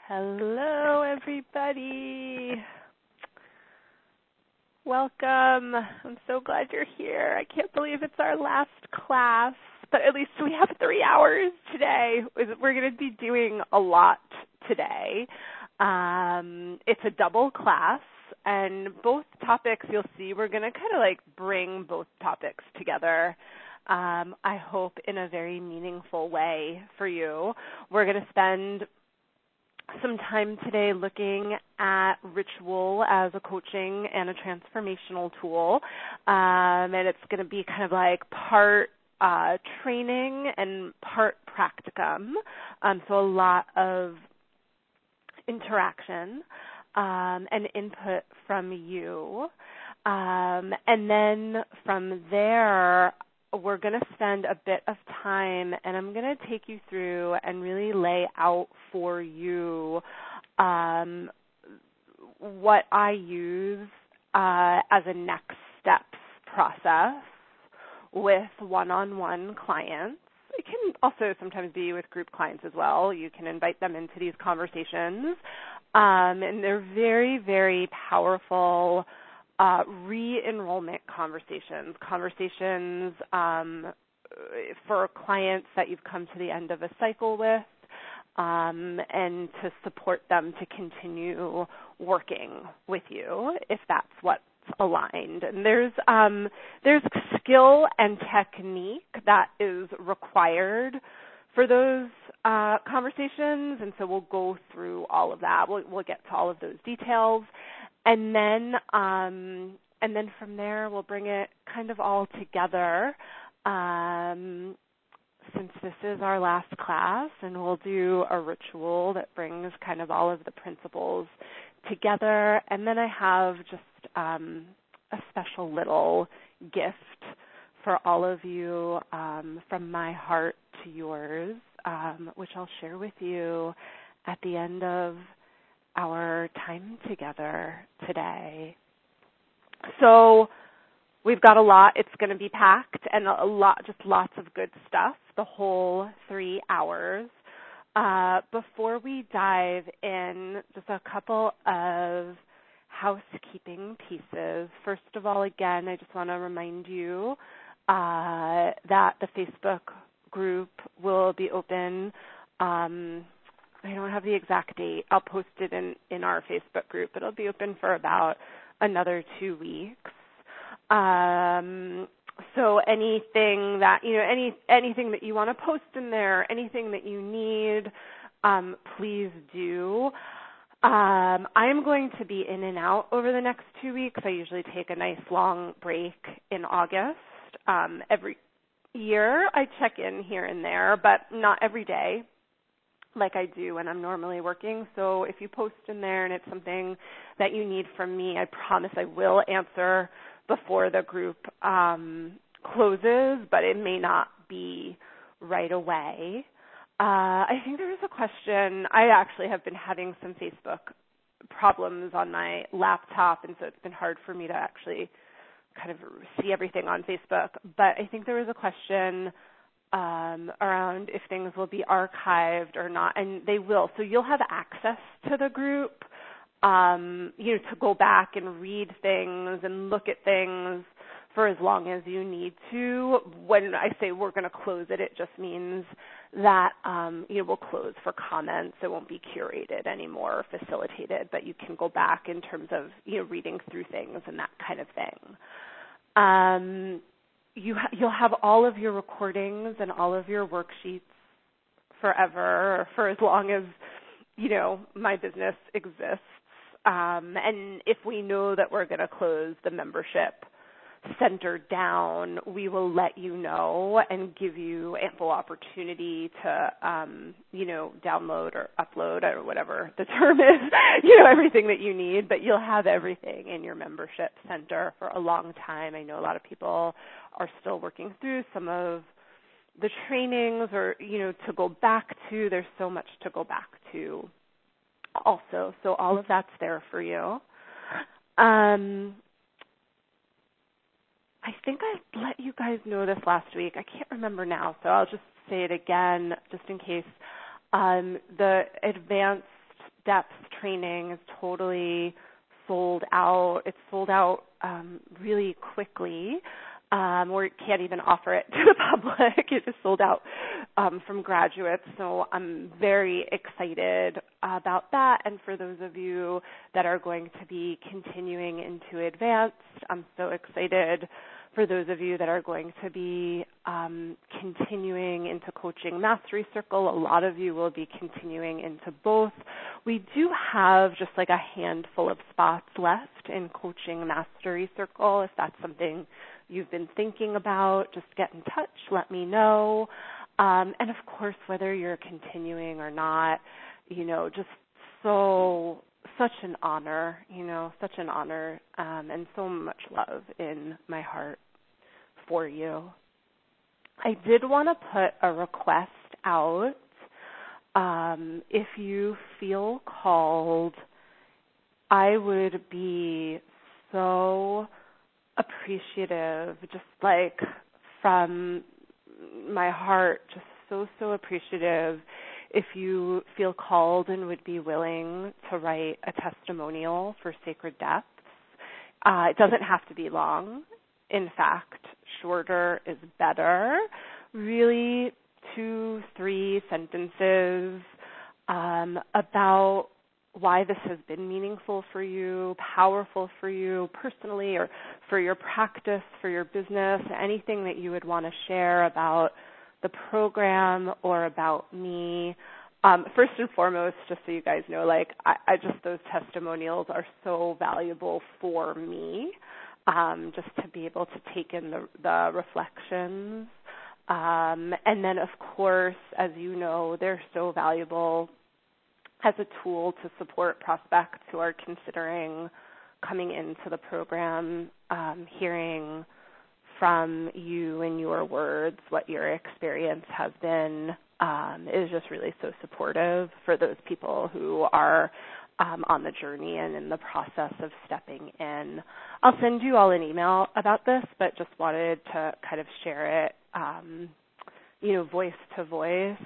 Hello, everybody. Welcome. I'm so glad you're here. I can't believe it's our last class, but at least we have 3 hours today. We're going to be doing a lot today. It's a double class, and both topics you'll see, we're going to kind of like bring both topics together. I hope in a very meaningful way for you. We're going to spend some time today looking at ritual as a coaching and a transformational tool. And it's going to be kind of like part training and part practicum. So a lot of interaction and input from you. And then from there, we're going to spend a bit of time, and I'm going to take you through and really lay out for you what I use as a next steps process with one-on-one clients. It can also sometimes be with group clients as well. You can invite them into these conversations, and they're very, very powerful re-enrollment conversations for clients that you've come to the end of a cycle with, and to support them to continue working with you if that's what's aligned. And there's skill and technique that is required for those conversations, and so we'll go through all of that. We'll get to all of those details. And then from there, we'll bring it kind of all together since this is our last class, and we'll do a ritual that brings kind of all of the principles together. And then I have just a special little gift for all of you from my heart to yours, which I'll share with you at the end of our time together today. So we've got a lot. It's going to be packed and lots of good stuff, the whole 3 hours. Before we dive in, just a couple of housekeeping pieces. First of all, again, I just want to remind you that the Facebook group will be open. I don't have the exact date. I'll post it in our Facebook group. It'll be open for about another 2 weeks. So anything that anything that you want to post in there, anything that you need, please do. I'm going to be in and out over the next 2 weeks. I usually take a nice long break in August. Every year I check in here and there, but not every day like I do when I'm normally working. So if you post in there and it's something that you need from me, I promise I will answer before the group closes, but it may not be right away. I think there was a question. I actually have been having some Facebook problems on my laptop, and so it's been hard for me to actually kind of see everything on Facebook. But I think there was a question around if things will be archived or not, and they will. So you'll have access to the group, to go back and read things and look at things for as long as you need to. When I say we're going to close it, it just means that we'll close for comments. It won't be curated anymore or facilitated, but you can go back in terms of reading through things and that kind of thing. You'll have all of your recordings and all of your worksheets forever, or for as long as, my business exists. And if we know that we're going to close the membership center down, we will let you know and give you ample opportunity to, download or upload or whatever the term is, everything that you need. But you'll have everything in your membership center for a long time. I know a lot of people are still working through some of the trainings or, to go back to. There's so much to go back to also. So all of that's there for you. I think I let you guys know this last week. I can't remember now, so I'll just say it again just in case. The advanced depth training is totally sold out. It's sold out really quickly. Or can't even offer it to the public. It is sold out from graduates. So I'm very excited about that. And for those of you that are going to be continuing into advanced, I'm so excited for those of you that are going to be continuing into Coaching Mastery Circle. A lot of you will be continuing into both. We do have just like a handful of spots left in Coaching Mastery Circle. If that's something you've been thinking about, just get in touch, let me know. And of course, whether you're continuing or not, just such an honor, such an honor, and so much love in my heart for you. I did want to put a request out. If you feel called, I would be so appreciative, just like from my heart, just so appreciative if you feel called and would be willing to write a testimonial for Sacred Depths. It doesn't have to be long. In fact, shorter is better. Really 2-3 sentences about why this has been meaningful for you, powerful for you personally or for your practice, for your business, anything that you would want to share about the program or about me. First and foremost, just so you guys know, I just, those testimonials are so valuable for me, just to be able to take in the reflections. And then, of course, as you know, they're so valuable as a tool to support prospects who are considering coming into the program. Hearing from you in your words what your experience has been is just really so supportive for those people who are on the journey and in the process of stepping in. I'll send you all an email about this, but just wanted to kind of share it, voice to voice.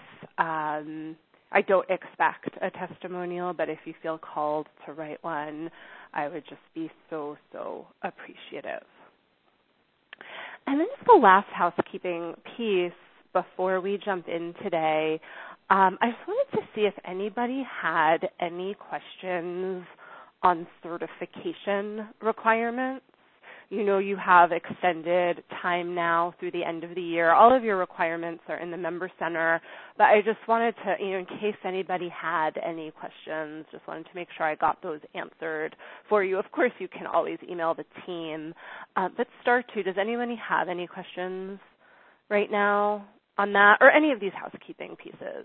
I don't expect a testimonial, but if you feel called to write one, I would just be so appreciative. And then just the last housekeeping piece before we jump in today, I just wanted to see if anybody had any questions on certification requirements. You have extended time now through the end of the year. All of your requirements are in the Member Center, but I just wanted to, in case anybody had any questions, just wanted to make sure I got those answered for you. Of course, you can always email the team. But does anybody have any questions right now on that or any of these housekeeping pieces?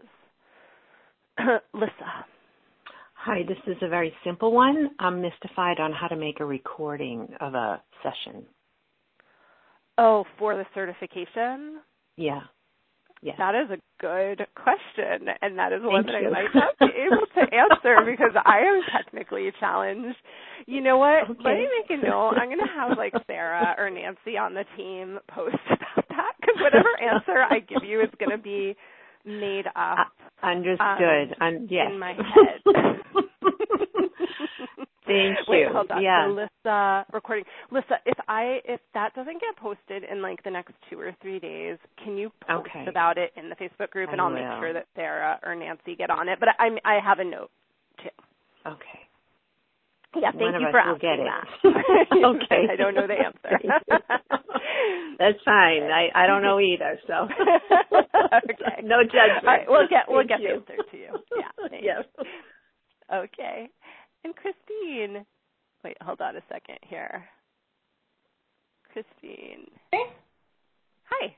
Lissa. Hi, this is a very simple one. I'm mystified on how to make a recording of a session. Oh, for the certification? Yeah. Yes. That is a good question, and that is one that I might not be able to answer because I am technically challenged. You know what? Okay. Let me make a note. I'm going to have Sarah or Nancy on the team post about that because whatever answer I give you is going to be made up. Understood. Yes. In my head. Thank you. Wait, hold on. Yeah. So Lissa, recording. Lissa, if that doesn't get posted in the next 2 or 3 days, can you post about it in the Facebook group, and I'll make sure that Sarah or Nancy get on it. But I have a note too. Okay. Yeah, thank you for asking that. Okay. I don't know the answer. That's fine. I don't know either, so okay. No judgment. All right, we'll get the answer to you. Yeah. Thanks. Yes. Okay. And Christine, wait, hold on a second here. Christine. Hey. Hi.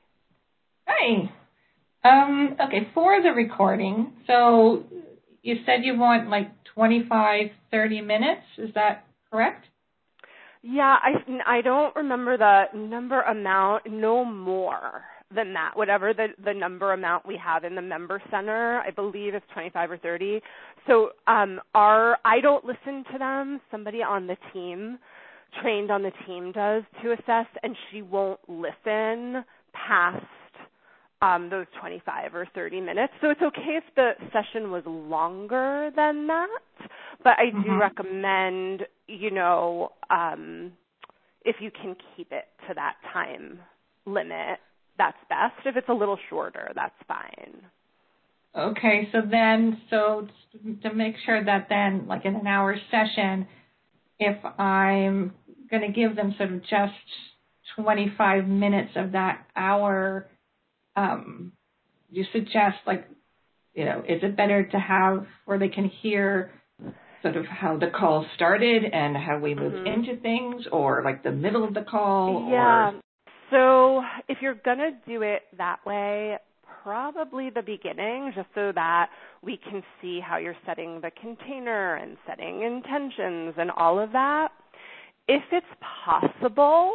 Hi. Okay, for the recording, so you said you want 25, 30 minutes. Is that correct? Yeah, I don't remember the number amount, no more than that. Whatever the number amount we have in the Member Center, I believe it's 25 or 30. So I don't listen to them. Somebody on the team, trained on the team does to assess, and she won't listen past those 25 or 30 minutes. So it's okay if the session was longer than that. But I do recommend, if you can keep it to that time limit, that's best. If it's a little shorter, that's fine. Okay, so to make sure that then, like in an hour session, if I'm going to give them sort of just 25 minutes of that hour, you suggest is it better to have where they can hear sort of how the call started and how we moved into things, or like the middle of the call? Yeah. So if you're going to do it that way, probably the beginning, just so that we can see how you're setting the container and setting intentions and all of that. If it's possible,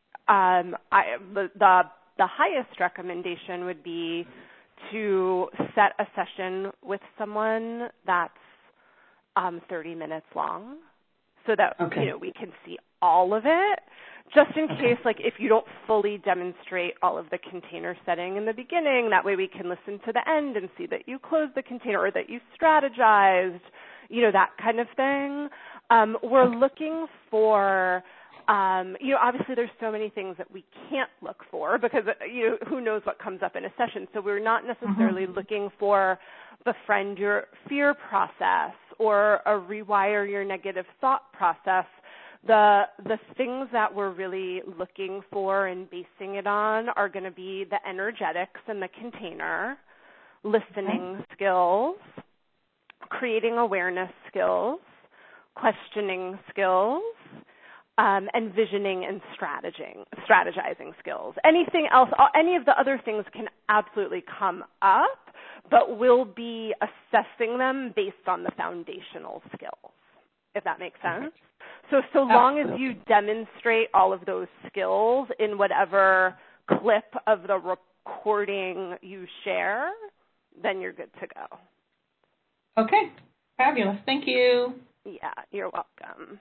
the highest recommendation would be to set a session with someone that's 30 minutes long, so that we can see all of it. Just in case, if you don't fully demonstrate all of the container setting in the beginning, that way we can listen to the end and see that you closed the container or that you strategized, that kind of thing. We're looking for, obviously there's so many things that we can't look for because, who knows what comes up in a session. So we're not necessarily looking for befriend your fear process or a rewire your negative thought process. The things that we're really looking for and basing it on are going to be the energetics in the container, listening skills, creating awareness skills, questioning skills, and visioning and strategizing skills. Anything else, any of the other things can absolutely come up, but we'll be assessing them based on the foundational skills, if that makes sense. So long as you demonstrate all of those skills in whatever clip of the recording you share, then you're good to go. Okay, fabulous. Thank you. Yeah, you're welcome.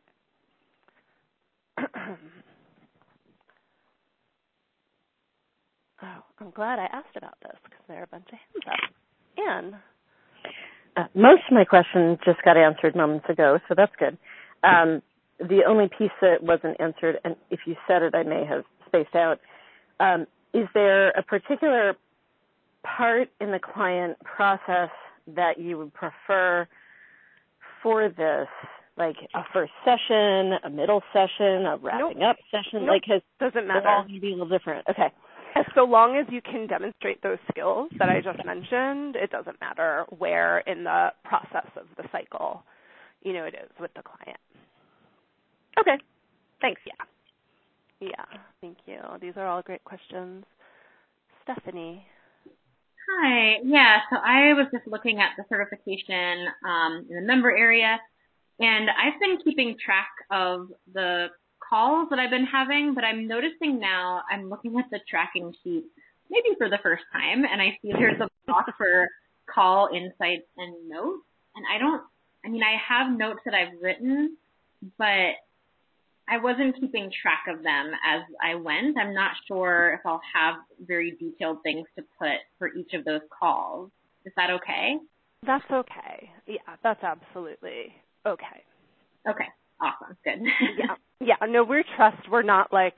Oh, I'm glad I asked about this because there are a bunch of hands up. Anne? Most of my questions just got answered moments ago, so that's good. The only piece that wasn't answered, and if you said it, I may have spaced out, is there a particular part in the client process that you would prefer for this, like a first session, a middle session, a wrapping up session? Nope. Doesn't matter. They're all going to be a little different. Okay. So long as you can demonstrate those skills that I just mentioned, it doesn't matter where in the process of the cycle, it is with the client. Okay. Thanks. Yeah. Thank you. These are all great questions. Stephanie. Hi. Yeah, so I was just looking at the certification in the member area, and I've been keeping track of the calls that I've been having, but I'm noticing now I'm looking at the tracking sheet maybe for the first time, and I see there's a box for call, insights, and notes. And I have notes that I've written, but I wasn't keeping track of them as I went. I'm not sure if I'll have very detailed things to put for each of those calls. Is that okay? That's okay. Yeah, that's absolutely okay. Okay. Awesome. Good. Yeah. No, we're not like,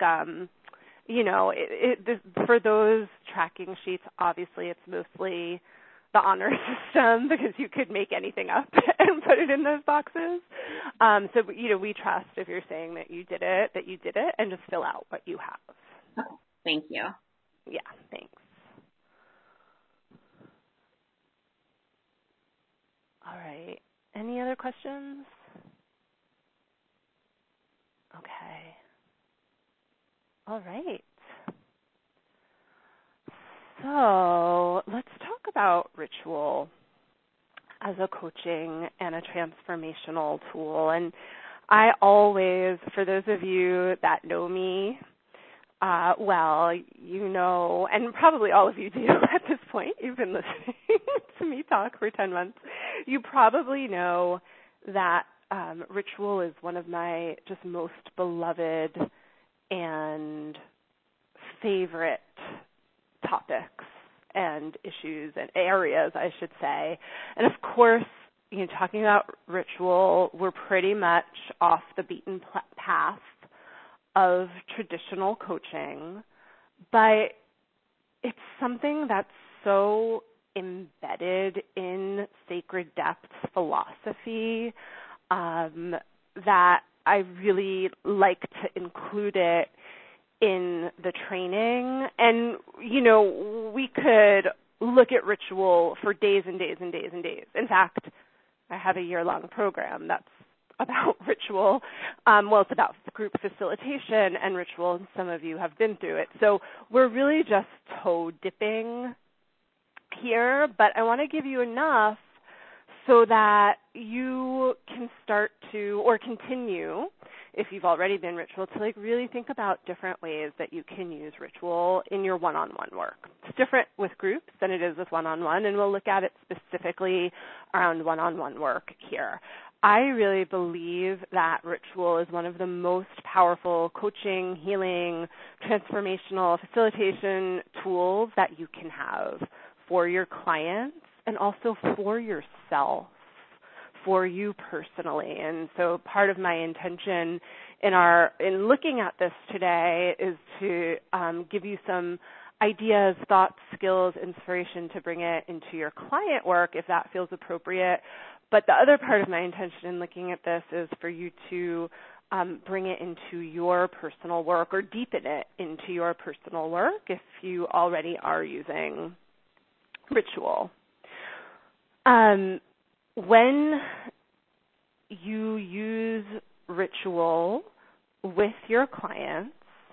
for those tracking sheets, obviously it's mostly the honor system because you could make anything up and put it in those boxes. So, we trust if you're saying that you did it, and just fill out what you have. Okay. Thank you. Yeah, thanks. All right. Any other questions? Okay. All right. So let's talk about ritual as a coaching and a transformational tool. And I always, for those of you that know me, and probably all of you do at this point, you've been listening to me talk for 10 months, you probably know that ritual is one of my just most beloved and favorite topics and issues and areas, I should say. And of course, talking about ritual, we're pretty much off the beaten path of traditional coaching, but it's something that's so embedded in Sacred Depths philosophy that I really like to include it in the training. And, we could look at ritual for days and days and days and days. In fact, I have a year-long program that's about ritual. It's about group facilitation and ritual, and some of you have been through it. So we're really just toe dipping here, but I want to give you enough so that you can start to, or continue, if you've already been ritual, to really think about different ways that you can use ritual in your one-on-one work. It's different with groups than it is with one-on-one, and we'll look at it specifically around one-on-one work here. I really believe that ritual is one of the most powerful coaching, healing, transformational facilitation tools that you can have for your clients and also for yourself, for you personally. And so part of my intention in looking at this today is to give you some ideas, thoughts, skills, inspiration to bring it into your client work if that feels appropriate. But the other part of my intention in looking at this is for you to bring it into your personal work or deepen it into your personal work if you already are using ritual. When you use ritual with your clients,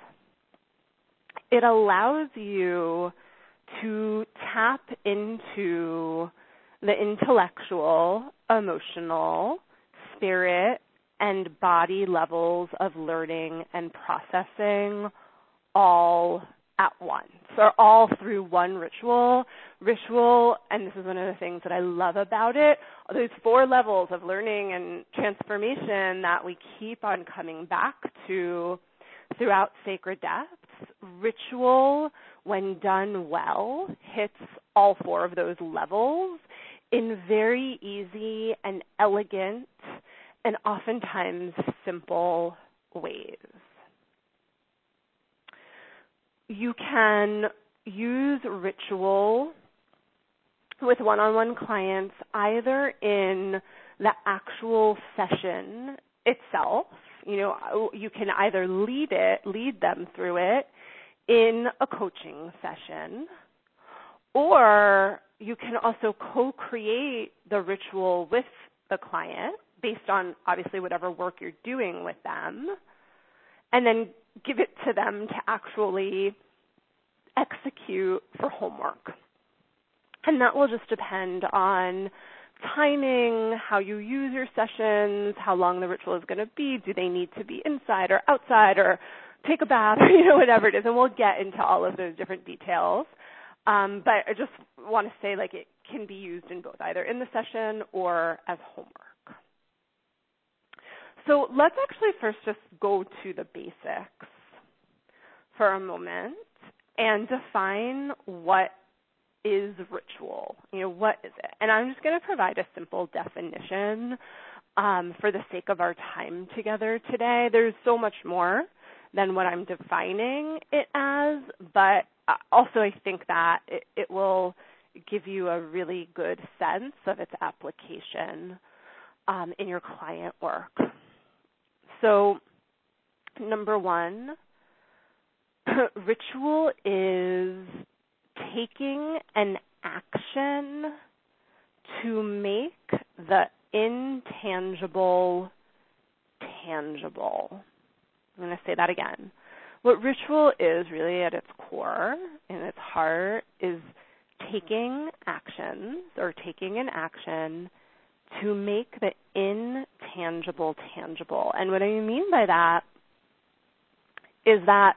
it allows you to tap into the intellectual, emotional, spirit, and body levels of learning and processing all at once, or all through one ritual. Ritual, and this is one of the things that I love about it, those 4 levels of learning and transformation that we keep on coming back to throughout Sacred Depths. Ritual, when done well, hits all 4 of those levels in very easy and elegant and oftentimes simple ways. You can use ritual with one-on-one clients either in the actual session itself. You can either lead them through it in a coaching session, or you can also co-create the ritual with the client based on obviously whatever work you're doing with them, and then give it to them to actually execute for homework. And that will just depend on timing, how you use your sessions, how long the ritual is going to be. Do they need to be inside or outside or take a bath, whatever it is. And we'll get into all of those different details. But I just want to say, it can be used in both, either in the session or as homework. So let's actually first just go to the basics for a moment and define what is ritual. What is it? And I'm just going to provide a simple definition for the sake of our time together today. There's so much more than what I'm defining it as, but also I think that it will give you a really good sense of its application in your client work. So, number 1, ritual is taking an action to make the intangible tangible. I'm going to say that again. What ritual is really at its core, in its heart, is taking actions or taking an action to make the intangible tangible. And what I mean by that is that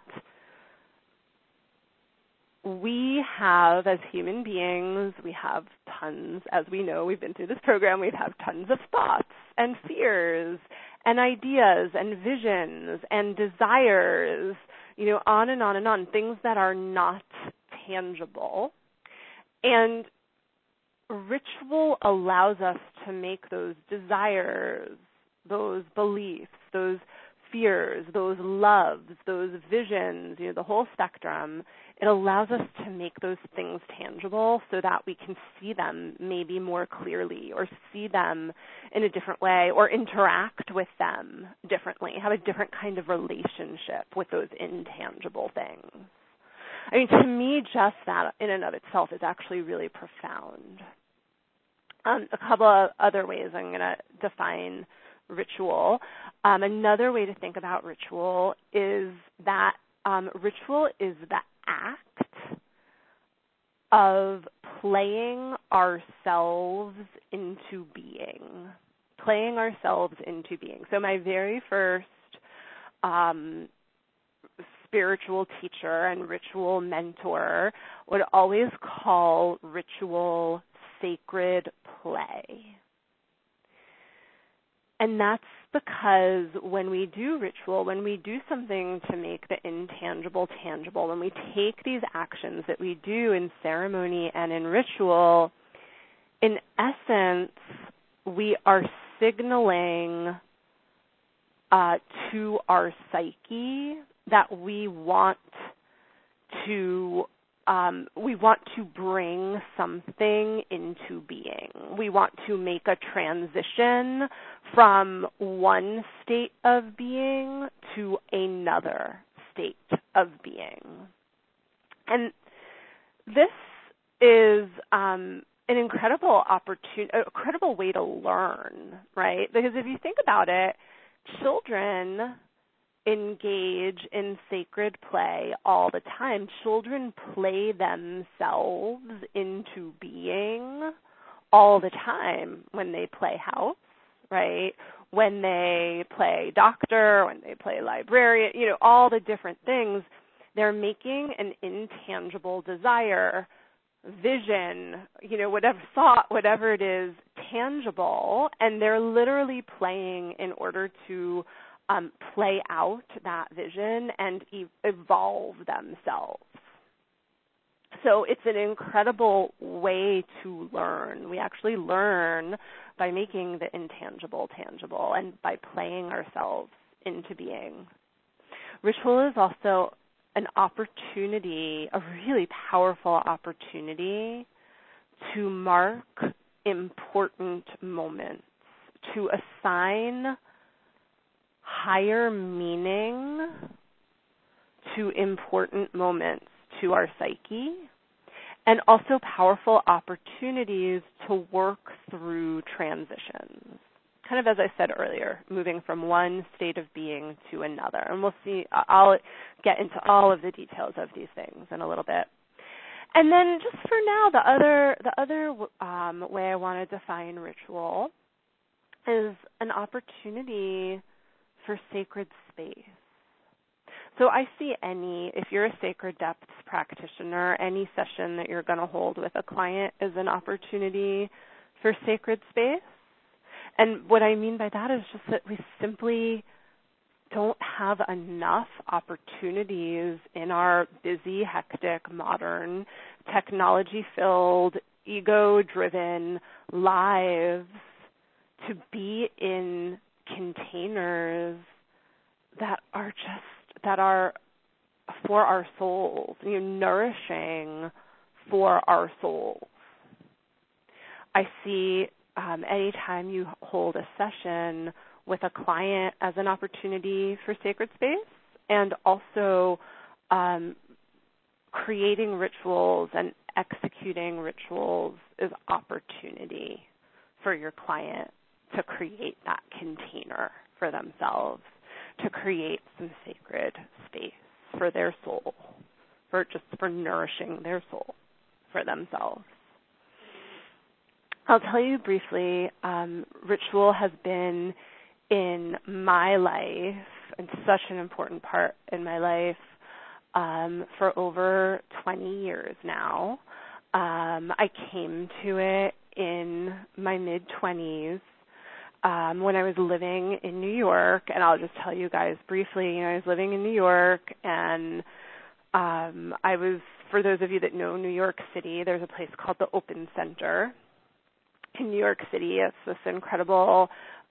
we have, as human beings, we have tons, as we know, we've been through this program, we have tons of thoughts and fears and ideas and visions and desires, on and on and on, things that are not tangible. And ritual allows us to make those desires, those beliefs, those fears, those loves, those visions, the whole spectrum. It allows us to make those things tangible so that we can see them maybe more clearly, or see them in a different way, or interact with them differently, have a different kind of relationship with those intangible things. I mean, to me, just that in and of itself is actually really profound. A couple of other ways I'm going to define ritual. Another way to think about ritual is that ritual is the act of playing ourselves into being. Playing ourselves into being. So my very first spiritual teacher and ritual mentor would always call ritual sacred play. And that's because when we do ritual, when we do something to make the intangible tangible, when we take these actions that we do in ceremony and in ritual, in essence, we are signaling to our psyche that we want to bring something into being. We want to make a transition from one state of being to another state of being. And this is an incredible way to learn, right? Because if you think about it, children engage in sacred play all the time. Children play themselves into being all the time when they play house, right? When they play doctor, when they play librarian, all the different things. They're making an intangible desire, vision, whatever thought, whatever it is, tangible, and they're literally playing in order to play out that vision and evolve themselves. So it's an incredible way to learn. We actually learn by making the intangible tangible and by playing ourselves into being. Ritual is also an opportunity, a really powerful opportunity to mark important moments, to assign higher meaning to important moments to our psyche, and also powerful opportunities to work through transitions. Kind of as I said earlier, moving from one state of being to another. And we'll see, I'll get into all of the details of these things in a little bit. And then just for now, the other way I want to define ritual is an opportunity for sacred space. So I see if you're a Sacred Depths practitioner, any session that you're going to hold with a client is an opportunity for sacred space. And what I mean by that is just that we simply don't have enough opportunities in our busy, hectic, modern, technology-filled, ego-driven lives to be in containers that are for our souls, nourishing for our souls. I see anytime you hold a session with a client as an opportunity for sacred space, and also creating rituals and executing rituals is opportunity for your client to create that container for themselves, to create some sacred space for their soul, for nourishing their soul for themselves. I'll tell you briefly, ritual has been in my life, and such an important part in my life, for over 20 years now. I came to it in my mid-20s when I was living in New York, and I'll just tell you guys briefly, I was living in New York, and I was, for those of you that know New York City, there's a place called the Open Center, in New York City. It's this incredible,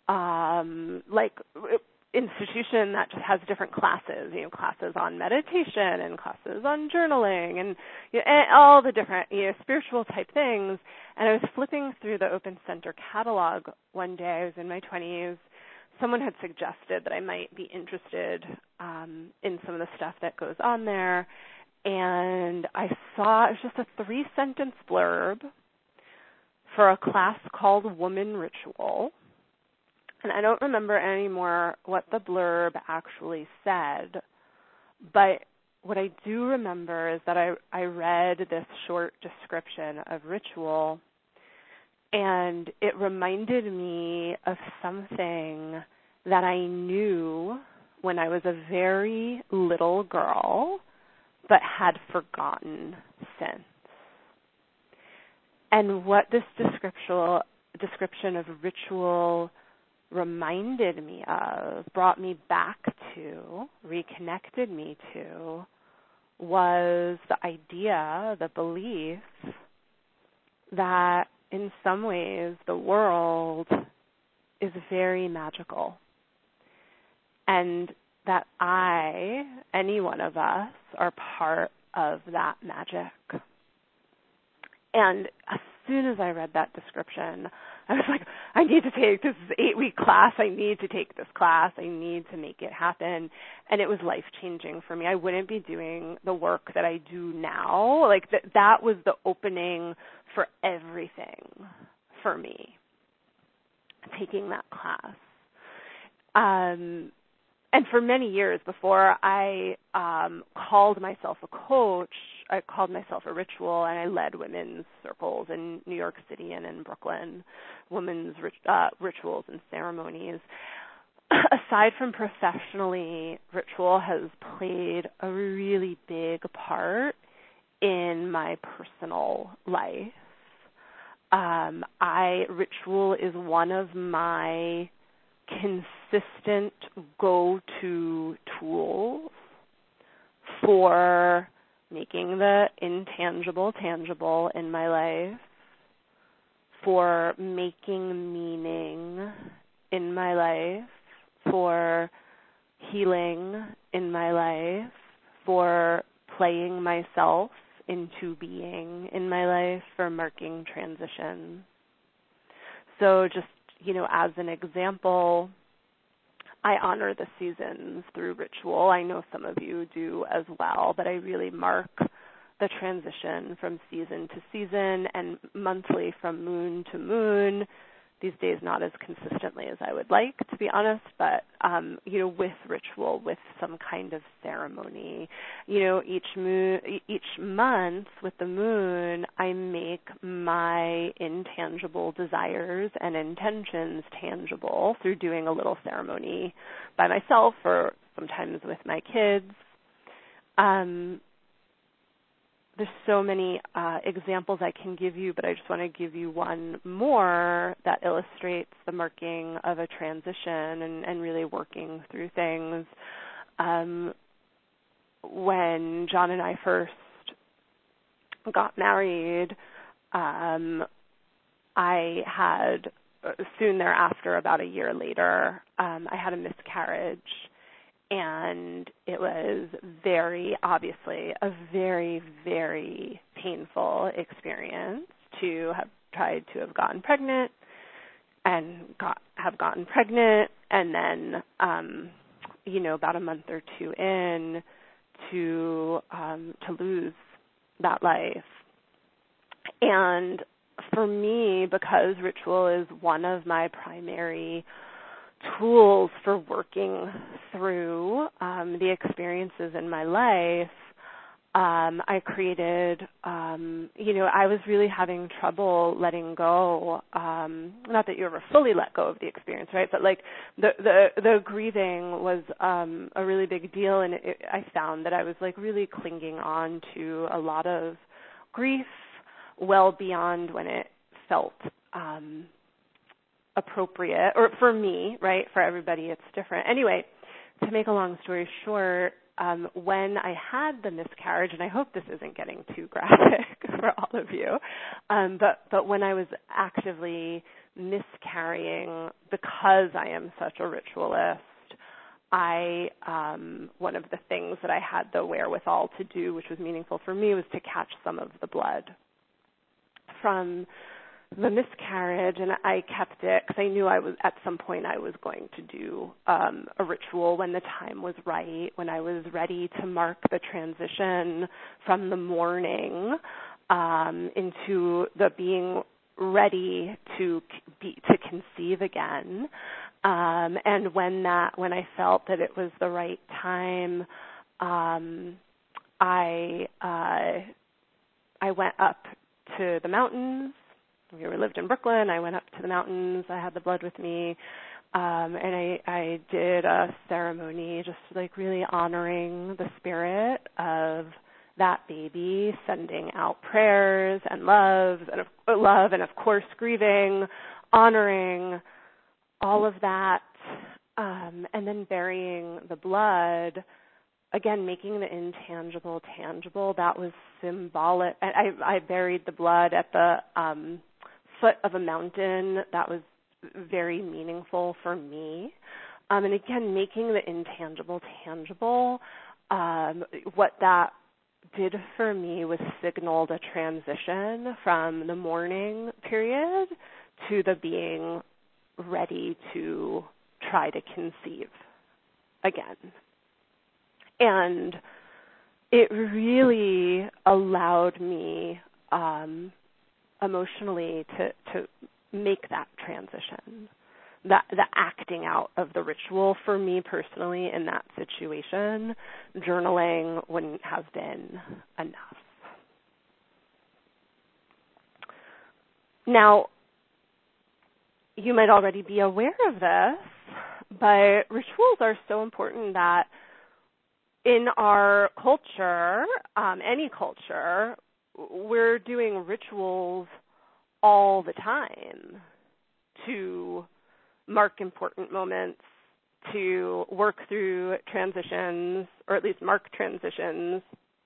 institution that just has different classes, classes on meditation and classes on journaling and all the different, spiritual type things. And I was flipping through the Open Center catalog one day. I was in my 20s. Someone had suggested that I might be interested in some of the stuff that goes on there. And I saw, it was just a 3-sentence blurb for a class called Woman Ritual. And I don't remember anymore what the blurb actually said, but what I do remember is that I read this short description of ritual, and it reminded me of something that I knew when I was a very little girl, but had forgotten since. And what this description of ritual reminded me of, brought me back to, reconnected me to, was the idea, the belief that in some ways the world is very magical, and that any one of us, are part of that magic. And as soon as I read that description, I was like, I need to take this 8-week class. I need to take this class. I need to make it happen. And it was life-changing for me. I wouldn't be doing the work that I do now. Like that was the opening for everything for me, taking that class. And for many years before I called myself a coach, I called myself a ritual, and I led women's circles in New York City and in Brooklyn, women's rituals and ceremonies. Aside from professionally, ritual has played a really big part in my personal life. Ritual is one of my consistent go-to tools for making the intangible tangible in my life, for making meaning in my life, for healing in my life, for playing myself into being in my life, for marking transitions. So just, as an example, I honor the seasons through ritual. I know some of you do as well, but I really mark the transition from season to season and monthly from moon to moon. These days not as consistently as I would like, to be honest, but, with ritual, with some kind of ceremony. Each month with the moon, I make my intangible desires and intentions tangible through doing a little ceremony by myself or sometimes with my kids. There's so many examples I can give you, but I just want to give you one more that illustrates the marking of a transition and really working through things. When John and I first got married, I had, soon thereafter, about a year later, I had a miscarriage. And it was obviously a very, very painful experience to have tried to have gotten pregnant and have gotten pregnant, and then, about a month or two in to lose that life. And for me, because ritual is one of my primary tools for working through the experiences in my life, I created, I was really having trouble letting go. Not that you ever fully let go of the experience, right? But like the grieving was a really big deal, and I found that I was like really clinging on to a lot of grief, well beyond when it felt appropriate, or for me, right? For everybody, it's different. Anyway, to make a long story short, when I had the miscarriage, and I hope this isn't getting too graphic for all of you, but when I was actively miscarrying, because I am such a ritualist, one of the things that I had the wherewithal to do, which was meaningful for me, was to catch some of the blood from the miscarriage, and I kept it because I knew at some point I was going to do a ritual when the time was right, when I was ready to mark the transition from the mourning into the being ready to conceive again. And when I felt that it was the right time, I went up to the mountains. We lived in Brooklyn. I went up to the mountains. I had the blood with me, and I did a ceremony, just like really honoring the spirit of that baby, sending out prayers and love, and of course grieving, honoring all of that, and then burying the blood. Again, making the intangible tangible. That was symbolic. I buried the blood at the foot of a mountain. That was very meaningful for me. And again, making the intangible tangible. What that did for me was signaled a transition from the mourning period to the being ready to try to conceive again. And it really allowed me emotionally to make that transition, the acting out of the ritual. For me personally, in that situation, journaling wouldn't have been enough. Now, you might already be aware of this, but rituals are so important that in our culture, any culture, we're doing rituals all the time to mark important moments, to work through transitions, or at least mark transitions,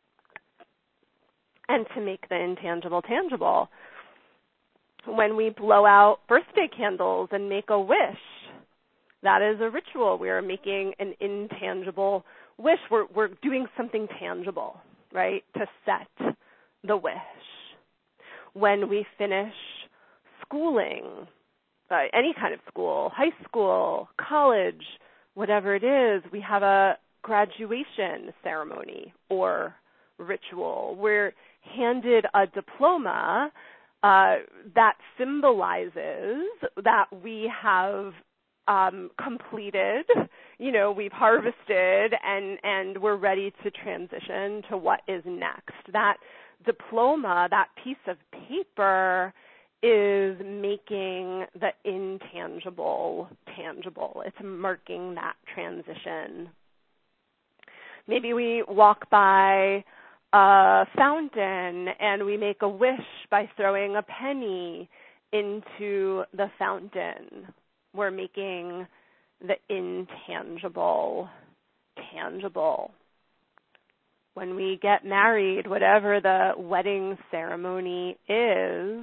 and to make the intangible tangible. When we blow out birthday candles and make a wish, that is a ritual. We are making an intangible wish. We're doing something tangible, right, to set the wish. When we finish schooling, any kind of school, high school, college, whatever it is, we have a graduation ceremony or ritual. We're handed a diploma that symbolizes that we have completed, we've harvested, and we're ready to transition to what is next. That diploma, that piece of paper, is making the intangible tangible. It's marking that transition. Maybe we walk by a fountain and we make a wish by throwing a penny into the fountain. We're making the intangible tangible. When we get married, whatever the wedding ceremony is,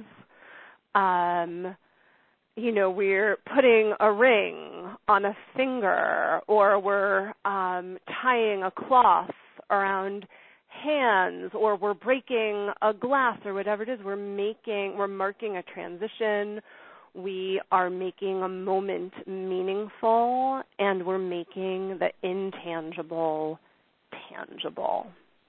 we're putting a ring on a finger, or we're tying a cloth around hands, or we're breaking a glass, or whatever it is. We're marking a transition. We are making a moment meaningful, and we're making the intangible tangible.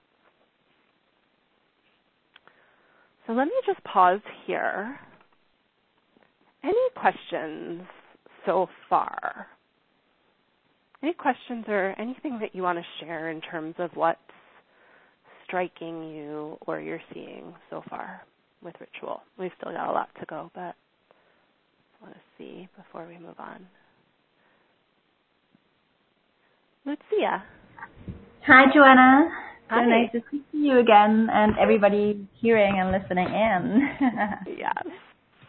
So let me just pause here. Any questions so far? Any questions or anything that you want to share in terms of what's striking you or you're seeing so far with ritual? We've still got a lot to go, but I want to see before we move on. Lucia. Hi, Joanna. Hi. So nice to see you again and everybody hearing and listening in. Yes.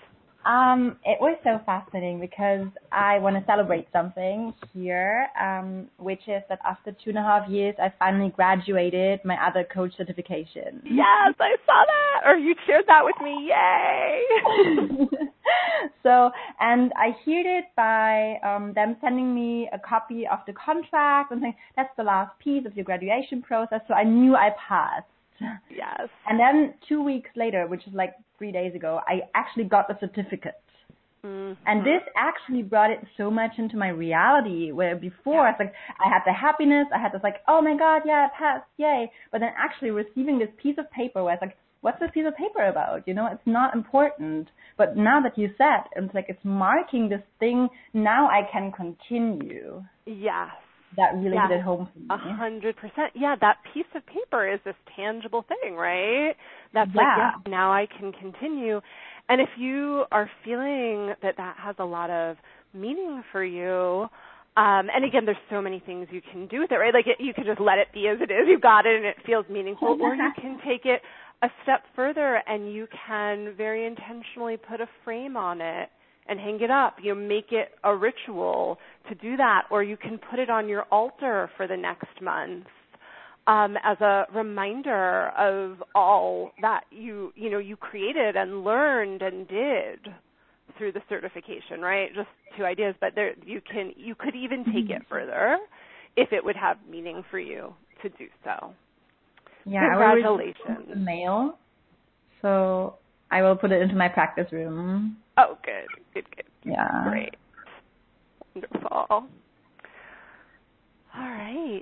It was so fascinating because I want to celebrate something here, which is that after 2.5 years, I finally graduated my other coach certification. Yes, I saw that, or you shared that with me. Yay! So, and I heard it by them sending me a copy of the contract and saying, that's the last piece of your graduation process. So I knew I passed. Yes. And then 2 weeks later, which is like 3 days ago, I actually got the certificate. Mm-hmm. And this actually brought it so much into my reality, where before it's like I had the happiness, I had this like, oh my God, yeah, I passed, yay. But then actually receiving this piece of paper where it's like, what's this piece of paper about? You know, it's not important. But now that you said, it's like it's marking this thing, now I can continue. Yes. That really hit it home for me. 100%. Yeah, that piece of paper is this tangible thing, right? That's like, now I can continue. And if you are feeling that has a lot of meaning for you, and again, there's so many things you can do with it, right? Like you could just let it be as it is. You got it and it feels meaningful. Or you can take it a step further and you can very intentionally put a frame on it and hang it up. You know, make it a ritual to do that, or you can put it on your altar for the next month as a reminder of all that you created and learned and did through the certification, right? Just 2 ideas, but there you could even take it further if it would have meaning for you to do so. Yeah, congratulations. I will receive the mail, so I will put it into my practice room. Oh, good. Yeah. Great. Wonderful. All right.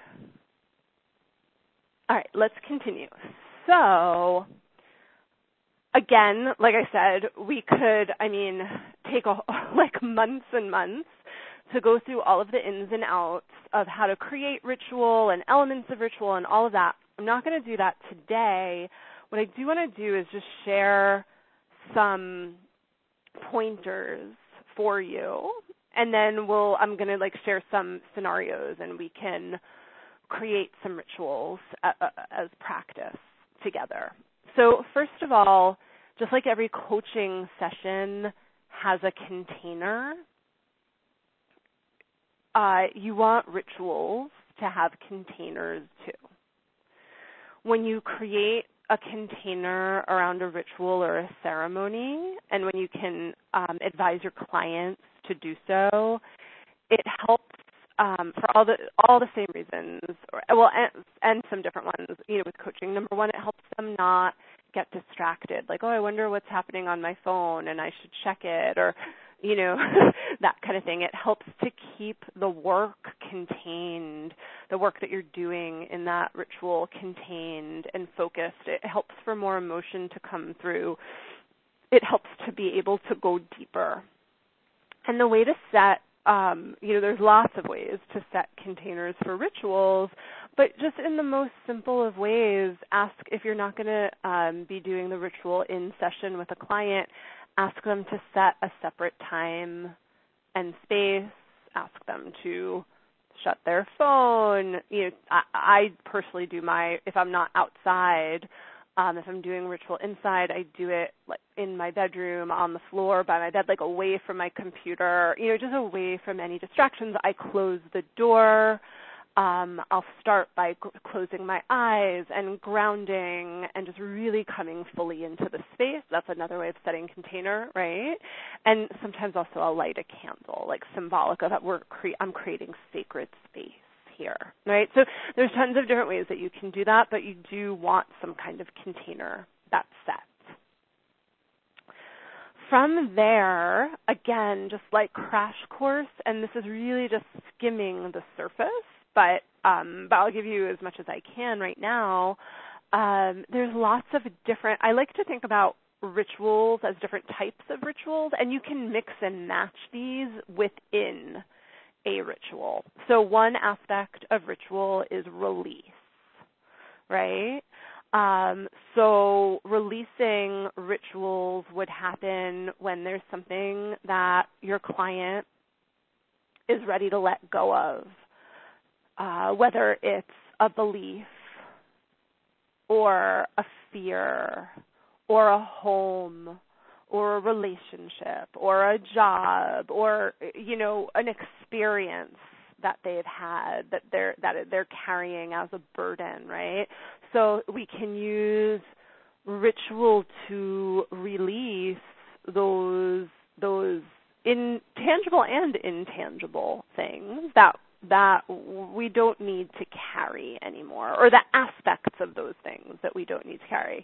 Let's continue. So, again, like I said, we could, take months and months to go through all of the ins and outs of how to create ritual and elements of ritual and all of that. I'm not going to do that today. What I do want to do is just share some pointers for you, and then I'm going to share some scenarios, and we can create some rituals as practice together. So first of all, just like every coaching session has a container, you want rituals to have containers too. When you create a container around a ritual or a ceremony, and when you can advise your clients to do so, it helps for all the same reasons, and some different ones. With coaching, number one, it helps them not get distracted. Like, oh, I wonder what's happening on my phone, and I should check it, or that kind of thing. It helps to keep the work contained, the work that you're doing in that ritual contained and focused. It helps for more emotion to come through. It helps to be able to go deeper. And the way to set, there's lots of ways to set containers for rituals, but just in the most simple of ways, ask if you're not going to be doing the ritual in session with a client, ask them to set a separate time and space. Ask them to shut their phone. I personally do if I'm not outside, if I'm doing ritual inside, I do it in my bedroom, on the floor, by my bed, away from my computer, just away from any distractions. I close the door. I'll start by closing my eyes and grounding and just really coming fully into the space. That's another way of setting container, right? And sometimes also I'll light a candle, symbolic of that I'm creating sacred space here, right? So there's tons of different ways that you can do that, but you do want some kind of container that's set. From there, again, just like crash course, and this is really just skimming the surface, but I'll give you as much as I can right now. There's lots of different, I like to think about rituals as different types of rituals, and you can mix and match these within a ritual. So one aspect of ritual is release, right? So releasing rituals would happen when there's something that your client is ready to let go of. Whether it's a belief or a fear or a home or a relationship or a job or, an experience that they've had that they're carrying as a burden, right? So we can use ritual to release those tangible and intangible things that we don't need to carry anymore, or the aspects of those things that we don't need to carry.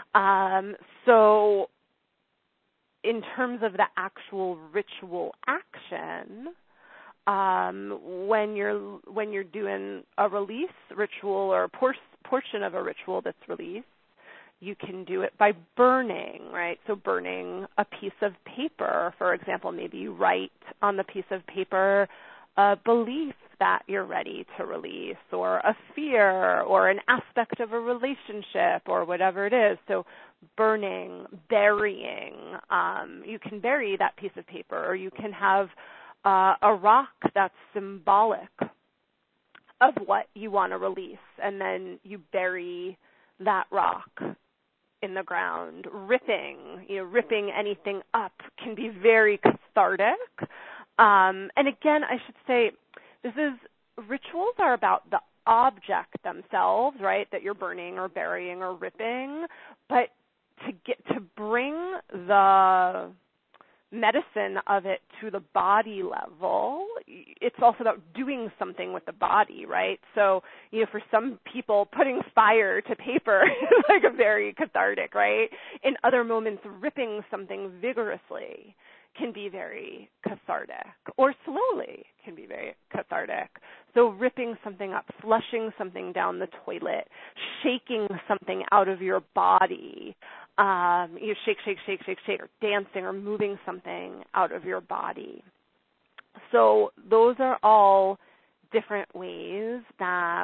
So in terms of the actual ritual action, when you're doing a release ritual or a portion of a ritual that's released, you can do it by burning, right? So burning a piece of paper, for example, maybe you write on the piece of paper a belief that you're ready to release, or a fear, or an aspect of a relationship, or whatever it is. So burning, burying, you can bury that piece of paper, or you can have a rock that's symbolic of what you want to release, and then you bury that rock in the ground. Ripping anything up can be very cathartic. And again, I should say, rituals are about the object themselves, right, that you're burning or burying or ripping, but to bring the medicine of it to the body level, it's also about doing something with the body, right? So, for some people, putting fire to paper is like a very cathartic, right? In other moments, ripping something vigorously can be very cathartic, or slowly can be very cathartic. So ripping something up, flushing something down the toilet, shaking something out of your body, you shake, or dancing or moving something out of your body. So those are all different ways that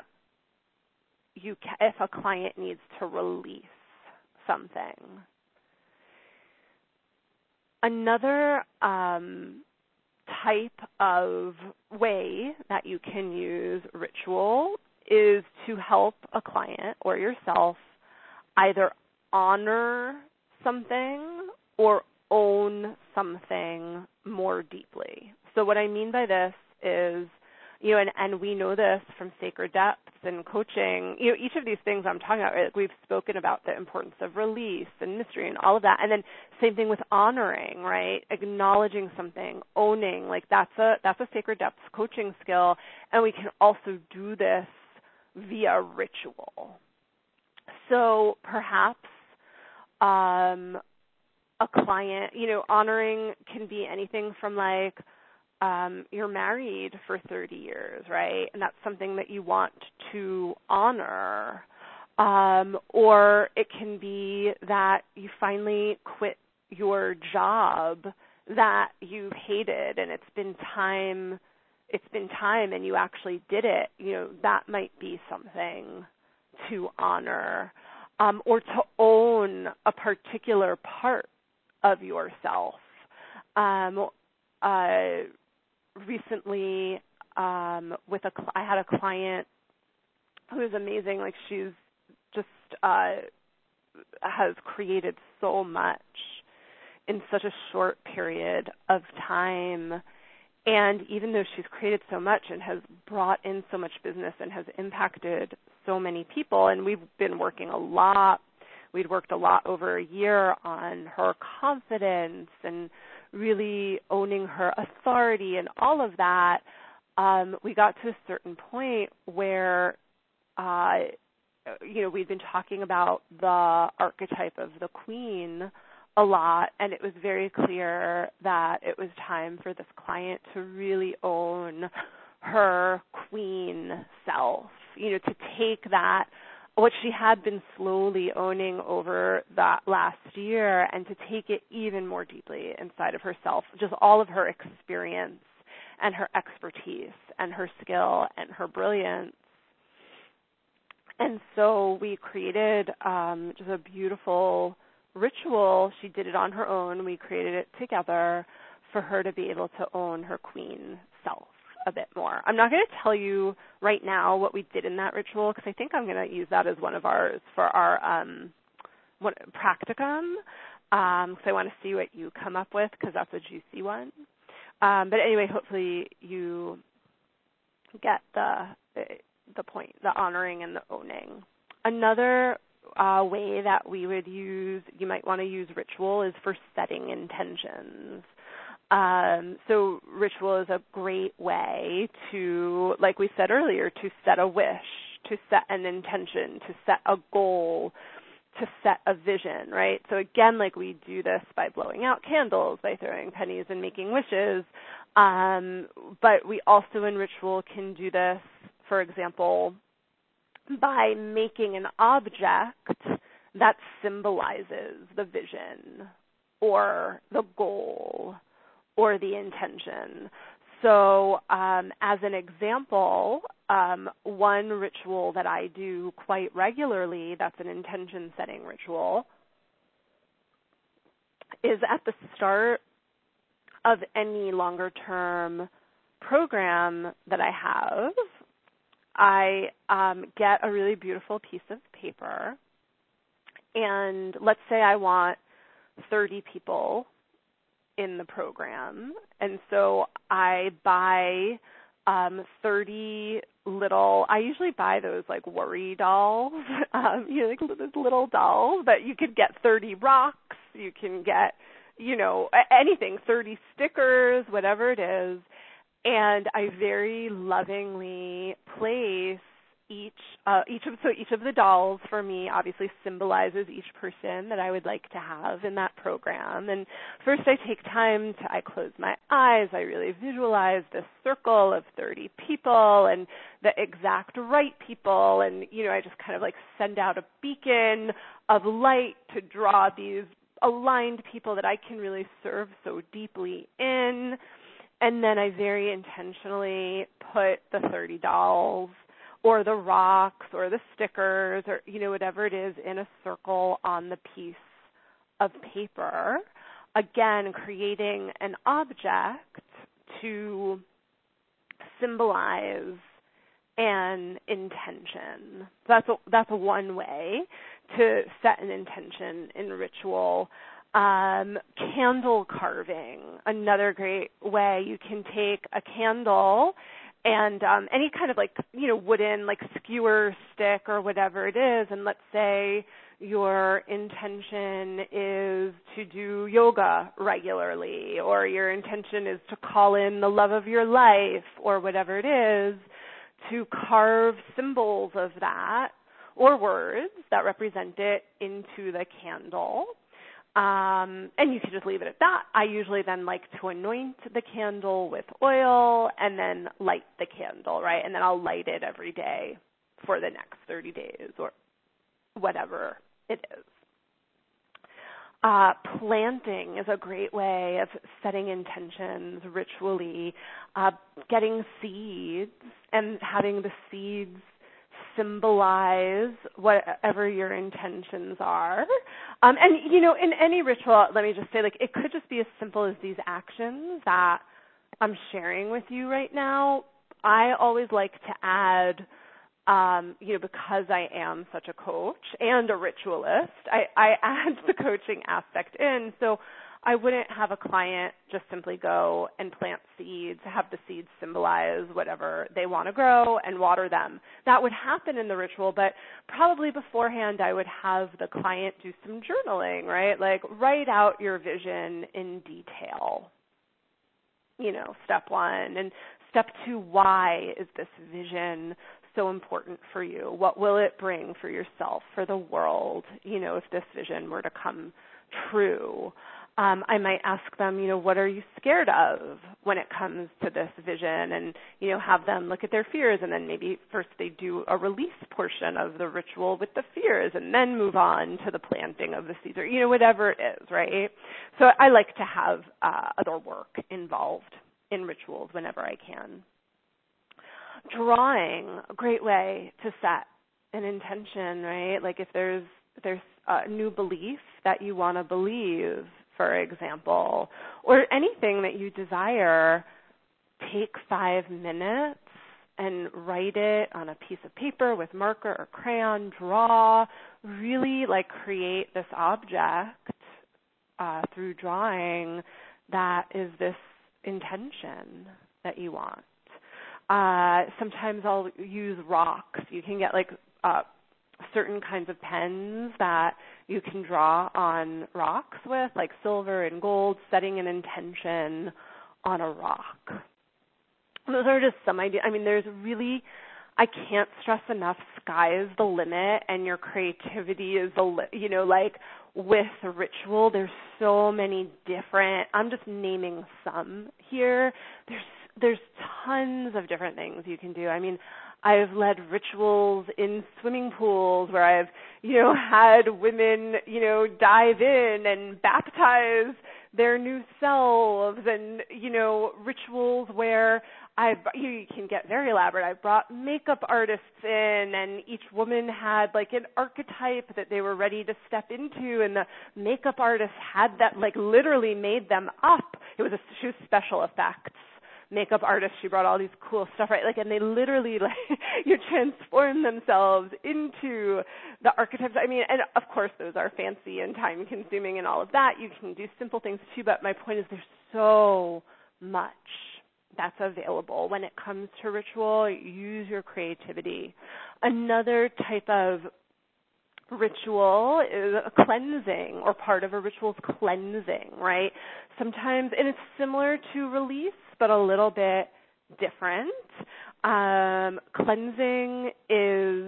if a client needs to release something. Another type of way that you can use ritual is to help a client or yourself either honor something or own something more deeply. So what I mean by this is, and we know this from Sacred Depths and coaching, each of these things I'm talking about, we've spoken about the importance of release and mystery and all of that. And then same thing with honoring, right? Acknowledging something, owning, like that's a Sacred Depths coaching skill. And we can also do this via ritual. So perhaps a client, honoring can be anything from like, you're married for 30 years, right? And that's something that you want to honor. Or it can be that you finally quit your job that you hated and it's been time and you actually did it. That might be something to honor. Or to own a particular part of yourself. Recently, I had a client who is amazing. Like, she's just has created so much in such a short period of time. And even though she's created so much and has brought in so much business and has impacted so many people, and we've been working a lot, we'd worked a lot over a year on her confidence and really owning her authority and all of that, we got to a certain point where, we'd been talking about the archetype of the queen a lot, and it was very clear that it was time for this client to really own her queen self, to take that, what she had been slowly owning over that last year, and to take it even more deeply inside of herself, just all of her experience and her expertise and her skill and her brilliance. And so we created just a beautiful ritual. She did it on her own. We created it together for her to be able to own her queen self a bit more. I'm not going to tell you right now what we did in that ritual, because I think I'm going to use that as one of ours for our practicum. because I want to see what you come up with because that's a juicy one. But anyway, hopefully you get the point, the honoring and the owning. Another way that we would use, you might want to use ritual, is for setting intentions. So ritual is a great way to, like we said earlier, to set a wish, to set an intention, to set a goal, to set a vision, right? So again, like we do this by blowing out candles, by throwing pennies and making wishes, but we also in ritual can do this, for example, by making an object that symbolizes the vision or the goal or the intention. So as an example, one ritual that I do quite regularly, that's an intention-setting ritual, is at the start of any longer-term program that I have, I get a really beautiful piece of paper, and let's say I want 30 people in the program, and so I buy 30 little, I usually buy those like worry dolls, like those little dolls, but you could get 30 rocks, you can get, anything, 30 stickers, whatever it is, and I very lovingly place each of the dolls for me obviously symbolizes each person that I would like to have in that program. And first I take time I close my eyes, I really visualize this circle of 30 people and the exact right people, and I just kind of like send out a beacon of light to draw these aligned people that I can really serve so deeply in. And then I very intentionally put the 30 dolls or the rocks or the stickers or, whatever it is in a circle on the piece of paper. Again, creating an object to symbolize an intention. That's one way to set an intention in ritual. Candle carving, another great way. You can take a candle and any kind of wooden skewer stick or whatever it is, and let's say your intention is to do yoga regularly, or your intention is to call in the love of your life, or whatever it is, to carve symbols of that or words that represent it into the candle. And you can just leave it at that. I usually then like to anoint the candle with oil and then light the candle, right? And then I'll light it every day for the next 30 days or whatever it is. Planting is a great way of setting intentions ritually, getting seeds and having the seeds symbolize whatever your intentions are. And, in any ritual, let me just say, it could just be as simple as these actions that I'm sharing with you right now. I always like to add, because I am such a coach and a ritualist, I add the coaching aspect in. So I wouldn't have a client just simply go and plant seeds, have the seeds symbolize whatever they want to grow and water them. That would happen in the ritual, but probably beforehand I would have the client do some journaling, right? Write out your vision in detail. Step 1. And step 2, why is this vision so important for you? What will it bring for yourself, for the world, if this vision were to come true? I might ask them, what are you scared of when it comes to this vision? And, have them look at their fears, and then maybe first they do a release portion of the ritual with the fears and then move on to the planting of the seeds or, whatever it is, right? So I like to have other work involved in rituals whenever I can. Drawing, a great way to set an intention, right? If there's a new belief that you want to believe, for example, or anything that you desire, take 5 minutes and write it on a piece of paper with marker or crayon, draw, really create this object through drawing that is this intention that you want. Sometimes I'll use rocks. You can get like certain kinds of pens that you can draw on rocks with, like silver and gold, setting an intention on a rock. Those are just some ideas. I mean, there's really, I can't stress enough, sky is the limit, and your creativity is like with ritual, there's so many different, I'm just naming some here. There's tons of different things you can do. I mean, I've led rituals in swimming pools where I've, had women, dive in and baptize their new selves, and, rituals where you can get very elaborate. I brought makeup artists in, and each woman had like an archetype that they were ready to step into, and the makeup artist had that, like, literally made them up. She was special effects makeup artist. She brought all these cool stuff, right? Like, and they literally transform themselves into the archetypes. I mean, and of course those are fancy and time consuming and all of that. You can do simple things too, but my point is there's so much that's available when it comes to ritual. Use your creativity. Another type of ritual is a cleansing, or part of a ritual is cleansing, right? Sometimes, and it's similar to release, but a little bit different. Cleansing is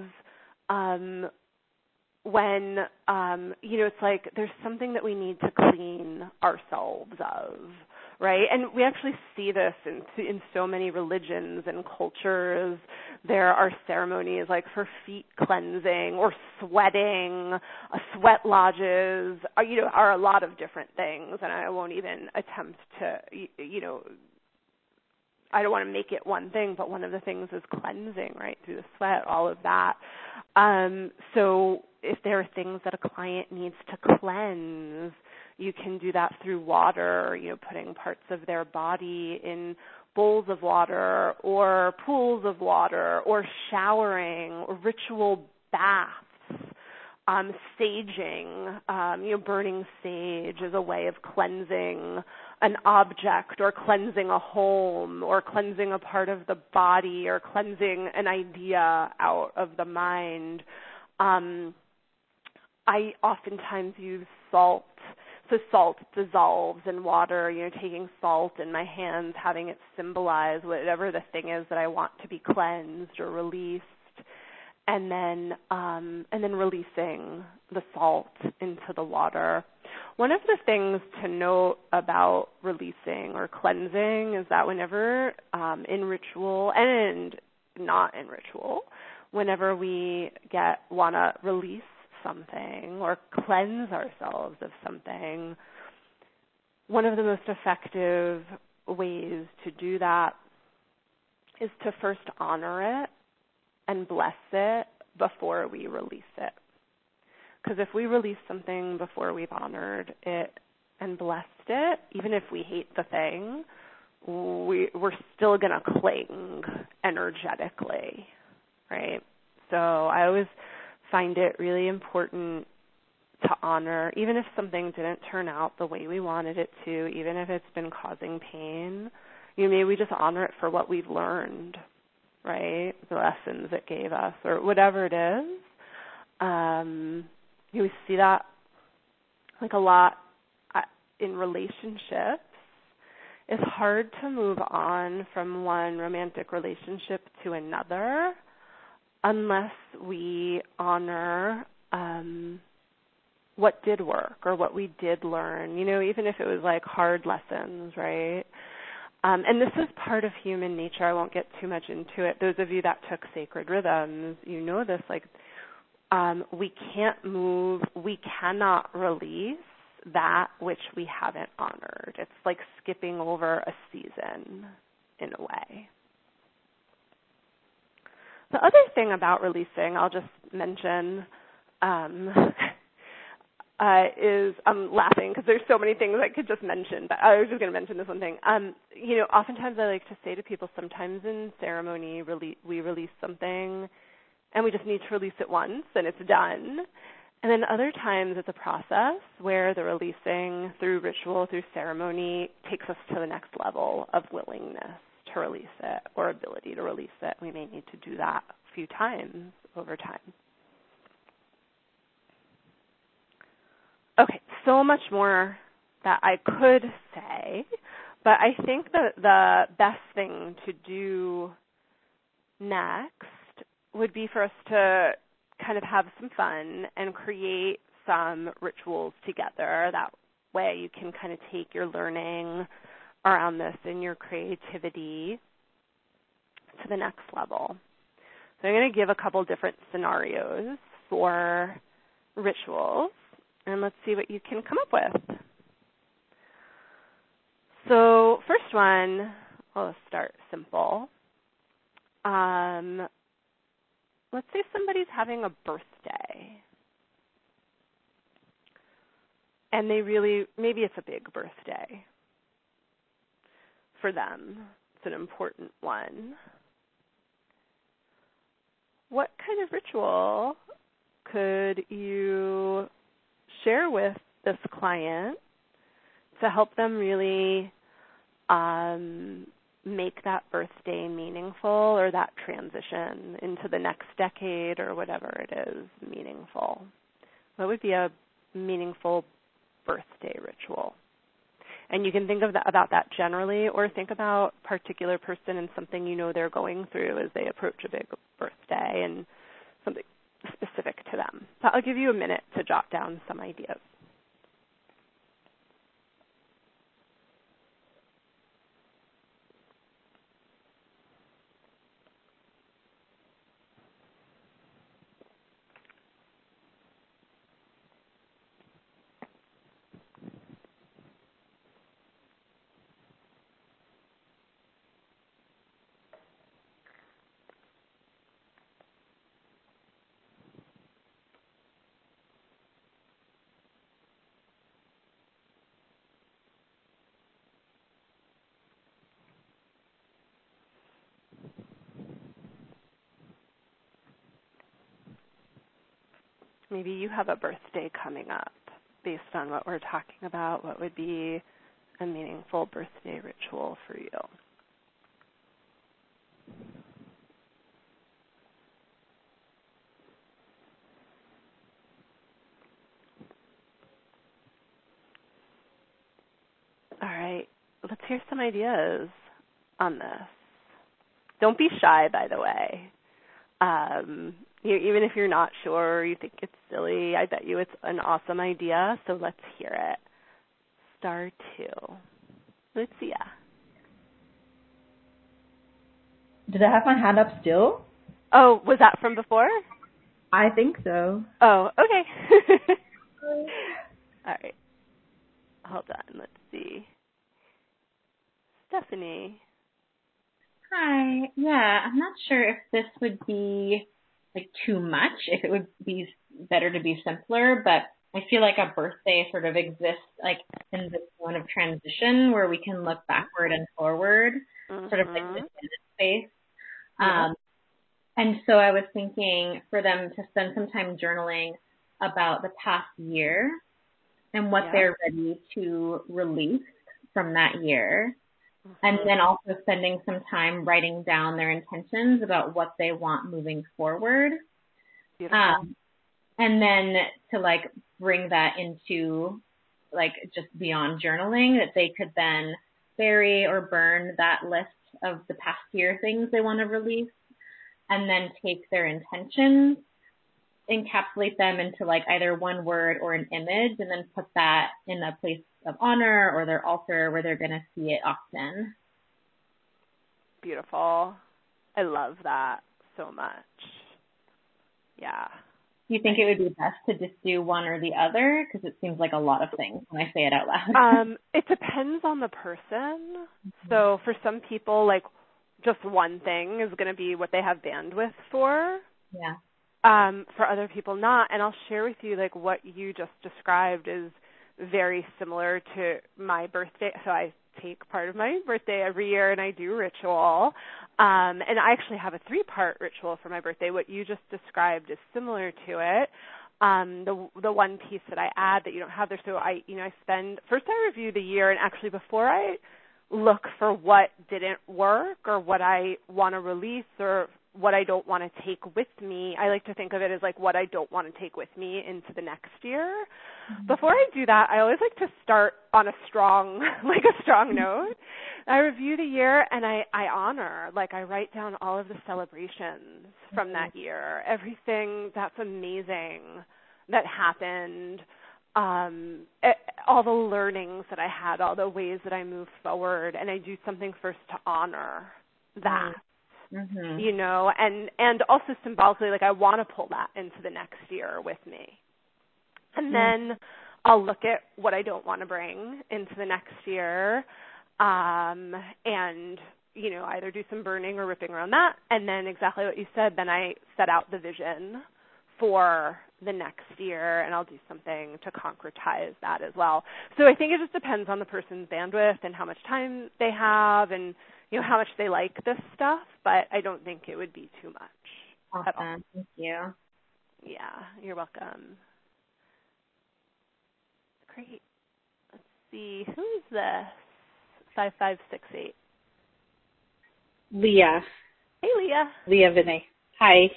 when, it's like there's something that we need to clean ourselves of, right? And we actually see this in so many religions and cultures. There are ceremonies like for feet cleansing or sweating. Sweat lodges are a lot of different things, and I won't even attempt to, I don't want to make it one thing, but one of the things is cleansing, right, through the sweat, all of that. So if there are things that a client needs to cleanse, you can do that through water, putting parts of their body in bowls of water or pools of water, or showering, or ritual baths, saging, burning sage is a way of cleansing an object, or cleansing a home, or cleansing a part of the body, or cleansing an idea out of the mind. I oftentimes use salt. So salt dissolves in water, taking salt in my hands, having it symbolize whatever the thing is that I want to be cleansed or released, and then releasing the salt into the water. One of the things to note about releasing or cleansing is that whenever in ritual and not in ritual, whenever we want to release something or cleanse ourselves of something, one of the most effective ways to do that is to first honor it and bless it before we release it. Because if we release something before we've honored it and blessed it, even if we hate the thing, we're still going to cling energetically, right? So I always find it really important to honor, even if something didn't turn out the way we wanted it to, even if it's been causing pain, maybe we just honor it for what we've learned, right? The lessons it gave us, or whatever it is. We see that like a lot in relationships. It's hard to move on from one romantic relationship to another unless we honor what did work or what we did learn, even if it was like hard lessons, right? And this is part of human nature. I won't get too much into it. Those of you that took sacred rhythms, this, like, we cannot release that which we haven't honored. It's like skipping over a season in a way. The other thing about releasing, I'll just mention, is I'm laughing because there's so many things I could just mention, but I was just going to mention this one thing. Oftentimes I like to say to people, sometimes in ceremony we release something and we just need to release it once and it's done. And then other times it's a process where the releasing through ritual, through ceremony, takes us to the next level of willingness to release it or ability to release it. We may need to do that a few times over time. Okay, so much more that I could say, but I think that the best thing to do next would be for us to kind of have some fun and create some rituals together. That way you can kind of take your learning around this and your creativity to the next level. So I'm going to give a couple different scenarios for rituals, and let's see what you can come up with. So first one, I'll start simple. Let's say somebody's having a birthday, and maybe it's a big birthday for them. It's an important one. What kind of ritual could you share with this client to help them really make that birthday meaningful, or that transition into the next decade or whatever it is meaningful? What would be a meaningful birthday ritual? And you can think about that generally, or think about a particular person and something you know they're going through as they approach a big birthday and something specific to them. So I'll give you a minute to jot down some ideas. Maybe you have a birthday coming up. Based on what we're talking about, what would be a meaningful birthday ritual for you? All right, let's hear some ideas on this. Don't be shy, by the way. Even if you're not sure or you think it's silly, I bet you it's an awesome idea, so let's hear it. Star 2. Lucia. Did I have my hand up still? Oh, was that from before? I think so. Oh, okay. All right. Hold on, let's see. Stephanie. Hi. Yeah, I'm not sure if this would be like too much, if it would be better to be simpler, but I feel like a birthday sort of exists like in this moment of transition where we can look backward and forward, sort of like this in space. And so I was thinking for them to spend some time journaling about the past year and what they're ready to release from that year. And then also spending some time writing down their intentions about what they want moving forward. And then to like bring that into like just beyond journaling, that they could then bury or burn that list of the past year things they want to release, and then take their intentions, encapsulate them into like either one word or an image, and then put that in a place of honor or their altar where they're going to see it often. Beautiful. I love that so much. Yeah. Do you think it would be best to just do one or the other? Because it seems like a lot of things when I say it out loud. It depends on the person. So for some people, like just one thing is going to be what they have bandwidth for. Yeah. For other people, not. And I'll share with you, like, what you just described is very similar to my birthday. So I take part of my birthday every year and I do ritual. And I actually have a 3-part ritual for my birthday. What you just described is similar to it. the one piece that I add that you don't have there. So I review the year, and actually before I look for what didn't work or what I want to release or what I don't want to take with me, I like to think of it as like what I don't want to take with me into the next year. Mm-hmm. Before I do that, I always like to start on a strong note. I review the year and I honor, like I write down all of the celebrations from that year, everything that's amazing that happened, all the learnings that I had, all the ways that I moved forward, and I do something first to honor that. Mm-hmm. You know, and also symbolically, like I want to pull that into the next year with me. And then I'll look at what I don't want to bring into the next year, and, you know, either do some burning or ripping around that. And then exactly what you said, then I set out the vision for the next year, and I'll do something to concretize that as well. So I think it just depends on the person's bandwidth and how much time they have and, you know, how much they like this stuff, but I don't think it would be too much. Awesome. At all. Thank you. Yeah, you're welcome. Great. Let's see. Who is this? 5568. Leah. Hey, Leah. Leah Vinay. Hi.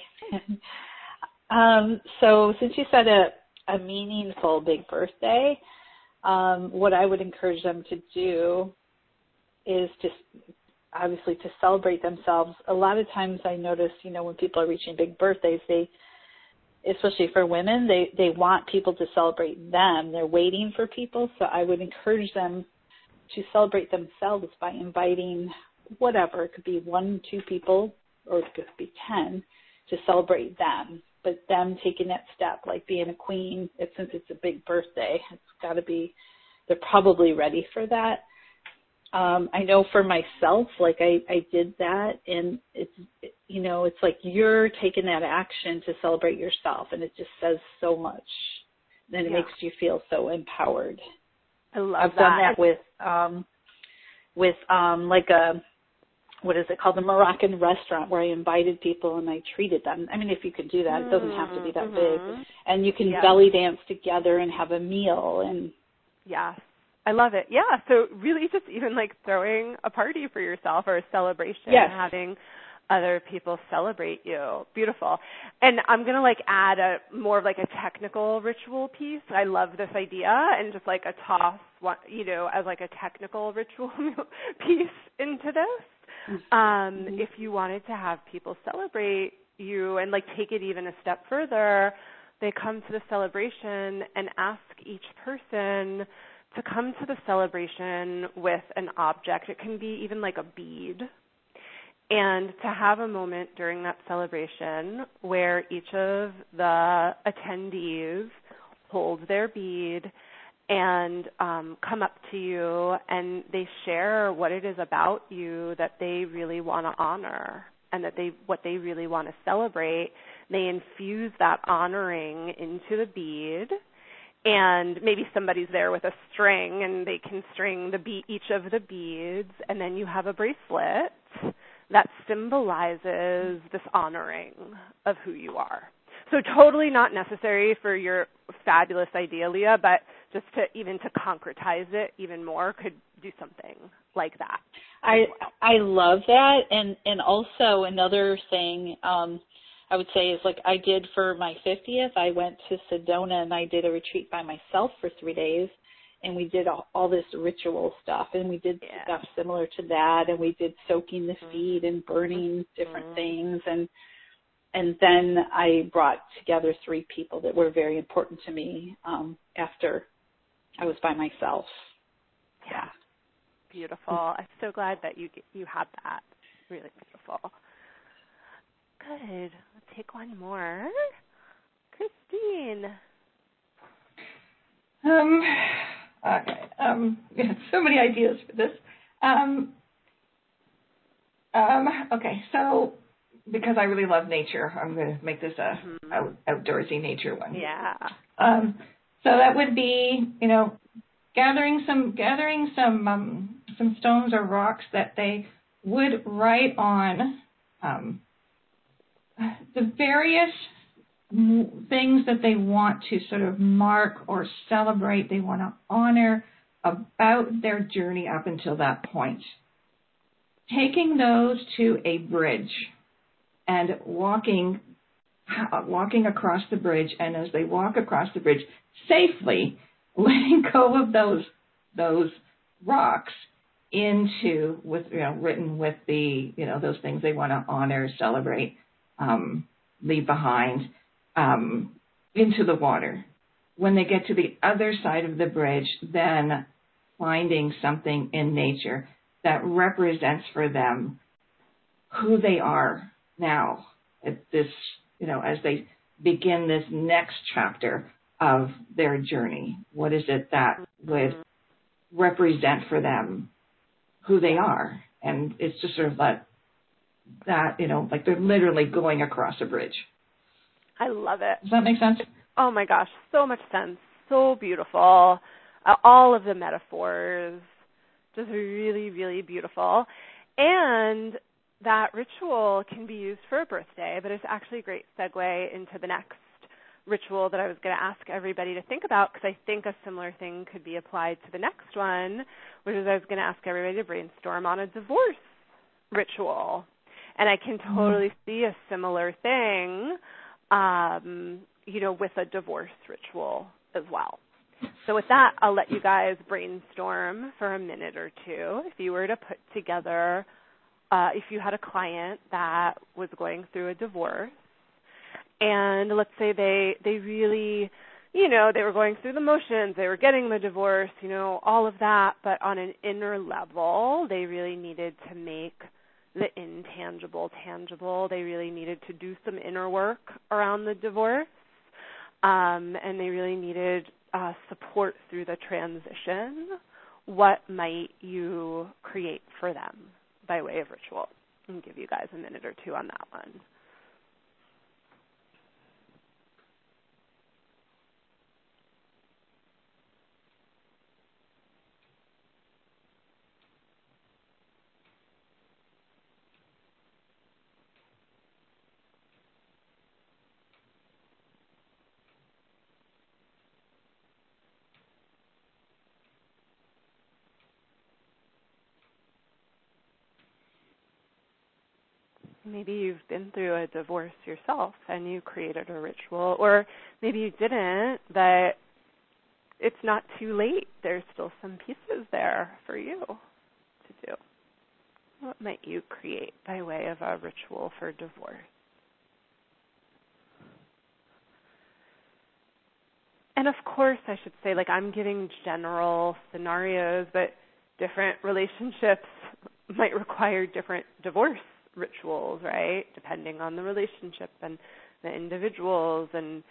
So since you said a meaningful big birthday, what I would encourage them to do is just obviously to celebrate themselves. A lot of times I notice, you know, when people are reaching big birthdays, they, especially for women, they want people to celebrate them. They're waiting for people. So I would encourage them to celebrate themselves by inviting whatever. It could be 1, 2 people, or it could be 10 to celebrate them. But them taking that step, like being a queen, since it's a big birthday, it's got to be, they're probably ready for that. I know for myself, like I did that, and it's, you know, it's like you're taking that action to celebrate yourself, and it just says so much. Then it makes you feel so empowered. I love I've done that with like a, what is it called, the Moroccan restaurant, where I invited people and I treated them. I mean, if you could do that, it doesn't have to be that big. And you can belly dance together and have a meal. And yes. I love it. Yeah, so really just even like throwing a party for yourself or a celebration, having other people celebrate you. Beautiful. And I'm going to like add more of like a technical ritual piece. I love this idea, and just like a toss, you know, as like a technical ritual piece into this. If you wanted to have people celebrate you and like take it even a step further, they come to the celebration and ask each person to come to the celebration with an object. It can be even like a bead. And to have a moment during that celebration where each of the attendees hold their bead and come up to you and they share what it is about you that they really want to honor and that what they really want to celebrate. They infuse that honoring into the bead. And maybe somebody's there with a string, and they can string each of the beads, and then you have a bracelet that symbolizes this honoring of who you are. So totally not necessary for your fabulous idea, Leah, but just to concretize it even more, could do something like that. I love that, and also another thing. I would say is like I did for my 50th, I went to Sedona and I did a retreat by myself for 3 days, and we did all this ritual stuff, and we did stuff similar to that, and we did soaking the feet and burning different things, and then I brought together 3 people that were very important to me after I was by myself. Yeah. Beautiful. I'm so glad that you had that. Really beautiful. Good. Let's take one more. Christine. Okay. We have so many ideas for this. Okay, so because I really love nature, I'm going to make this a outdoorsy nature one. Yeah. So that would be, you know, gathering some stones or rocks that they would write on the various things that they want to sort of mark or celebrate, they want to honor about their journey up until that point. Taking those to a bridge and walking across the bridge, and as they walk across the bridge, safely letting go of those rocks written with the, those things they want to honor, celebrate, leave behind, into the water. When they get to the other side of the bridge, then finding something in nature that represents for them who they are now at this, as they begin this next chapter of their journey. What is it that would represent for them who they are? And it's just sort of that, like they're literally going across a bridge. I love it. Does that make sense? Oh my gosh, so much sense. So beautiful. All of the metaphors, just really, really beautiful. And that ritual can be used for a birthday, but it's actually a great segue into the next ritual that I was going to ask everybody to think about, because I think a similar thing could be applied to the next one, which is I was going to ask everybody to brainstorm on a divorce ritual. And I can totally see a similar thing, with a divorce ritual as well. So with that, I'll let you guys brainstorm for a minute or two. If you were to put together, if you had a client that was going through a divorce, and let's say they really, they were going through the motions, they were getting the divorce, all of that, but on an inner level, they really needed to make the intangible tangible. They really needed to do some inner work around the divorce, and they really needed support through the transition. What might you create for them by way of ritual? I'll give you guys a minute or two on that one. Maybe you've been through a divorce yourself and you created a ritual, or maybe you didn't, but it's not too late. There's still some pieces there for you to do. What might you create by way of a ritual for divorce? And of course, I should say, I'm giving general scenarios, but different relationships might require different divorce rituals, right? Depending on the relationship and the individuals. And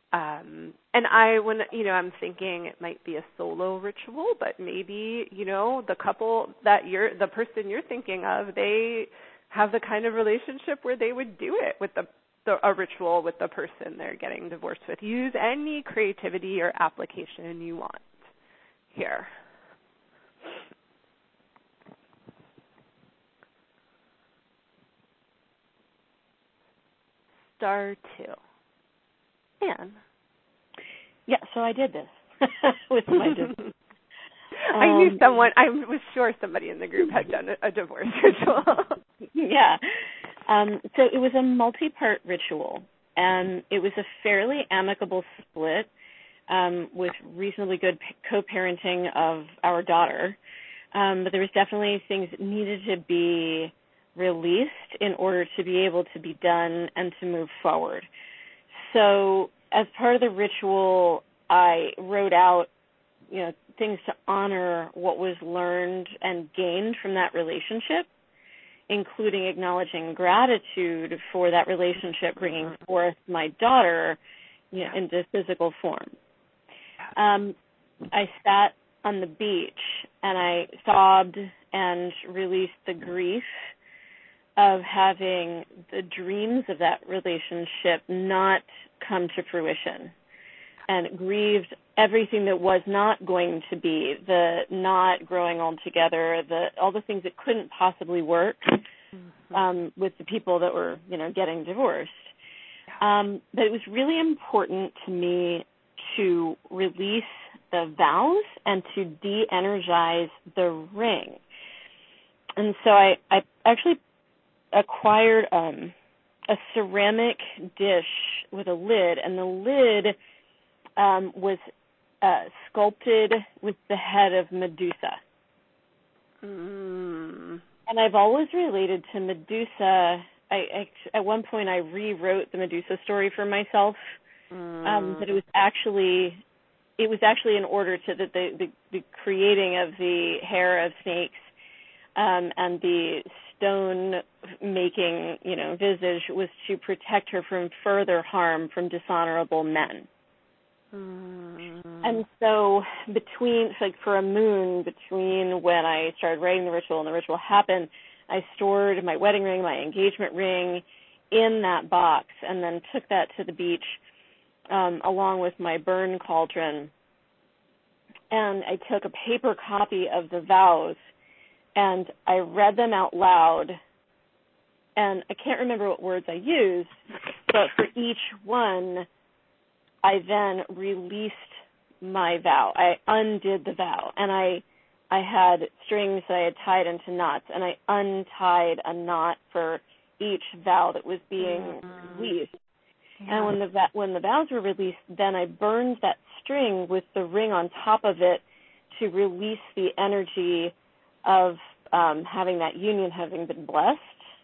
I'm thinking it might be a solo ritual, but maybe, the couple the person you're thinking of, they have the kind of relationship where they would do it with a ritual with the person they're getting divorced with. Use any creativity or application you want here. Star 2. Anne. Yeah, so I did this with my divorce. I was sure somebody in the group had done a divorce ritual. Yeah. So it was a multi-part ritual, and it was a fairly amicable split with reasonably good co-parenting of our daughter. But there was definitely things that needed to be released in order to be able to be done and to move forward. So as part of the ritual, I wrote out, things to honor what was learned and gained from that relationship, including acknowledging gratitude for that relationship bringing forth my daughter into physical form. I sat on the beach and I sobbed and released the grief of having the dreams of that relationship not come to fruition, and grieved everything that was not going to be, the not growing old together, all the things that couldn't possibly work with the people that were, getting divorced. But it was really important to me to release the vows and to de-energize the ring. And so I actually acquired a ceramic dish with a lid, and the lid was sculpted with the head of Medusa. And I've always related to Medusa. At one point I rewrote the Medusa story for myself, but it was actually in order to the creating of the hair of snakes and the stone making, visage was to protect her from further harm from dishonorable men. And so for a moon between when I started writing the ritual and the ritual happened, I stored my wedding ring, my engagement ring in that box, and then took that to the beach along with my burn cauldron. And I took a paper copy of the vows, and I read them out loud. And I can't remember what words I used, but for each one, I then released my vow. I undid the vow, and I had strings that I had tied into knots, and I untied a knot for each vow that was being released. Yeah. And when the vows were released, then I burned that string with the ring on top of it to release the energy of having that union having been blessed,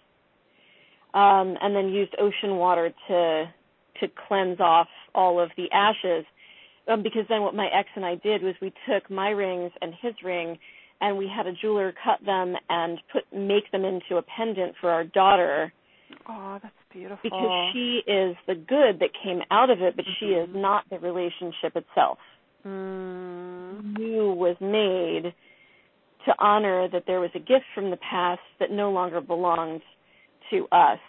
and then used ocean water to cleanse off all of the ashes. Because then what my ex and I did was we took my rings and his ring, and we had a jeweler cut them and make them into a pendant for our daughter. Oh, that's beautiful. Because she is the good that came out of it, but she is not the relationship itself. You was made to honor that there was a gift from the past that no longer belonged to us.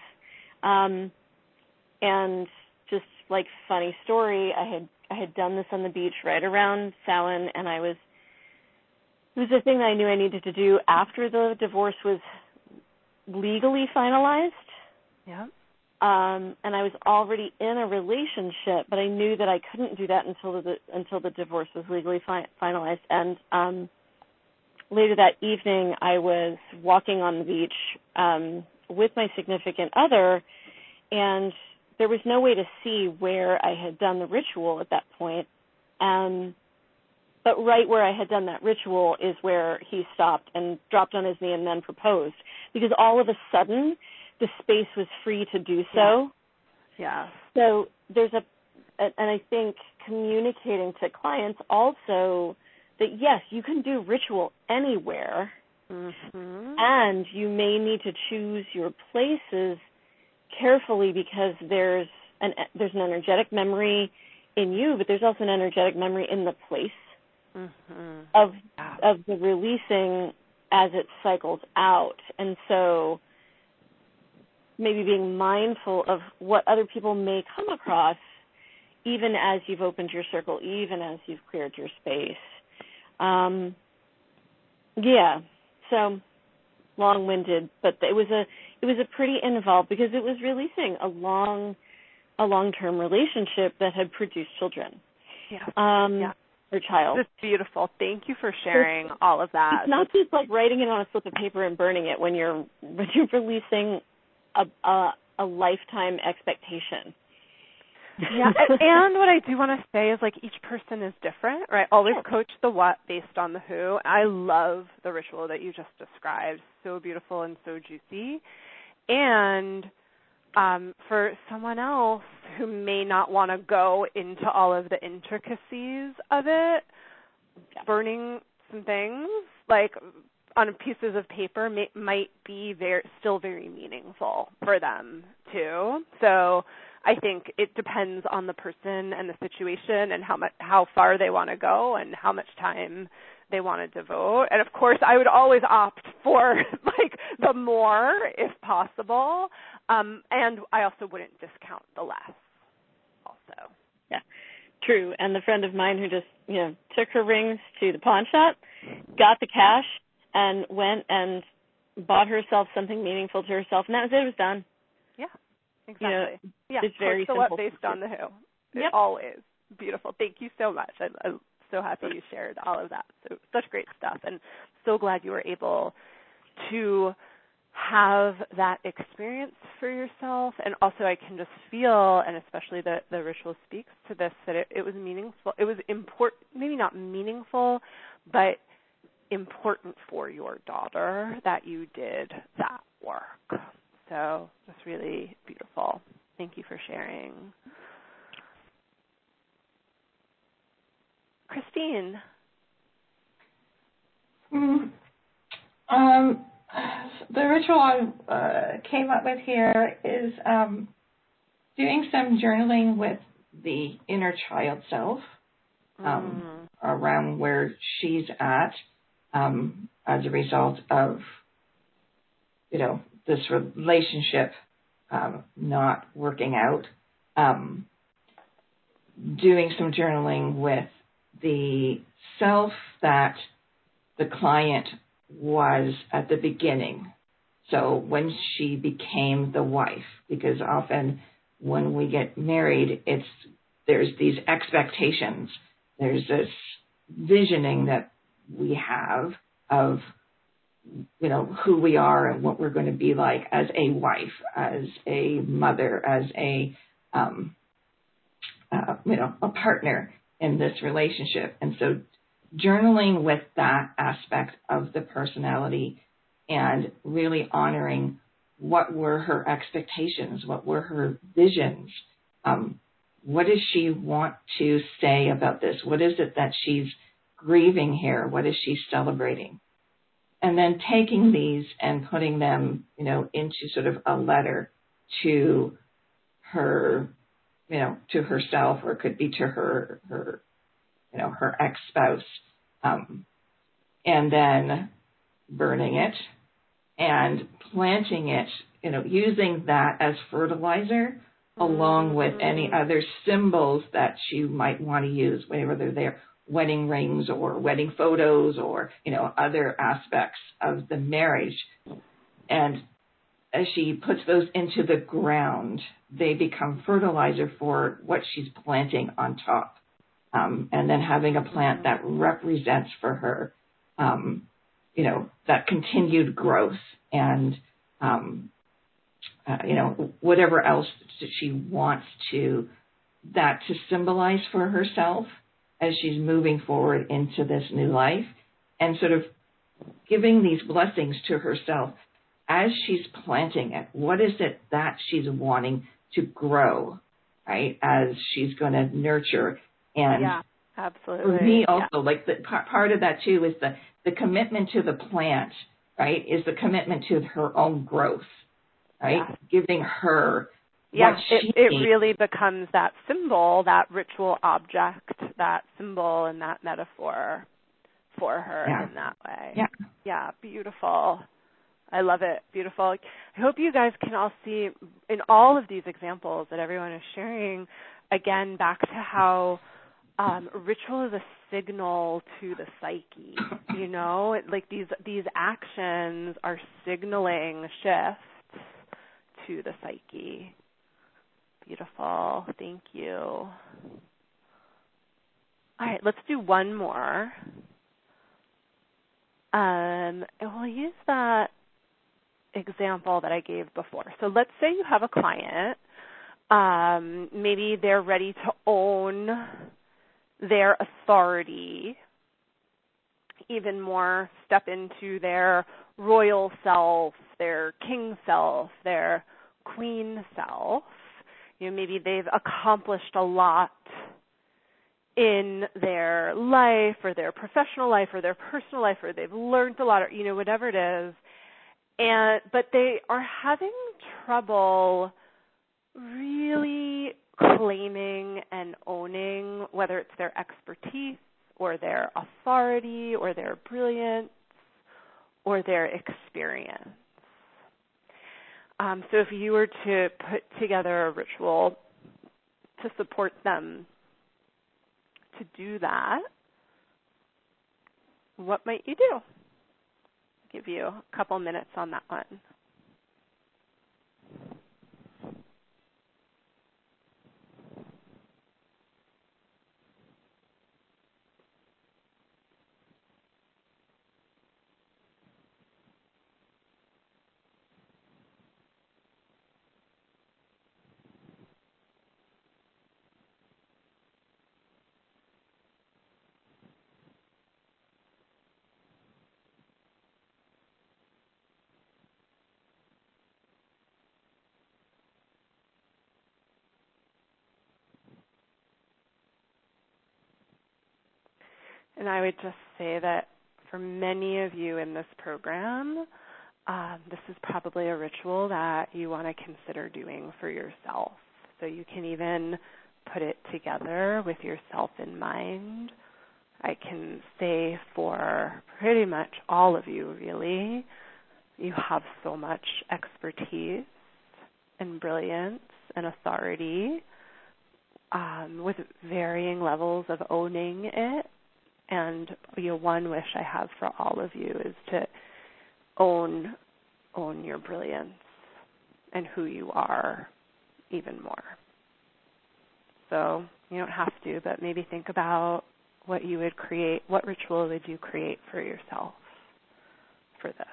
And just like funny story, I had done this on the beach right around Samhain, and it was a thing that I knew I needed to do after the divorce was legally finalized. Yeah. And I was already in a relationship, but I knew that I couldn't do that until the divorce was legally finalized. And later that evening, I was walking on the beach with my significant other, and there was no way to see where I had done the ritual at that point. But right where I had done that ritual is where he stopped and dropped on his knee and then proposed. Because all of a sudden, the space was free to do so. Yeah. So there's and I think communicating to clients also that, yes, you can do ritual anywhere. And you may need to choose your places carefully because there's an energetic memory in you, but there's also an energetic memory in the place of the releasing as it cycles out. And so maybe being mindful of what other people may come across even as you've opened your circle, even as you've cleared your space. So long-winded, but it was a pretty involved because it was releasing a long-term relationship that had produced children. Or child. This is beautiful. Thank you for sharing all of that. It's not just like writing it on a slip of paper and burning it when you're releasing a lifetime expectation. Yeah, and what I do want to say is, like, each person is different, right? Always coach the what based on the who. I love the ritual that you just described. So beautiful and so juicy. And for someone else who may not want to go into all of the intricacies of it, burning some things, like, on pieces of paper might be still very meaningful for them, too. So I think it depends on the person and the situation and how far they want to go and how much time they want to devote. And, of course, I would always opt for, like, the more if possible. And I also wouldn't discount the less also. Yeah, true. And the friend of mine who just, took her rings to the pawn shop, got the cash, and went and bought herself something meaningful to herself, and that was it. It was done. Exactly. It's very the simple. What based on the who. Yep. Always. Beautiful. Thank you so much. I'm so happy you shared all of that. So such great stuff, and so glad you were able to have that experience for yourself. And also I can just feel, and especially the ritual speaks to this, that it was meaningful. It was important, maybe not meaningful, but important for your daughter that you did that work. So it's really beautiful. Thank you for sharing. Christine. The ritual I came up with here is doing some journaling with the inner child self around where she's at as a result of, this relationship not working out. Doing some journaling with the self that the client was at the beginning. So when she became the wife, because often when we get married, there's these expectations. There's this visioning that we have of, who we are and what we're going to be like as a wife, as a mother, as a partner in this relationship. And so journaling with that aspect of the personality and really honoring what were her expectations, what were her visions, what does she want to say about this? What is it that she's grieving here? What is she celebrating? And then taking these and putting them, into sort of a letter to her, to herself, or it could be to her ex-spouse, and then burning it and planting it, using that as fertilizer along with any other symbols that she might want to use, whether they're wedding rings or wedding photos or, other aspects of the marriage. And as she puts those into the ground, they become fertilizer for what she's planting on top. And then having a plant that represents for her, that continued growth and, whatever else she wants to symbolize for herself as she's moving forward into this new life, and sort of giving these blessings to herself as she's planting it. What is it that she's wanting to grow, right, as she's going to nurture? And yeah, absolutely. For me also, like the part of that too is the commitment to the plant, right, is the commitment to her own growth, right, giving her what she it really becomes that symbol, that ritual object, that symbol and that metaphor for her in that way. Yeah, beautiful. I love it. Beautiful. I hope you guys can all see in all of these examples that everyone is sharing, again, back to how ritual is a signal to the psyche, like these actions are signaling shifts to the psyche. Beautiful. Thank you. All right, let's do one more. And we'll use that example that I gave before. So let's say you have a client. Maybe they're ready to own their authority even more, step into their royal self, their king self, their queen self. Maybe they've accomplished a lot in their life or their professional life or their personal life, or they've learned a lot, or, whatever it is. But they are having trouble really claiming and owning whether it's their expertise or their authority or their brilliance or their experience. So if you were to put together a ritual to support them to do that, what might you do? I'll give you a couple minutes on that one. And I would just say that for many of you in this program, this is probably a ritual that you want to consider doing for yourself. So you can even put it together with yourself in mind. I can say for pretty much all of you, really, you have so much expertise and brilliance and authority with varying levels of owning it. And one wish I have for all of you is to own your brilliance and who you are even more. So you don't have to, but maybe think about what you would create, what ritual would you create for yourself for this?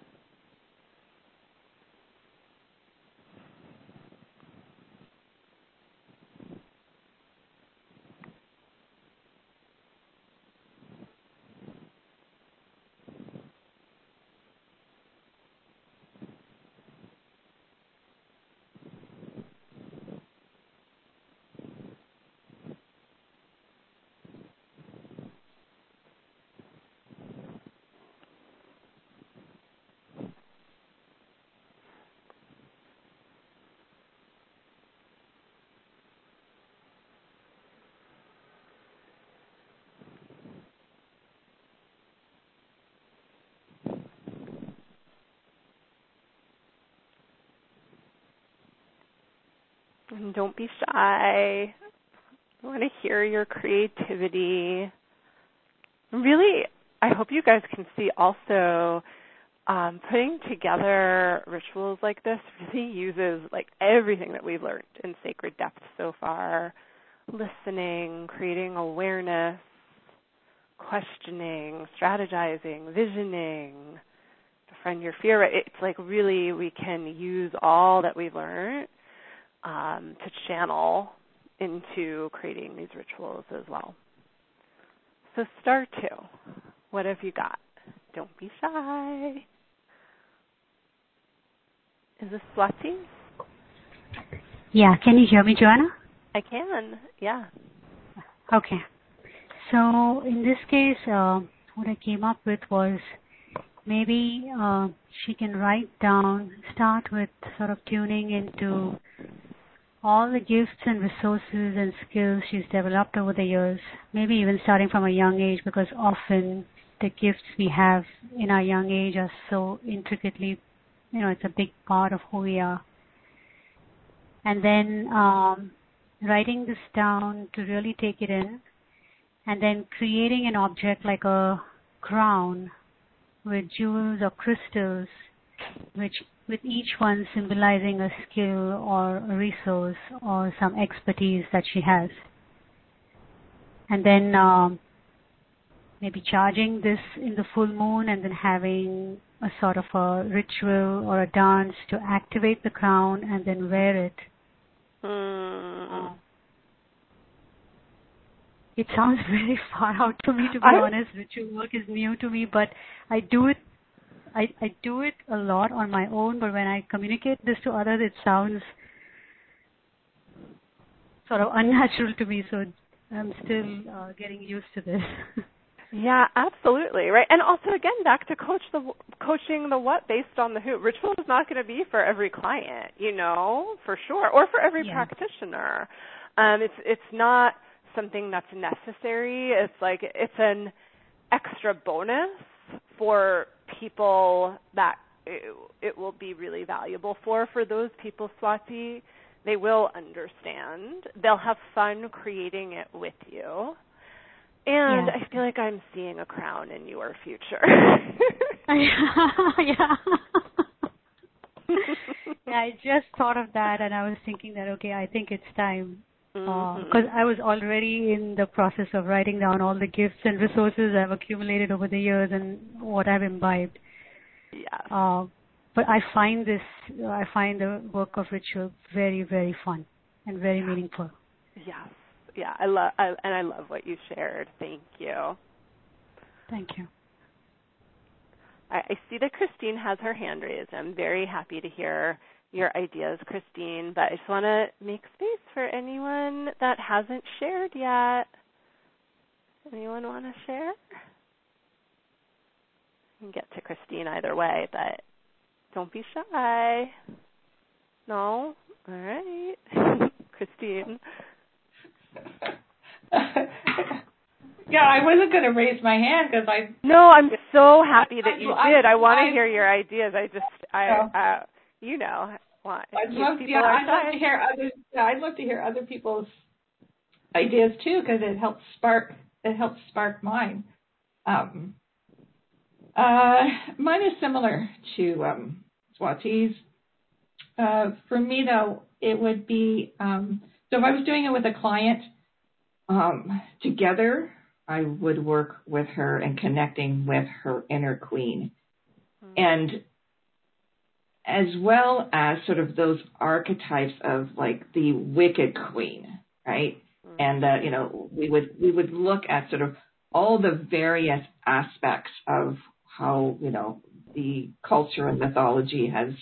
And don't be shy. I want to hear your creativity. Really, I hope you guys can see also putting together rituals like this really uses like everything that we've learned in Sacred Depth so far. Listening, creating awareness, questioning, strategizing, visioning, befriend your fear. It's like really we can use all that we've learned to channel into creating these rituals as well. So star 2, what have you got? Don't be shy. Is this Swati? Yeah, can you hear me, Joanna? I can, yeah. Okay. So in this case, what I came up with was maybe she can write down, start with sort of tuning into all the gifts and resources and skills she's developed over the years, maybe even starting from a young age, because often the gifts we have in our young age are so intricately, it's a big part of who we are. And then writing this down to really take it in, and then creating an object like a crown with jewels or crystals, which with each one symbolizing a skill or a resource or some expertise that she has. And then maybe charging this in the full moon and then having a sort of a ritual or a dance to activate the crown and then wear it. It sounds very far out to me, to be honest. Ritual work is new to me, but I do it a lot on my own, but when I communicate this to others, it sounds sort of unnatural to me, so I'm still getting used to this. Yeah, absolutely, right? And also, again, back to coaching the what based on the who. Ritual is not going to be for every client, for sure, or for every practitioner. It's not something that's necessary. It's like it's an extra bonus for people that it will be really valuable for those people, Swati. They will understand. They'll have fun creating it with you. And I feel like I'm seeing a crown in your future. Yeah, I just thought of that, and I was thinking that, okay, I think it's time. Because I was already in the process of writing down all the gifts and resources I've accumulated over the years and what I've imbibed. Yeah. But I find the work of ritual very, very fun and very meaningful. Yes. Yeah, I love what you shared. Thank you. Thank you. I see that Christine has her hand raised. I'm very happy to hear your ideas, Christine, but I just want to make space for anyone that hasn't shared yet. Anyone want to share? You can get to Christine either way, but don't be shy. No? All right. Christine. Yeah, I wasn't going to raise my hand because I... No, I'm so happy that you did. I want to hear your ideas. You know, I'd love to hear other people's ideas too, because it helps spark mine. Mine is similar to Swati's. For me, though, it would be so if I was doing it with a client together, I would work with her and connecting with her inner queen, and as well as sort of those archetypes of like the wicked queen, right? And that, we would look at sort of all the various aspects of how, the culture and mythology has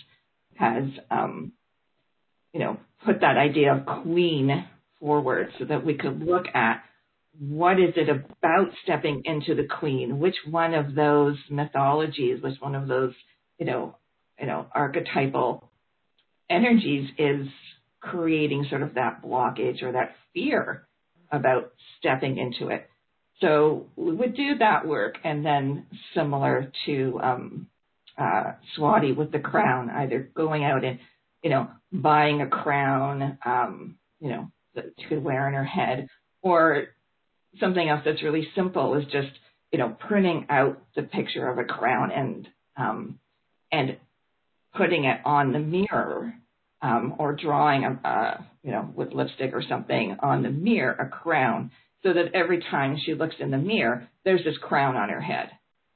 put that idea of queen forward, so that we could look at what is it about stepping into the queen, which one of those mythologies, which one of those, archetypal energies is creating sort of that blockage or that fear about stepping into it. So we would do that work, and then similar to Swati with the crown, either going out and, buying a crown, that she could wear on her head, or something else that's really simple is just, printing out the picture of a crown and putting it on the mirror, or drawing with lipstick or something on the mirror, a crown, so that every time she looks in the mirror, there's this crown on her head.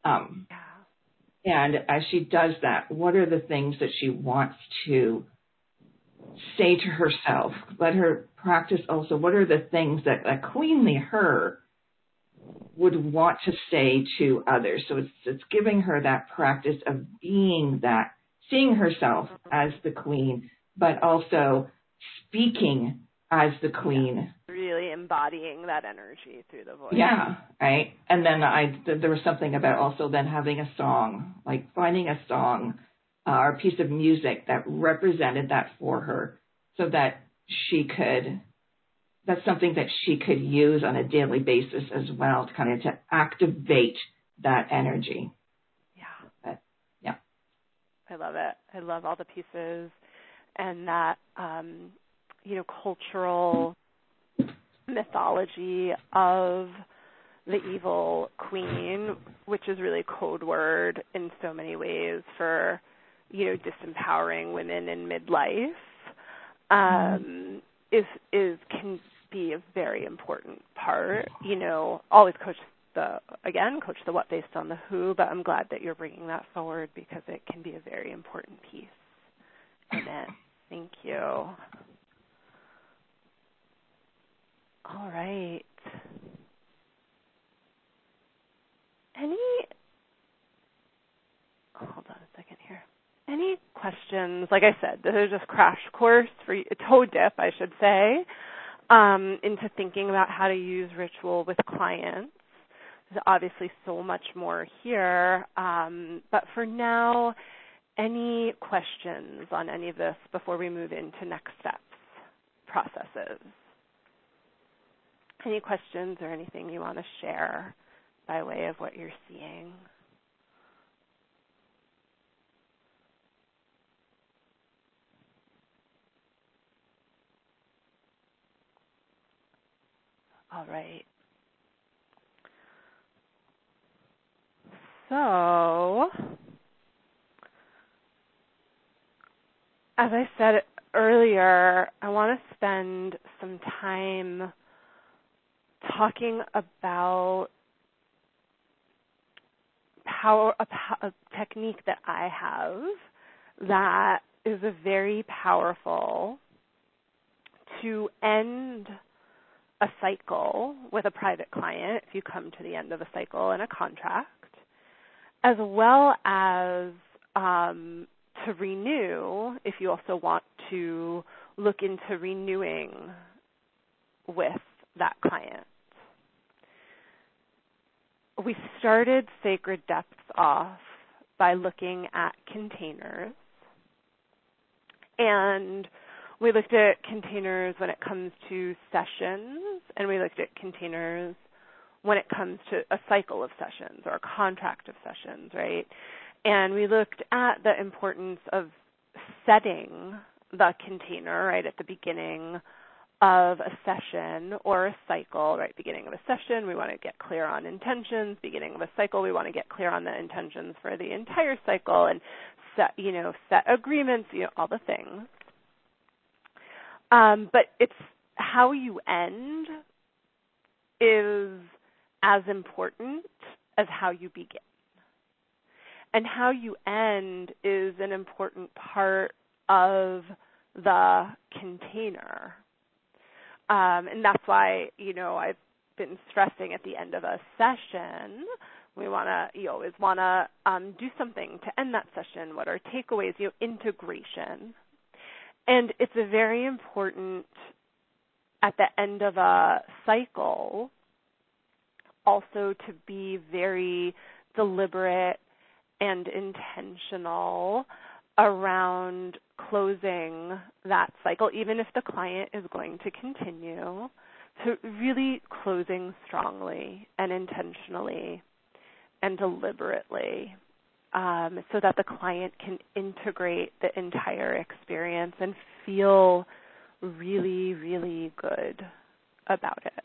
And as she does that, what are the things that she wants to say to herself? Let her practice also, what are the things that a queenly her would want to say to others? So it's giving her that practice of being that, seeing herself as the queen, but also speaking as the queen. Really embodying that energy through the voice. Yeah, right. And then there was something about also then having a song, like finding a song or a piece of music that represented that for her, so that that's something that she could use on a daily basis as well, to activate that energy. Yeah. But, yeah. I love it. I love all the pieces and that, cultural mythology of the evil queen, which is really code word in so many ways for, disempowering women in midlife, can be a very important part. Always coach the what based on the who, but I'm glad that you're bringing that forward because it can be a very important piece in it. Thank you. All right. Hold on a second here. Any questions? Like I said, this is just crash course for you, a toe dip, I should say, into thinking about how to use ritual with clients. There's obviously so much more here, but for now, any questions on any of this before we move into next steps, processes? Any questions or anything you want to share by way of what you're seeing? All right. So, as I said earlier, I want to spend some time talking about a technique that I have that is a very powerful to end a cycle with a private client if you come to the end of a cycle in a contract, as well as to renew if you also want to look into renewing with that client. we started Sacred Depths off by looking at containers. And we looked at containers when it comes to sessions, and we looked at containers when it comes to a cycle of sessions or a contract of sessions, right? And we looked at the importance of setting the container right at the beginning of a session or a cycle, right? Beginning of a session, we want to get clear on intentions. Beginning of a cycle, we want to get clear on the intentions for the entire cycle and set agreements, all the things. But it's how you end is as important as how you begin. And how you end is an important part of the container. And that's why, I've been stressing at the end of a session, you always want to do something to end that session. What are takeaways? Integration. And it's very important at the end of a cycle also to be very deliberate and intentional around closing that cycle, even if the client is going to continue, to really closing strongly and intentionally and deliberately, so that the client can integrate the entire experience and feel really, really good about it.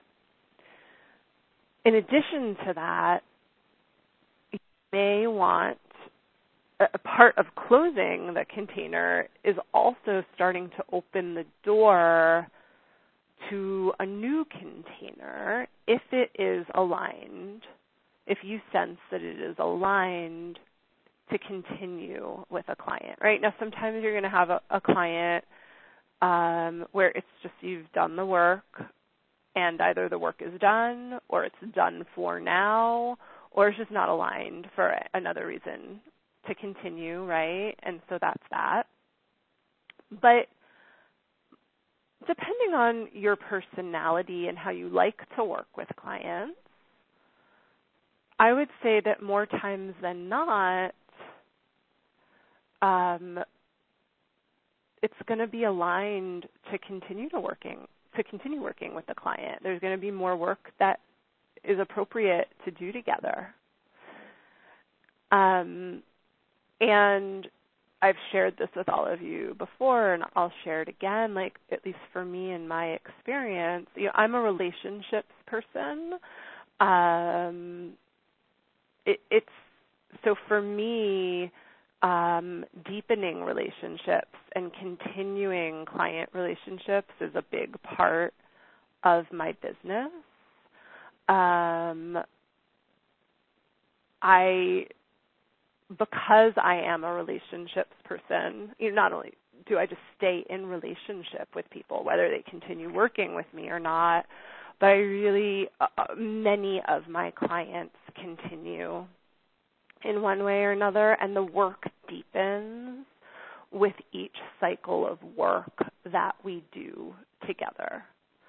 In addition to that, you may want a part of closing the container is also starting to open the door to a new container if it is aligned, if you sense that it is aligned to continue with a client, right? Now, sometimes you're going to have a client where it's just you've done the work and either the work is done or it's done for now or it's just not aligned for another reason to continue, right? And so that's that. But depending on your personality and how you like to work with clients, I would say that more times than not, it's going to be aligned to continue working with the client. There's going to be more work that is appropriate to do together. And I've shared this with all of you before, and I'll share it again, at least for me in my experience, I'm a relationships person. So for me, deepening relationships and continuing client relationships is a big part of my business. Because I am a relationships person, not only do I just stay in relationship with people, whether they continue working with me or not, but I really, many of my clients continue in one way or another, and the work deepens with each cycle of work that we do together.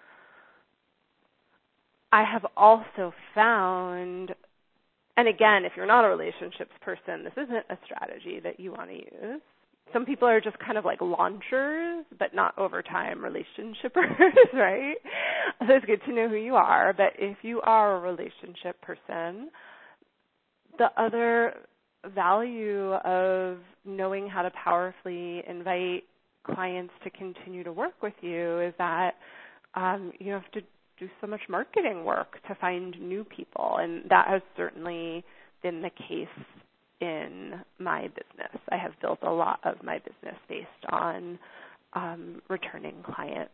I have also found, and again, if you're not a relationships person, this isn't a strategy that you want to use. Some people are just kind of like launchers, but not overtime relationshipers, right? So it's good to know who you are, but if you are a relationship person, the other value of knowing how to powerfully invite clients to continue to work with you is that you have to do so much marketing work to find new people, and that has certainly been the case in my business. I have built a lot of my business based on returning clients.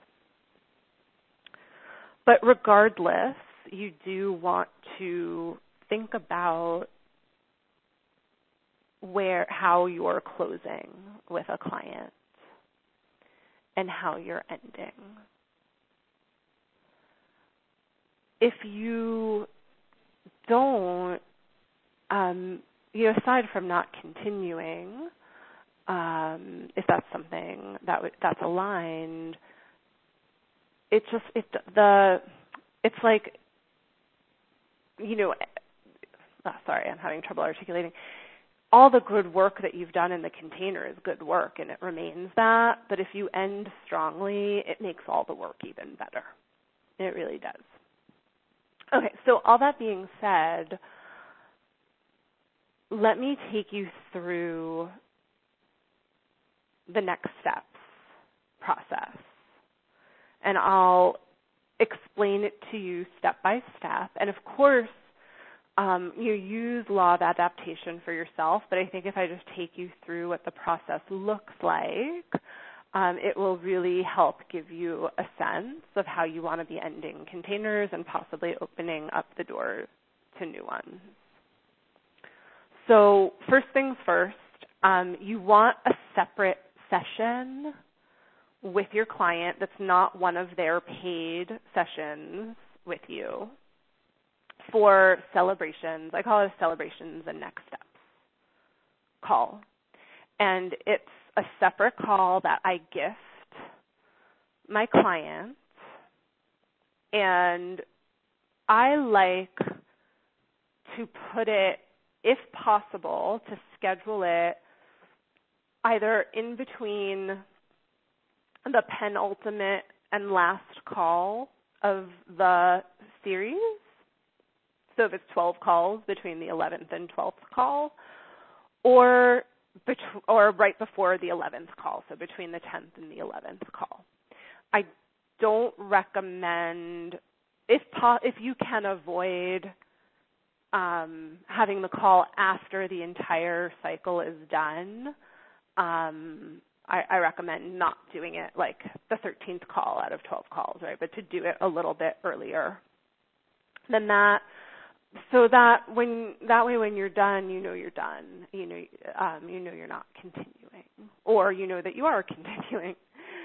But regardless, you do want to think about how you're closing with a client and how you're ending. If you don't, aside from not continuing, if that's something that's aligned, it's like sorry, I'm having trouble articulating. All the good work that you've done in the container is good work, and it remains that. But if you end strongly, it makes all the work even better. It really does. Okay, so all that being said, let me take you through the next steps process. And I'll explain it to you step by step. And of course, you use law of adaptation for yourself, but I think if I just take you through what the process looks like, it will really help give you a sense of how you want to be ending containers and possibly opening up the door to new ones. So first things first, you want a separate session with your client that's not one of their paid sessions with you for celebrations. I call it a celebrations and next steps call. And it's a separate call that I gift my clients. And I like to put it, if possible, to schedule it either in between the penultimate and last call of the series. So if it's 12 calls, between the 11th and 12th call, or right before the 11th call, so between the 10th and the 11th call. I don't recommend, if you can avoid having the call after the entire cycle is done, I recommend not doing it like the 13th call out of 12 calls, right? But to do it a little bit earlier than that, so that when you're done, you know you're done. You know you're not continuing, or you know that you are continuing.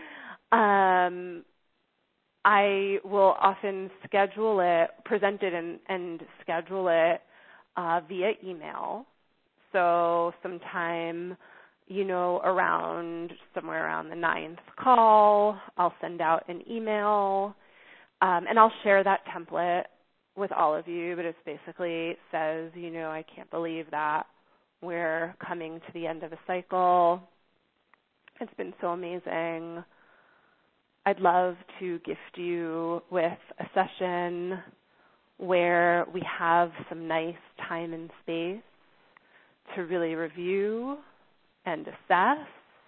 I will often schedule it, present it, and schedule it via email. So sometime, somewhere around the 9th call, I'll send out an email, and I'll share that template with all of you, but it basically says, I can't believe that we're coming to the end of a cycle. It's been so amazing. I'd love to gift you with a session where we have some nice time and space to really review and assess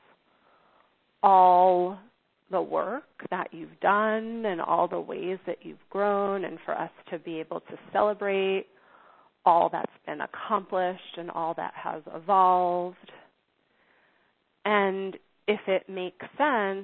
all the work that you've done and all the ways that you've grown, and for us to be able to celebrate all that's been accomplished and all that has evolved. And if it makes sense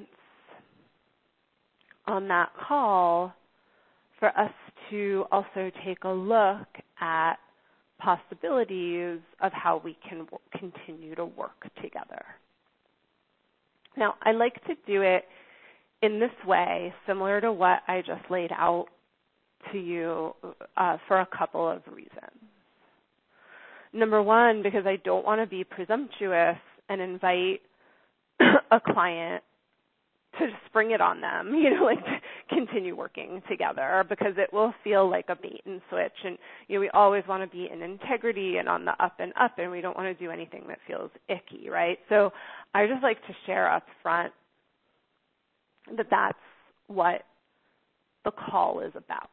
on that call, for us to also take a look at possibilities of how we can continue to work together. Now, I like to do it in this way, similar to what I just laid out to you, for a couple of reasons. Number one, because I don't want to be presumptuous and invite a client to spring it on them, to continue working together, because it will feel like a bait and switch. And, we always want to be in integrity and on the up and up, and we don't want to do anything that feels icky, right? So I just like to share up front that that's what the call is about.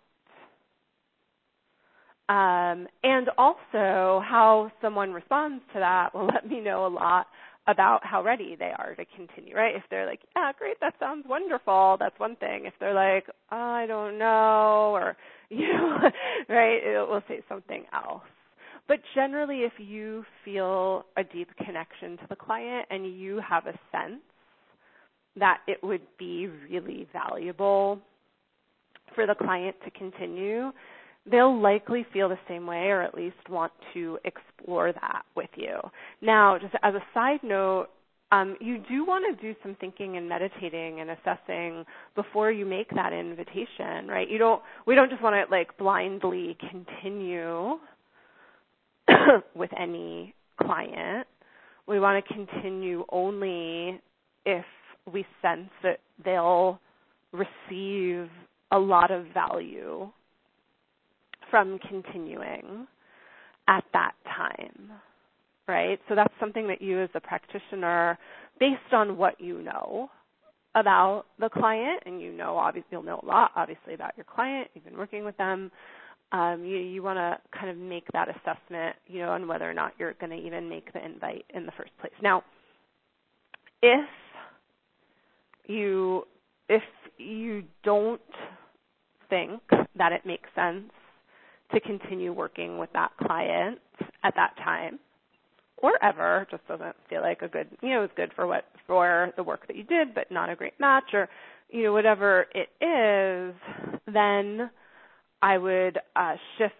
And also how someone responds to that will let me know a lot about how ready they are to continue, right? If they're like, yeah, great, that sounds wonderful, that's one thing. If they're like, I don't know, or, right, it will say something else. But generally, if you feel a deep connection to the client and you have a sense that it would be really valuable for the client to continue, they'll likely feel the same way, or at least want to explore that with you. Now, just as a side note, you do want to do some thinking and meditating and assessing before you make that invitation, right? We don't just want to blindly continue with any client. We want to continue only if we sense that they'll receive a lot of value from continuing at that time, right? So that's something that you as a practitioner, based on what you know about the client, and you'll know a lot, obviously, about your client. You've been working with them. You want to kind of make that assessment, on whether or not you're going to even make the invite in the first place. Now, if you don't think that it makes sense to continue working with that client at that time, or ever, just doesn't feel like a good, it's good for the work that you did, but not a great match, or whatever it is, then I would shift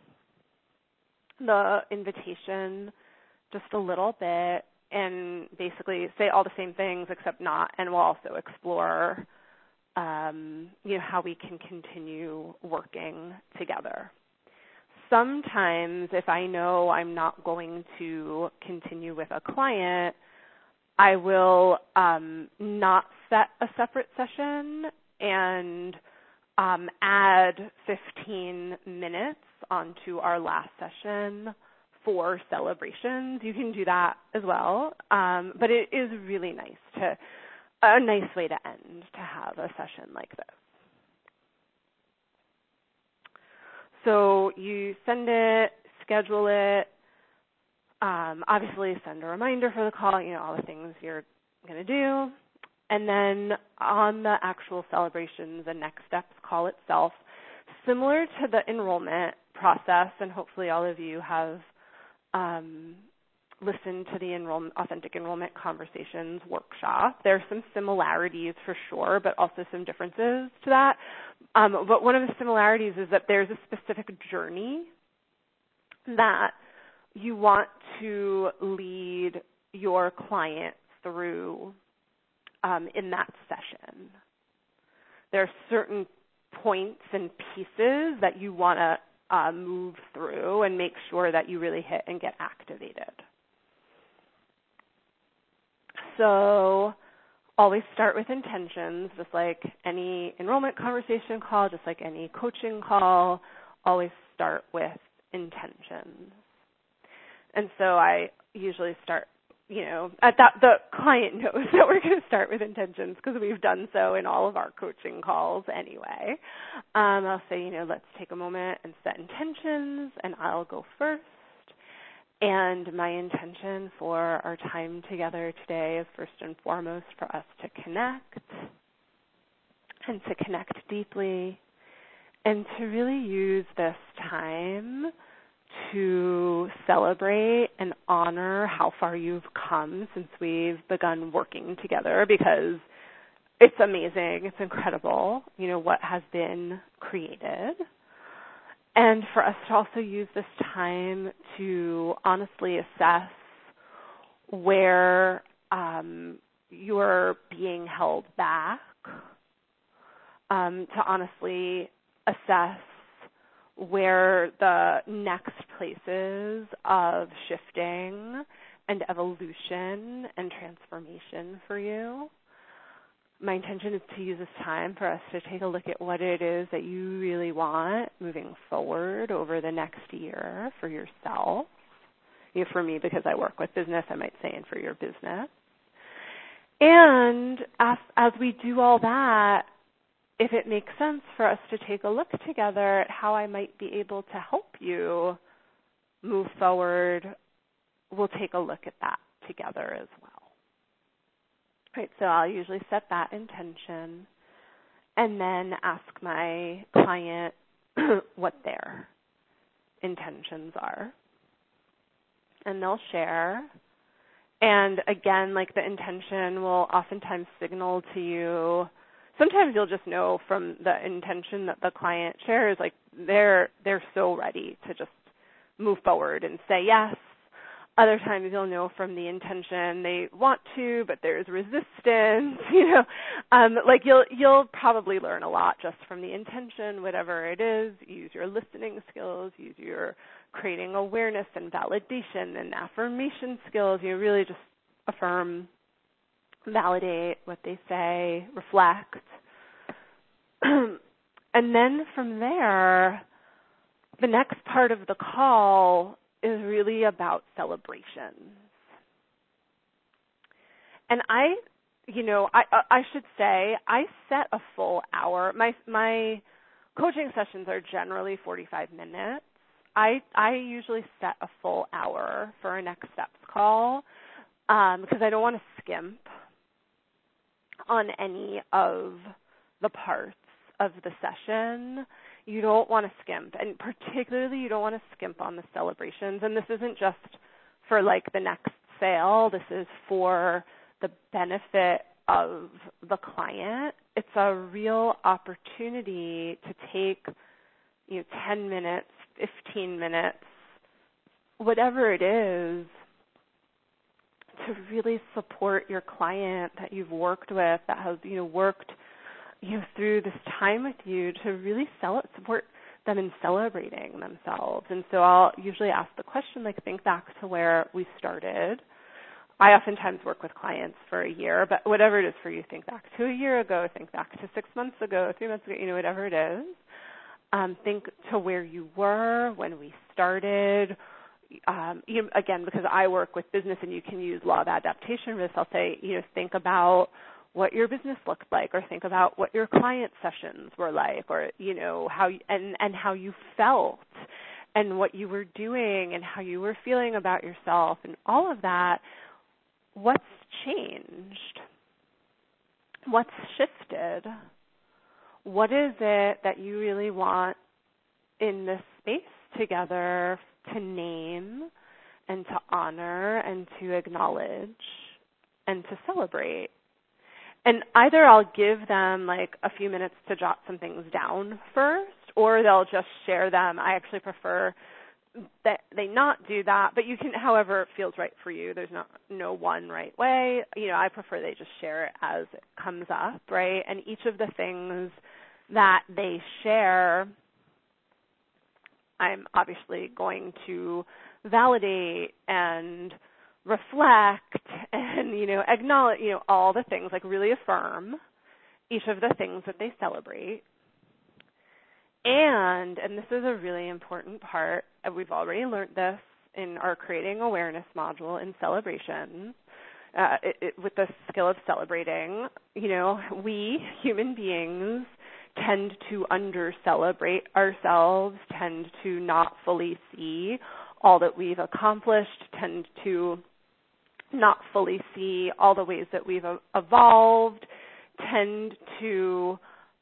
the invitation just a little bit and basically say all the same things except not, and we'll also explore how we can continue working together. Sometimes if I know I'm not going to continue with a client, I will not set a separate session and add 15 minutes onto our last session for celebrations. You can do that as well, but it is really a nice way to end, to have a session like this. So you send it, schedule it, obviously send a reminder for the call, all the things you're going to do. And then on the actual celebrations and next steps call itself, similar to the enrollment process, and hopefully all of you have listened to the Authentic Enrollment Conversations workshop. There are some similarities for sure, but also some differences to that. But one of the similarities is that there's a specific journey that you want to lead your client through in that session. There are certain points and pieces that you want to move through and make sure that you really hit and get activated. So always start with intentions, just like any enrollment conversation call, just like any coaching call, always start with intentions. And so I usually start, at that, the client knows that we're going to start with intentions because we've done so in all of our coaching calls anyway. I'll say, let's take a moment and set intentions, and I'll go first. And my intention for our time together today is first and foremost for us to connect, and to connect deeply, and to really use this time to celebrate and honor how far you've come since we've begun working together, because it's amazing, it's incredible, what has been created. And for us to also use this time to honestly assess where you're being held back, to honestly assess where the next places of shifting and evolution and transformation for you. My intention is to use this time for us to take a look at what it is that you really want moving forward over the next year for yourself. For me, because I work with business, I might say, and for your business. And as we do all that, if it makes sense for us to take a look together at how I might be able to help you move forward, we'll take a look at that together as well. Right, so I'll usually set that intention and then ask my client what their intentions are. And they'll share. And again, like the intention will oftentimes signal to you. Sometimes you'll just know from the intention that the client shares, like they're so ready to just move forward and say yes. Other times you'll know from the intention they want to, but there's resistance, like you'll probably learn a lot just from the intention, whatever it is. Use your listening skills, use your creating awareness and validation and affirmation skills. Really just affirm, validate what they say, reflect. And then from there, the next part of the call is really about celebrations. And I should say I set a full hour. My coaching sessions are generally 45 minutes. I usually set a full hour for a next steps call because I don't want to skimp on any of the parts of the session. You don't want to skimp, and particularly you don't want to skimp on the celebrations. And this isn't just for like the next sale. This is for the benefit of the client. It's a real opportunity to take 10 minutes, 15 minutes, whatever it is, to really support your client that you've worked with, that has worked through this time with you, to really support them in celebrating themselves. And so I'll usually ask the question, like, think back to where we started. I oftentimes work with clients for a year, but whatever it is for you, think back to a year ago, think back to 6 months ago, 3 months ago, whatever it is. Think to where you were when we started. Again, because I work with business and you can use law of adaptation for this, I'll say, think about what your business looked like, or think about what your client sessions were like, or, how you felt and what you were doing and how you were feeling about yourself and all of that. What's changed? What's shifted? What is it that you really want in this space together to name and to honor and to acknowledge and to celebrate? And either I'll give them like a few minutes to jot some things down first, or they'll just share them. I actually prefer that they not do that, but you can, however it feels right for you. There's no one right way. I prefer they just share it as it comes up, right? And each of the things that they share, I'm obviously going to validate and reflect and, acknowledge, all the things, like really affirm each of the things that they celebrate. And this is a really important part, we've already learned this in our Creating Awareness module in celebration, with the skill of celebrating. We human beings tend to under-celebrate ourselves, tend to not fully see all that we've accomplished, tend to not fully see all the ways that we've evolved, tend to,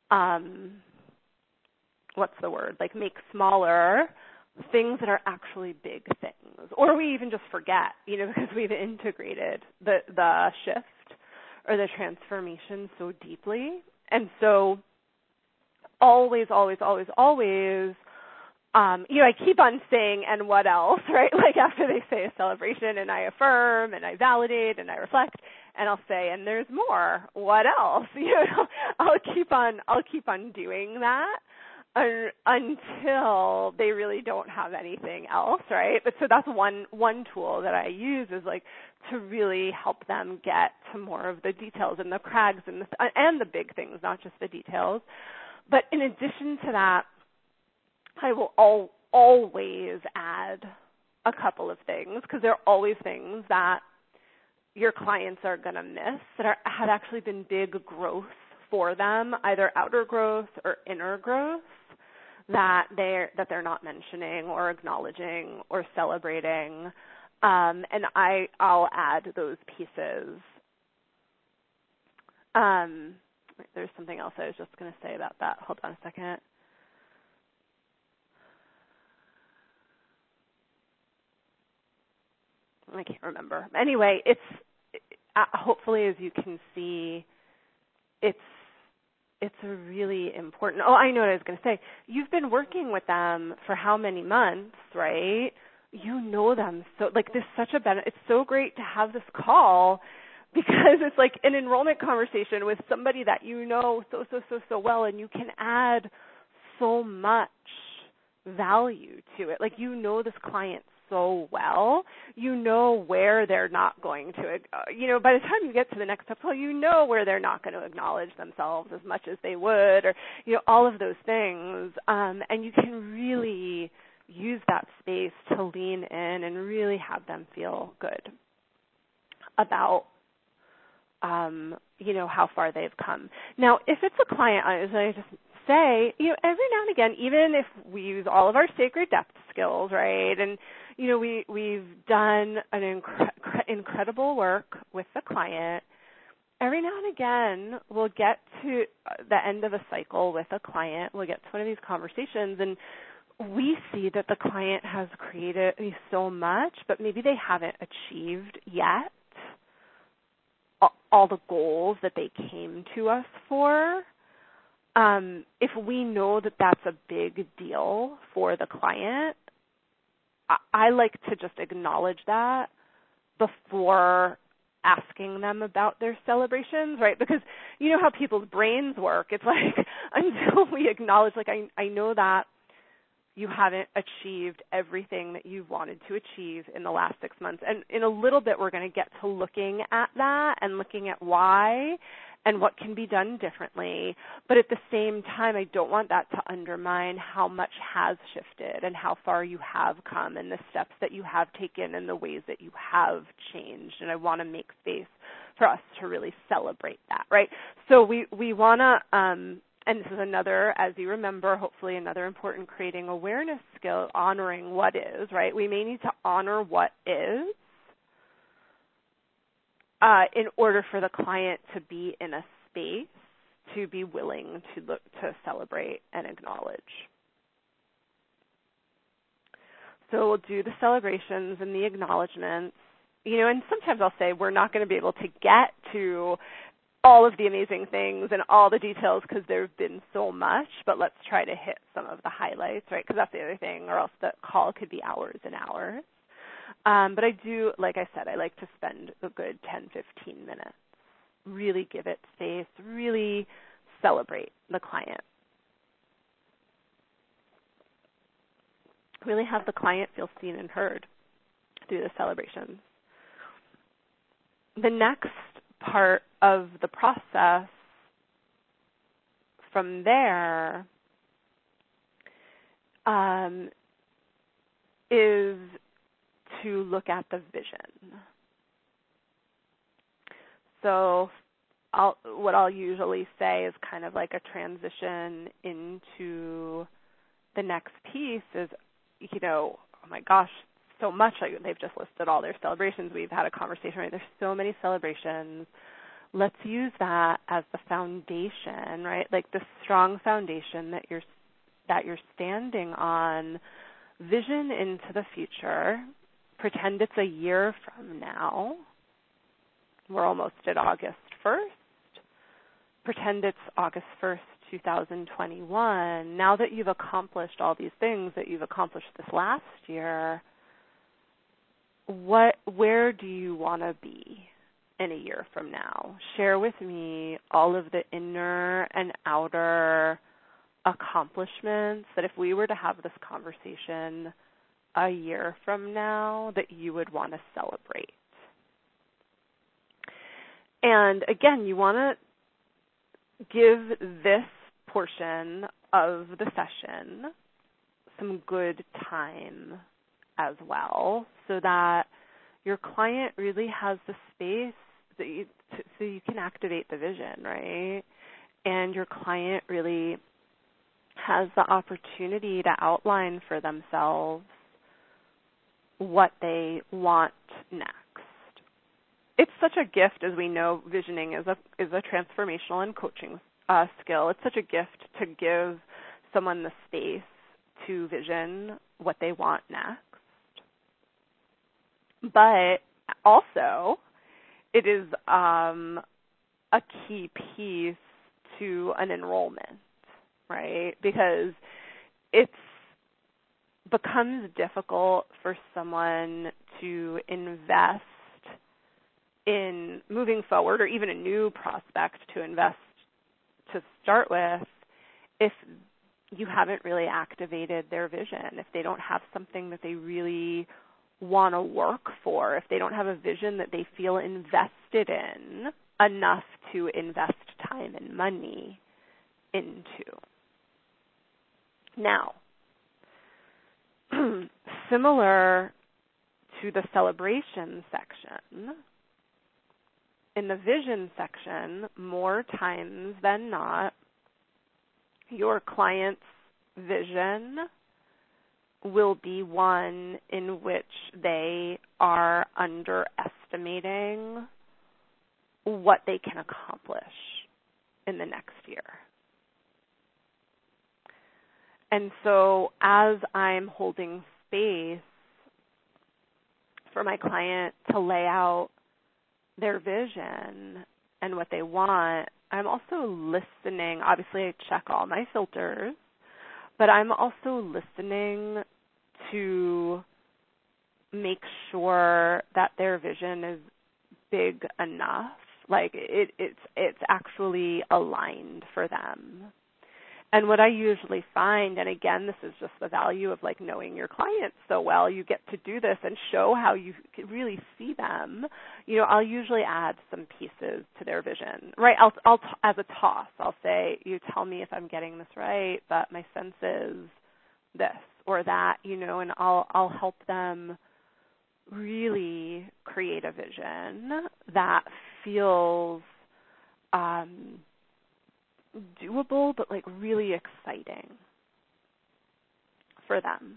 make smaller things that are actually big things. Or we even just forget, because we've integrated the shift or the transformation so deeply. And so always, always, always, always, I keep on saying, and what else, right? Like after they say a celebration, and I affirm, and I validate, and I reflect, and I'll say, and there's more. What else? I'll keep on doing that until they really don't have anything else, right? But so that's one tool that I use, is like to really help them get to more of the details and the crags and the big things, not just the details. But in addition to that, I will always add a couple of things, because there are always things that your clients are going to miss that have actually been big growth for them, either outer growth or inner growth, that they're not mentioning or acknowledging or celebrating. And I'll add those pieces. There's something else I was just going to say about that. Hold on a second. I can't remember. Anyway, it's hopefully, as you can see, it's a really important. Oh, I know what I was going to say. You've been working with them for how many months, right? You know them so, like, this is such a benefit. It's so great to have this call, because it's like an enrollment conversation with somebody that you know so well, and you can add so much value to it. Like, you know this client so well, you know where they're not going to, by the time you get to the next step, well, you know where they're not going to acknowledge themselves as much as they would, or, all of those things. And you can really use that space to lean in and really have them feel good about how far they've come. Now, if it's a client, as I just say, every now and again, even if we use all of our sacred depth skills, right, and, we've done an incredible work with the client, every now and again, we'll get to the end of a cycle with a client, we'll get to one of these conversations, and we see that the client has created so much, but maybe they haven't achieved yet all the goals that they came to us for. If we know that that's a big deal for the client, I like to just acknowledge that before asking them about their celebrations, right? Because you know how people's brains work. It's like until we acknowledge, I know that you haven't achieved everything that you've wanted to achieve in the last 6 months. And in a little bit, we're going to get to looking at that and looking at why and what can be done differently. But at the same time, I don't want that to undermine how much has shifted and how far you have come and the steps that you have taken and the ways that you have changed. And I want to make space for us to really celebrate that, right? So we want to, and this is another, as you remember, hopefully another important creating awareness skill, honoring what is, right? We may need to honor what is in order for the client to be in a space to be willing to look to celebrate and acknowledge. So we'll do the celebrations and the acknowledgments, and sometimes I'll say we're not going to be able to get to all of the amazing things and all the details because there have been so much, but let's try to hit some of the highlights, right? Because that's the other thing, or else the call could be hours and hours. But I do, like I said, I like to spend a good 10, 15 minutes, really give it space, really celebrate the client. Really have the client feel seen and heard through the celebrations. The next part of the process from there is to look at the vision. So what I'll usually say is kind of like a transition into the next piece is, oh my gosh, so much. They've just listed all their celebrations. We've had a conversation, right? There's so many celebrations. Let's use that as the foundation, right? Like the strong foundation that you're standing on. Vision into the future. Pretend it's a year from now. We're almost at August 1st. Pretend it's August 1st, 2021. Now that you've accomplished all these things that you've accomplished this last year, where do you want to be in a year from now? Share with me all of the inner and outer accomplishments that if we were to have this conversation a year from now that you would want to celebrate. And again, you want to give this portion of the session some good time as well so that your client really has the space that so you can activate the vision, right? And your client really has the opportunity to outline for themselves what they want next. It's such a gift, as we know, visioning is a transformational and coaching skill. It's such a gift to give someone the space to vision what they want next. But also, it is a key piece to an enrollment, right? Because it becomes difficult for someone to invest in moving forward, or even a new prospect to invest to start with, if you haven't really activated their vision, if they don't have something that they really want to work for, if they don't have a vision that they feel invested in enough to invest time and money into. Now, similar to the celebration section, in the vision section, more times than not, your client's vision will be one in which they are underestimating what they can accomplish in the next year. And so as I'm holding space for my client to lay out their vision and what they want, I'm also listening. Obviously, I check all my filters, but I'm also listening to make sure that their vision is big enough, like it's actually aligned for them. And what I usually find, and again, this is just the value of like knowing your clients so well, you get to do this and show how you can really see them. You know, I'll usually add some pieces to their vision, right? I'll as a toss, I'll say, you tell me if I'm getting this right, but my sense is this or that, you know, and I'll help them really create a vision that feels doable, but like really exciting for them.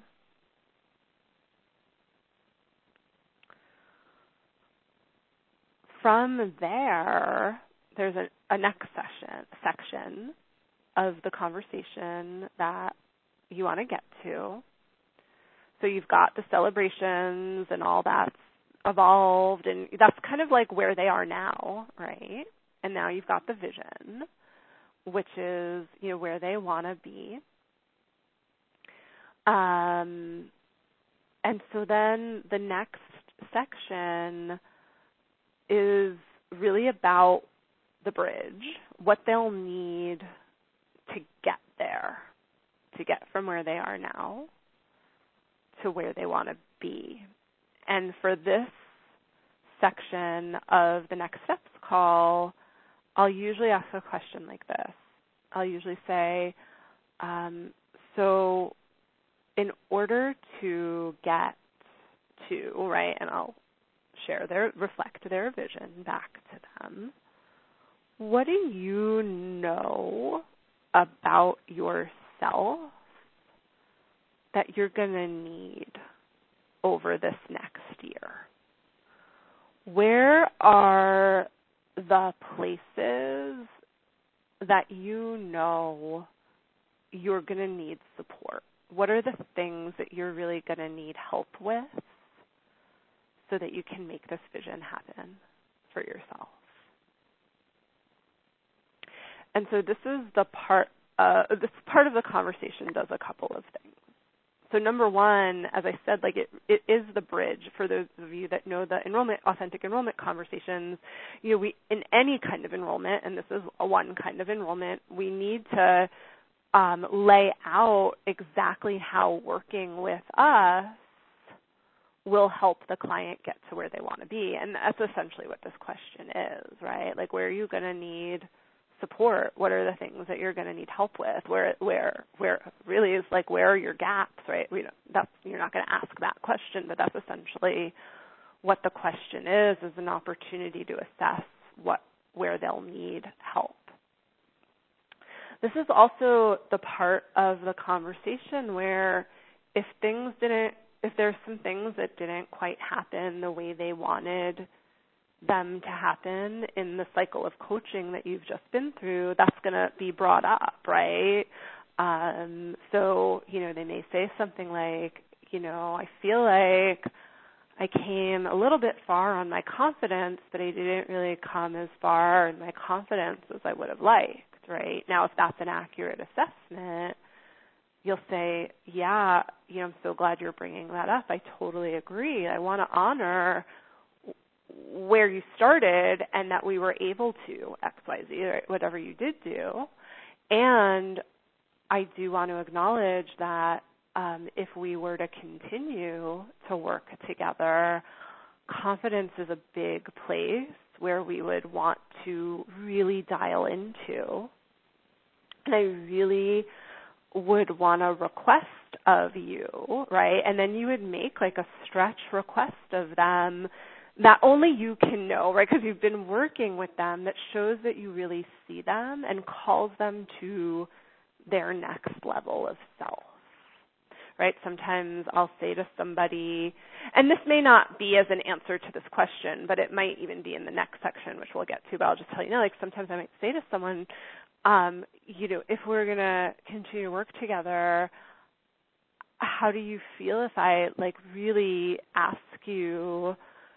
From there, there's a next section of the conversation that you want to get to. So you've got the celebrations and all that's evolved, and that's kind of like where they are now, right? And now you've got the vision, which is, you know, where they want to be. And so then the next section is really about the bridge, what they'll need to get there, to get from where they are now to where they want to be. And for this section of the Next Steps call, I'll usually ask a question like this. I'll usually say, so in order to get to, right, and I'll reflect their vision back to them, what do you know about yourself that you're going to need over this next year? Where are the places that you know you're going to need support? What are the things that you're really going to need help with so that you can make this vision happen for yourself? And so this is this part of the conversation does a couple of things. So number one, as I said, like it is the bridge for those of you that know the authentic enrollment conversations. You know, we in any kind of enrollment, and this is one kind of enrollment, we need to lay out exactly how working with us will help the client get to where they want to be. And that's essentially what this question is, right? Like, where are you going to need support? What are the things that you're going to need help with? Where really is like, where are your gaps, right? You're not going to ask that question, but that's essentially what the question is an opportunity to assess where they'll need help. This is also the part of the conversation where if there's some things that didn't quite happen the way they wanted them to happen in the cycle of coaching that you've just been through, that's going to be brought up, right? So, you know, they may say something like, you know, I feel like I came a little bit far on my confidence, but I didn't really come as far in my confidence as I would have liked, right? Now, if that's an accurate assessment, you'll say, yeah, you know, I'm so glad you're bringing that up. I totally agree. I want to honor where you started and that we were able to X, Y, Z, right? Whatever you did do. And I do want to acknowledge that if we were to continue to work together, confidence is a big place where we would want to really dial into. And I really would want a request of you, right? And then you would make like a stretch request of them that only you can know, right? Because you've been working with them, that shows that you really see them and calls them to their next level of self, right? Sometimes I'll say to somebody, and this may not be as an answer to this question, but it might even be in the next section, which we'll get to, but I'll just tell you now, like sometimes I might say to someone, if we're going to continue to work together, how do you feel if I like really ask you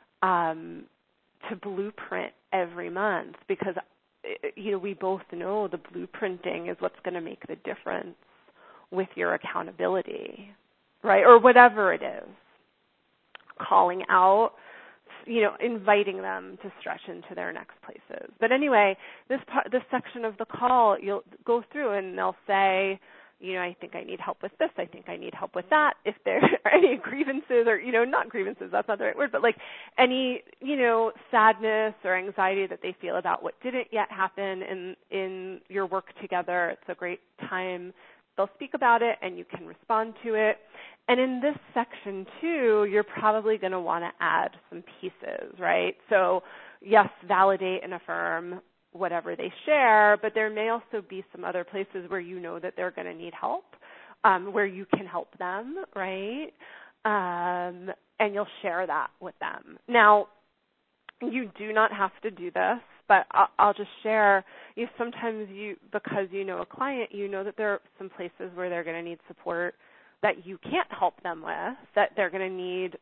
to blueprint every month? Because, we both know the blueprinting is what's going to make the difference with your accountability, right? Or whatever it is. Calling out, inviting them to stretch into their next places. But anyway, this section of the call, you'll go through and they'll say, I think I need help with this. I think I need help with that. If there are any grievances or, not grievances, that's not the right word, but like any, sadness or anxiety that they feel about what didn't yet happen in your work together, it's a great time. They'll speak about it and you can respond to it. And in this section too, you're probably going to want to add some pieces, right? So yes, validate and affirm whatever they share, but there may also be some other places where that they're going to need help, where you can help them, right? And you'll share that with them. Now, you do not have to do this, but I'll just share, sometimes because a client, that there are some places where they're going to need support that you can't help them with, that they're going to need,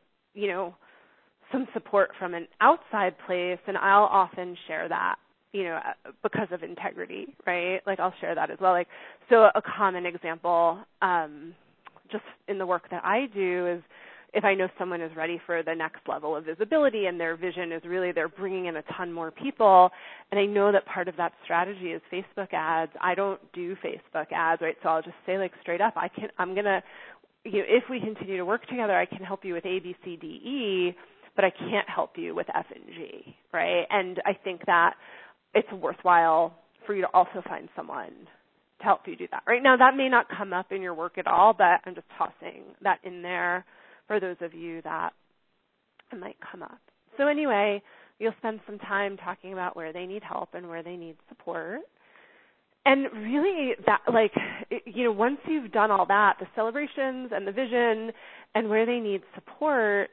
some support from an outside place, and I'll often share that, because of integrity, right? Like I'll share that as well. Like, so a common example, just in the work that I do is if I know someone is ready for the next level of visibility and their vision is really they're bringing in a ton more people, and I know that part of that strategy is Facebook ads. I don't do Facebook ads, right? So I'll just say like straight up, I'm going to, if we continue to work together, I can help you with A, B, C, D, E, but I can't help you with F and G, right? And I think that it's worthwhile for you to also find someone to help you do that. Right now, that may not come up in your work at all, but I'm just tossing that in there for those of you that it might come up. So anyway, you'll spend some time talking about where they need help and where they need support. And really, that once you've done all that, the celebrations and the vision and where they need support,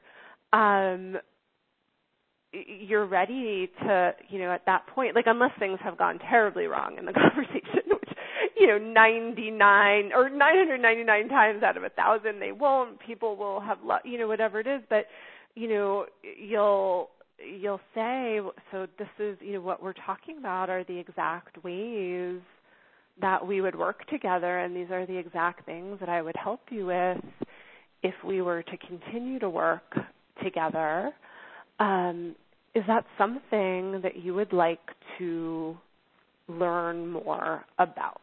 you're ready to, at that point, like unless things have gone terribly wrong in the conversation, which, 99 or 999 times out of 1,000 they won't. People will have, whatever it is. But, you'll say, so this is, what we're talking about are the exact ways that we would work together, and these are the exact things that I would help you with if we were to continue to work together. Is that something that you would like to learn more about?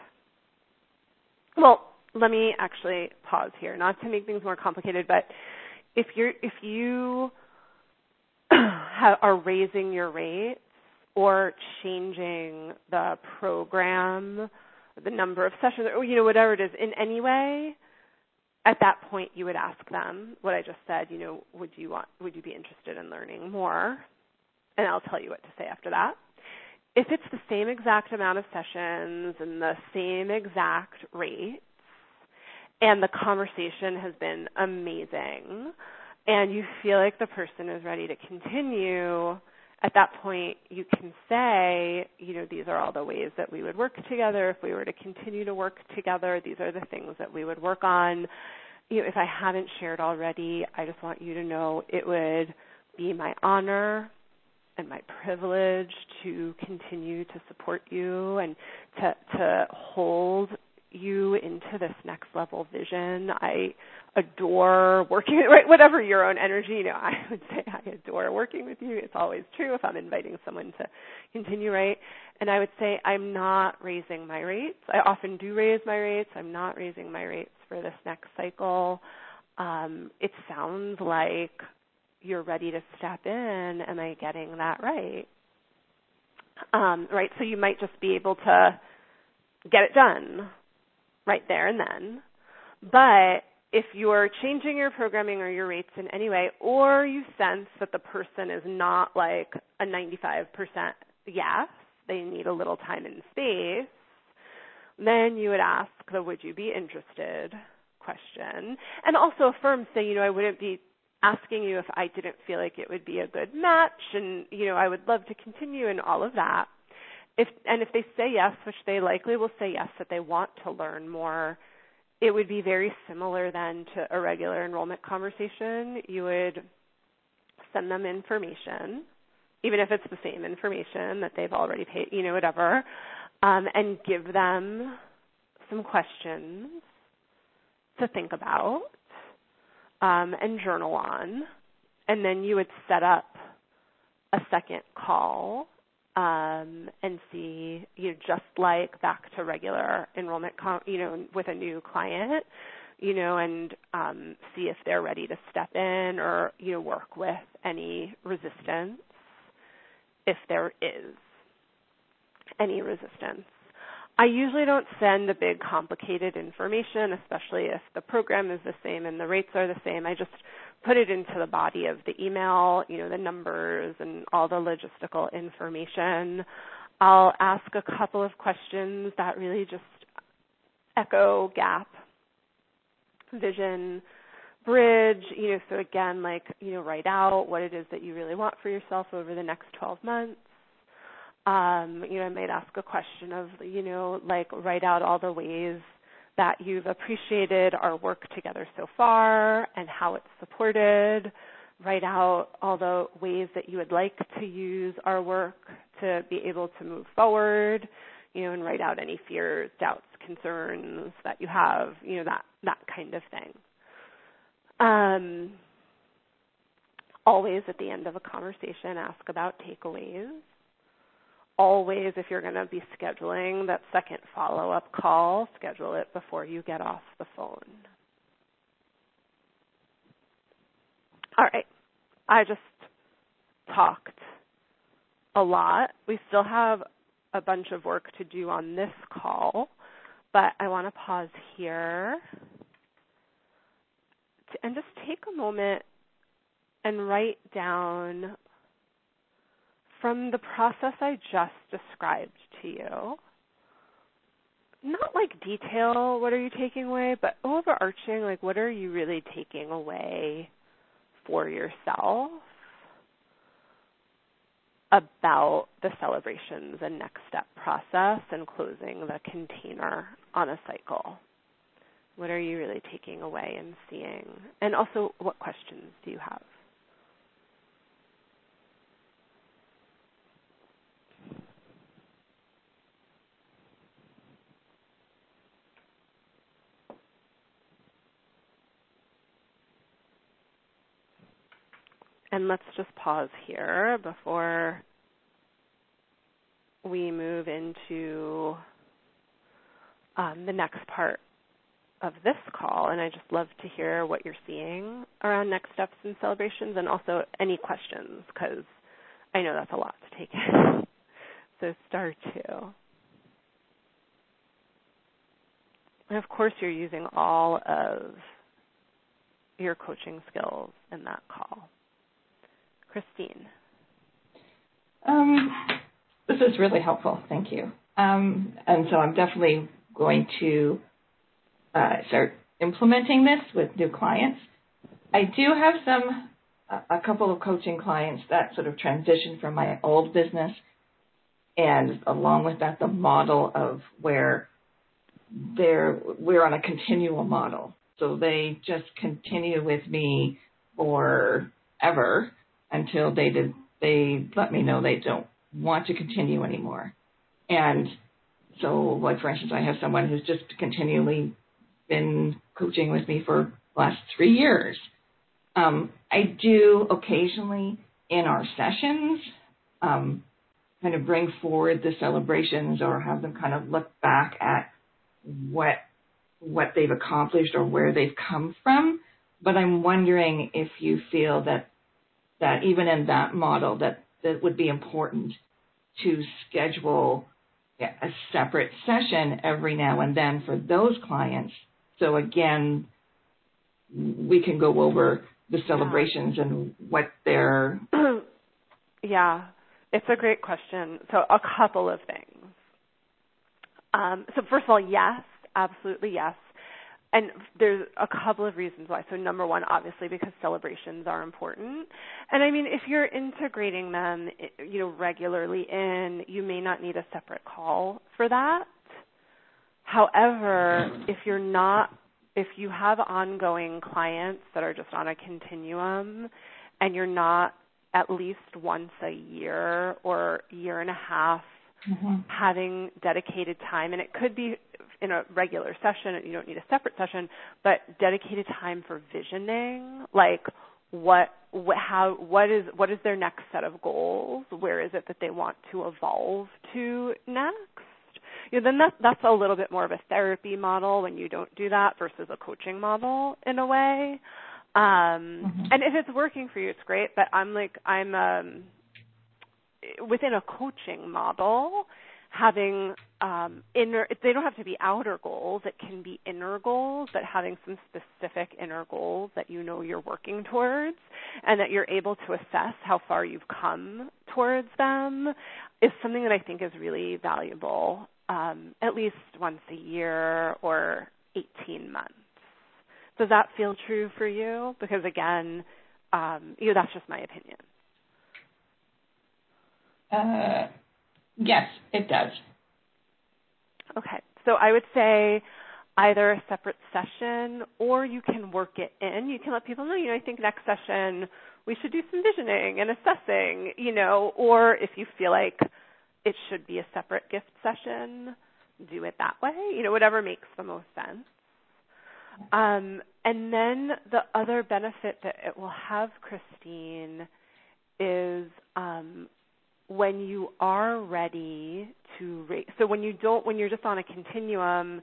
Well, let me actually pause here, not to make things more complicated, but if you are raising your rates or changing the program, the number of sessions, or whatever it is, in any way, at that point, you would ask them what I just said. Would you be interested in learning more? And I'll tell you what to say after that. If it's the same exact amount of sessions and the same exact rates, and the conversation has been amazing, and you feel like the person is ready to continue, at that point, you can say, these are all the ways that we would work together. If we were to continue to work together, these are the things that we would work on. If I haven't shared already, I just want you to know it would be my honor and my privilege to continue to support you and to hold you into this next level vision. I adore working, right, whatever your own energy, I would say I adore working with you. It's always true if I'm inviting someone to continue, right? And I would say I'm not raising my rates. I often do raise my rates. I'm not raising my rates for this next cycle. It sounds like you're ready to step in. Am I getting that right? Right, so you might just be able to get it done right there and then. But if you're changing your programming or your rates in any way, or you sense that the person is not like a 95% yes, they need a little time and space, then you would ask the would you be interested question. And also affirm, say, I wouldn't be asking you if I didn't feel like it would be a good match, and, I would love to continue and all of that. If they say yes, which they likely will say yes, that they want to learn more, it would be very similar then to a regular enrollment conversation. You would send them information, even if it's the same information that they've already paid, whatever, and give them some questions to think about and journal on. And then you would set up a second call and see, just like back to regular enrollment, with a new client, and see if they're ready to step in or, work with any resistance, if there is any resistance. I usually don't send the big complicated information, especially if the program is the same and the rates are the same. I just put it into the body of the email, the numbers and all the logistical information. I'll ask a couple of questions that really just echo gap, vision, bridge, so again, write out what it is that you really want for yourself over the next 12 months. I might ask a question of, write out all the ways that you've appreciated our work together so far and how it's supported. Write out all the ways that you would like to use our work to be able to move forward, and write out any fears, doubts, concerns that you have, that kind of thing. Always at the end of a conversation, ask about takeaways. Always, if you're going to be scheduling that second follow-up call, schedule it before you get off the phone. All right. I just talked a lot. We still have a bunch of work to do on this call, but I want to pause here and just take a moment and write down from the process I just described to you, not detail what are you taking away, but overarching, what are you really taking away for yourself about the celebrations and next step process and closing the container on a cycle. What are you really taking away and seeing? And also, what questions do you have? And let's just pause here before we move into the next part of this call. And I just love to hear what you're seeing around next steps and celebrations, and also any questions, because I know that's a lot to take in. So star 2. And of course, you're using all of your coaching skills in that call. Christine. This is really helpful. Thank you. And so I'm definitely going to start implementing this with new clients. I do have a couple of coaching clients that sort of transitioned from my old business, and along with that, the model of where we're on a continual model. So they just continue with me forever until they let me know they don't want to continue anymore. And so, for instance, I have someone who's just continually been coaching with me for the last 3 years. I do occasionally in our sessions kind of bring forward the celebrations or have them kind of look back at what they've accomplished or where they've come from. But I'm wondering if you feel that even in that model that would be important to schedule a separate session every now and then for those clients. So again, we can go over the celebrations and what they're... Yeah, it's a great question. So a couple of things. So first of all, yes, absolutely yes. And there's a couple of reasons why. So number one, obviously, because celebrations are important. And I mean, if you're integrating them, regularly in, you may not need a separate call for that. However, if you have ongoing clients that are just on a continuum and you're not at least once a year or year and a half having dedicated time, and it could be in a regular session, you don't need a separate session, but dedicated time for visioning, like what is their next set of goals? Where is it that they want to evolve to next? Then that's a little bit more of a therapy model when you don't do that versus a coaching model in a way. And if it's working for you, it's great. But I'm within a coaching model, having they don't have to be outer goals. It can be inner goals, but having some specific inner goals that you're working towards and that you're able to assess how far you've come towards them is something that I think is really valuable, at least once a year or 18 months. Does that feel true for you? Because again, that's just my opinion. Yes, it does. Okay. So I would say either a separate session or you can work it in. You can let people know, I think next session we should do some visioning and assessing, or if you feel like it should be a separate gift session, do it that way, whatever makes the most sense. And then the other benefit that it will have, Christine, is when you are ready to so when you're just on a continuum,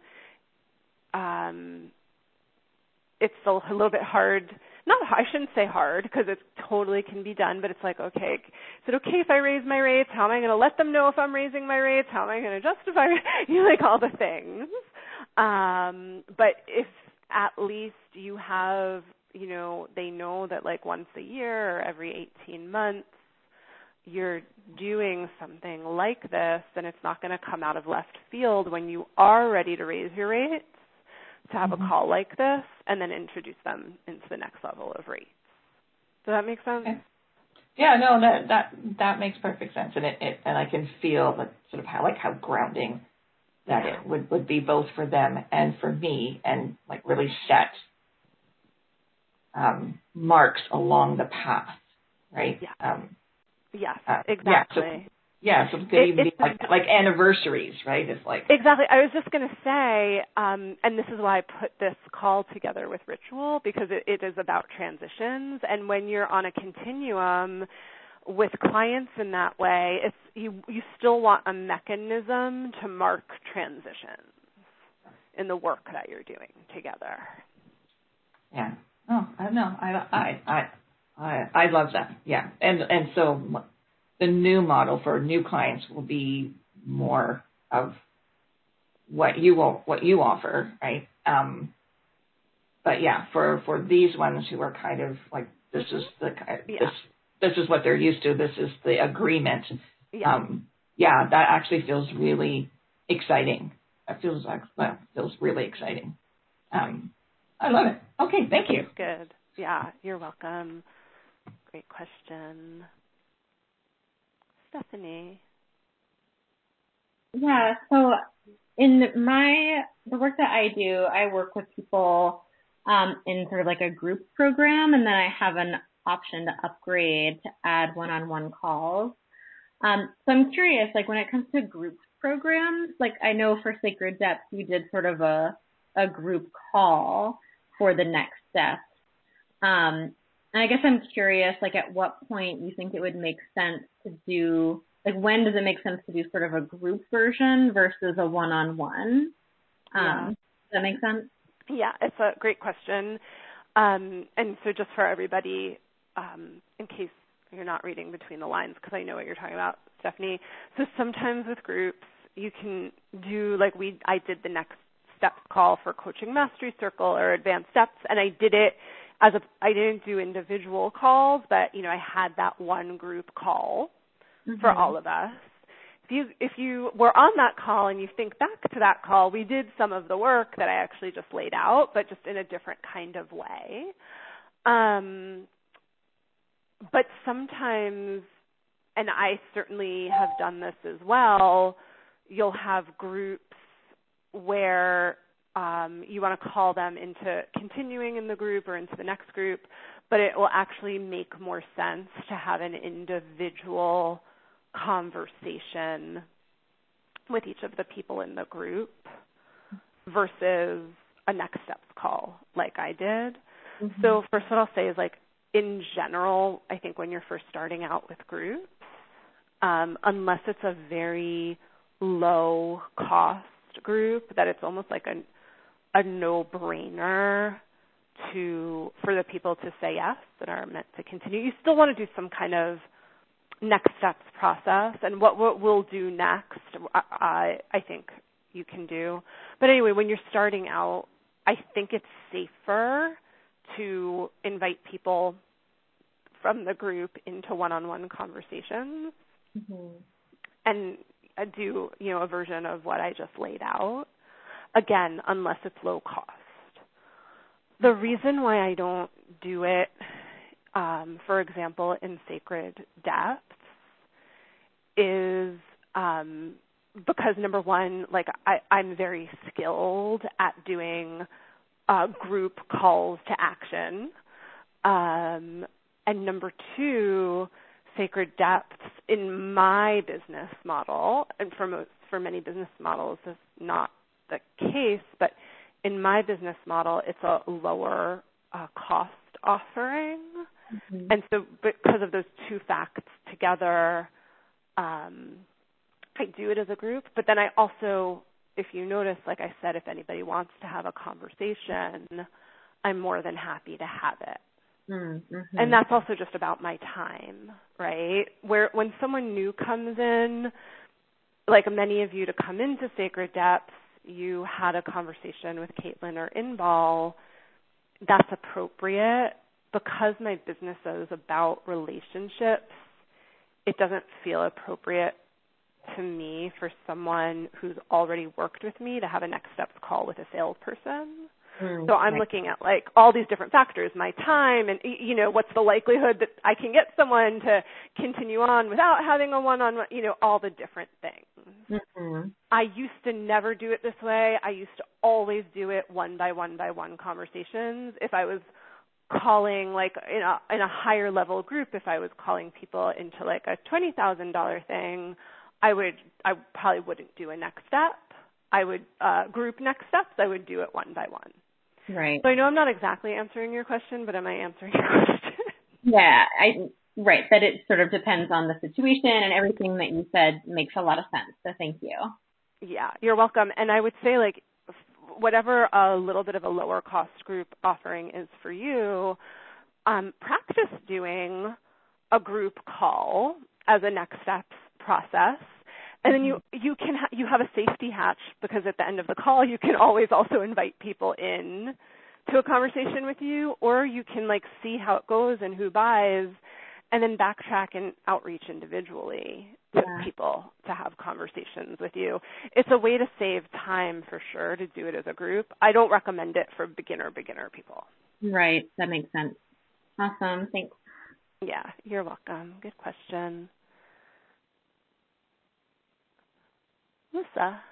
it's a little bit hard. I shouldn't say hard because it totally can be done, but it's like, okay, is it okay if I raise my rates? How am I going to let them know if I'm raising my rates? How am I going to justify like all the things? But if at least you have, they know that like once a year or every 18 months, you're doing something like this, then it's not going to come out of left field when you are ready to raise your rates to have a call like this and then introduce them into the next level of rates. Does that make sense? Okay. Yeah, no, that makes perfect sense, and and I can feel that sort of how grounding that it would be both for them and for me, and like really set marks along the path, right? Yeah. Yes, exactly. So it could even be like anniversaries, right? It's like exactly. I was just going to say, and this is why I put this call together with Ritual, because it is about transitions. And when you're on a continuum with clients in that way, it's you still want a mechanism to mark transitions in the work that you're doing together. Yeah. Oh, I know. I love that. Yeah. And so the new model for new clients will be more of what you offer, right? But yeah, for these ones who are kind of like, this is this is what they're used to. This is the agreement. Yeah. That actually feels really exciting. It feels really exciting. I love it. Okay. Thank you. Good. Yeah. You're welcome. Great question. Stephanie. Yeah, so in the work that I do, I work with people in sort of like a group program, and then I have an option to upgrade to add one-on-one calls. So I'm curious, like when it comes to group programs, like I know for Sacred Depths, you did sort of a a group call for the next step. And I guess I'm curious, like, at what point you think it would make sense to do, like, when does it make sense to do sort of a group version versus a one-on-one? Does that make sense? Yeah, it's a great question. And so just for everybody, in case you're not reading between the lines, because I know what you're talking about, Stephanie. So sometimes with groups, you can do, like I did the next steps call for Coaching Mastery Circle or Advanced Steps, and I did it I didn't do individual calls, but, I had that one group call for all of us. If you were on that call and you think back to that call, we did some of the work that I actually just laid out, but just in a different kind of way. But sometimes, and I certainly have done this as well, you'll have groups where you want to call them into continuing in the group or into the next group, but it will actually make more sense to have an individual conversation with each of the people in the group versus a next steps call like I did. So first what I'll say is, like, in general, I think when you're first starting out with groups, unless it's a very low cost group, that it's almost like a no-brainer for the people to say yes that are meant to continue. You still want to do some kind of next steps process, and what we'll do next, I think you can do. But anyway, when you're starting out, I think it's safer to invite people from the group into one-on-one conversations and do, a version of what I just laid out. Again, unless it's low cost. The reason why I don't do it, for example, in Sacred Depths is because, number one, like, I'm very skilled at doing group calls to action. And number two, Sacred Depths in my business model, and for many business models is not the case, but in my business model, it's a lower cost offering. And so because of those two facts together, I do it as a group. But then I also, if you notice, like I said, if anybody wants to have a conversation, I'm more than happy to have it. And that's also just about my time, right? When someone new comes in, like many of you to come into Sacred Depths, you had a conversation with Caitlin or Inbal, that's appropriate. Because my business is about relationships, it doesn't feel appropriate to me for someone who's already worked with me to have a next steps call with a salesperson. So I'm looking at, like, all these different factors, my time and, what's the likelihood that I can get someone to continue on without having a one-on-one, all the different things. I used to never do it this way. I used to always do it one-by-one conversations. If I was calling, like, in a higher level group, if I was calling people into, like, a $20,000 thing, I probably wouldn't do a next step. I would group next steps. I would do it one by one. Right. So I know I'm not exactly answering your question, but am I answering your question? Yeah, right. That it sort of depends on the situation, and everything that you said makes a lot of sense. So thank you. Yeah, you're welcome. And I would say, like, whatever a little bit of a lower cost group offering is for you, practice doing a group call as a next steps process. And then you have a safety hatch, because at the end of the call you can always also invite people in to a conversation with you, or you can, like, see how it goes and who buys, and then backtrack and outreach individually to people to have conversations with you. It's a way to save time for sure to do it as a group. I don't recommend it for beginner people. Right, that makes sense. Awesome, thanks. Yeah, you're welcome. Good question. Lisa.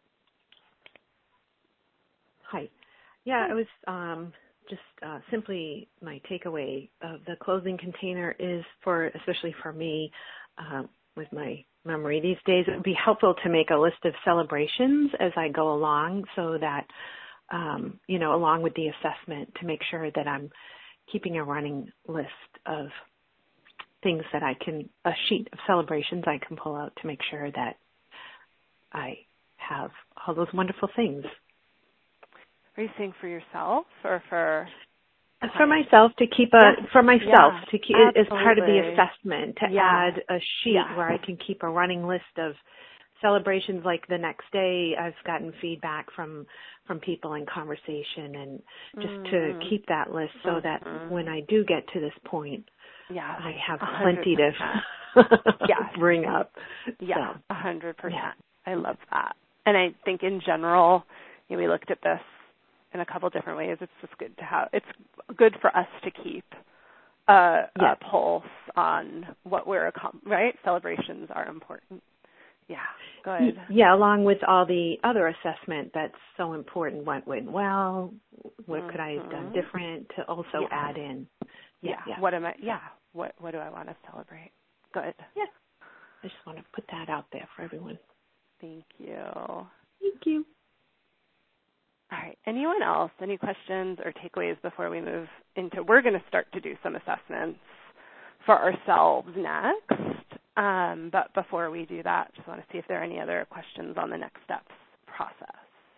Hi. Yeah, I was just simply my takeaway of the closing container is especially for me, with my memory these days, it would be helpful to make a list of celebrations as I go along so that along with the assessment to make sure that I'm keeping a running list of things that a sheet of celebrations I can pull out to make sure that I have all those wonderful things. Are you saying for yourself or for? For myself to keep as part of the assessment to add a sheet where I can keep a running list of celebrations. Like the next day, I've gotten feedback from people in conversation, and just to keep that list so that when I do get to this point, I have plenty 100%. to bring up. Yeah, 100%. I love that. And I think in general, we looked at this in a couple different ways. It's just good to have. It's good for us to keep a pulse on what we're right. Celebrations are important. Yeah, good. Yeah, along with all the other assessment that's so important. What went well? What could I have done different? To also add in. What am I? Yeah. What do I want to celebrate? Good. Yeah. I just want to put that out there for everyone. Thank you. Thank you. All right. Anyone else? Any questions or takeaways before we move into? We're going to start to do some assessments for ourselves next. But before we do that, just want to see if there are any other questions on the next steps process.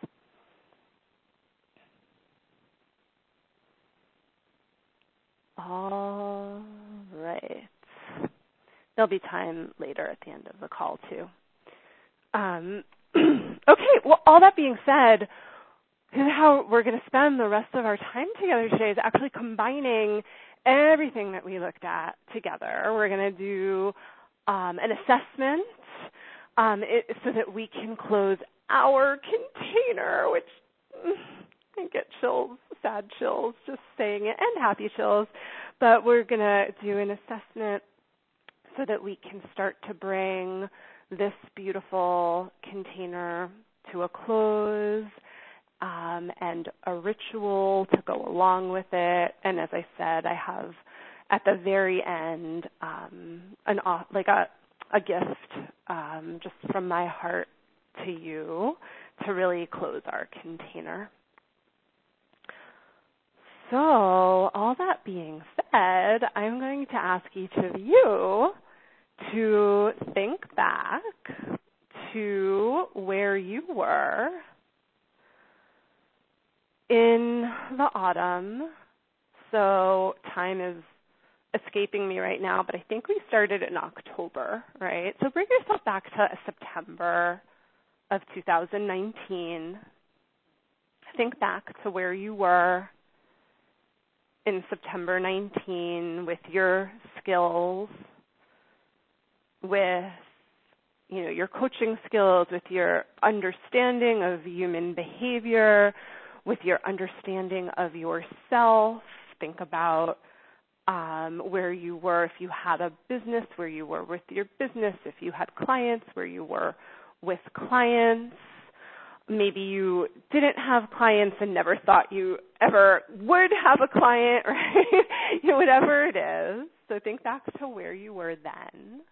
All right. There'll be time later at the end of the call, too. Okay. Well, all that being said, how we're going to spend the rest of our time together today is actually combining everything that we looked at together. We're going to do an assessment so that we can close our container, which I get chills, sad chills, just saying it, and happy chills. But we're going to do an assessment so that we can start to bring this beautiful container to a close, and a ritual to go along with it. And as I said, I have at the very end a gift just from my heart to you to really close our container. So all that being said, I'm going to ask each of you to think back to where you were in the autumn. So time is escaping me right now, but I think we started in October, right? So bring yourself back to September of 2019. Think back to where you were in September 19 with your skills, with your coaching skills, with your understanding of human behavior, with your understanding of yourself. Think about where you were if you had a business, where you were with your business, if you had clients, where you were with clients. Maybe you didn't have clients and never thought you ever would have a client, right? Whatever it is. So think back to where you were then.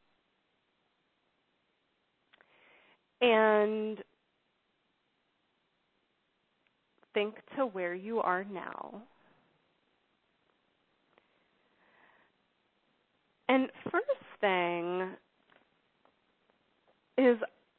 And think to where you are now. And first thing is,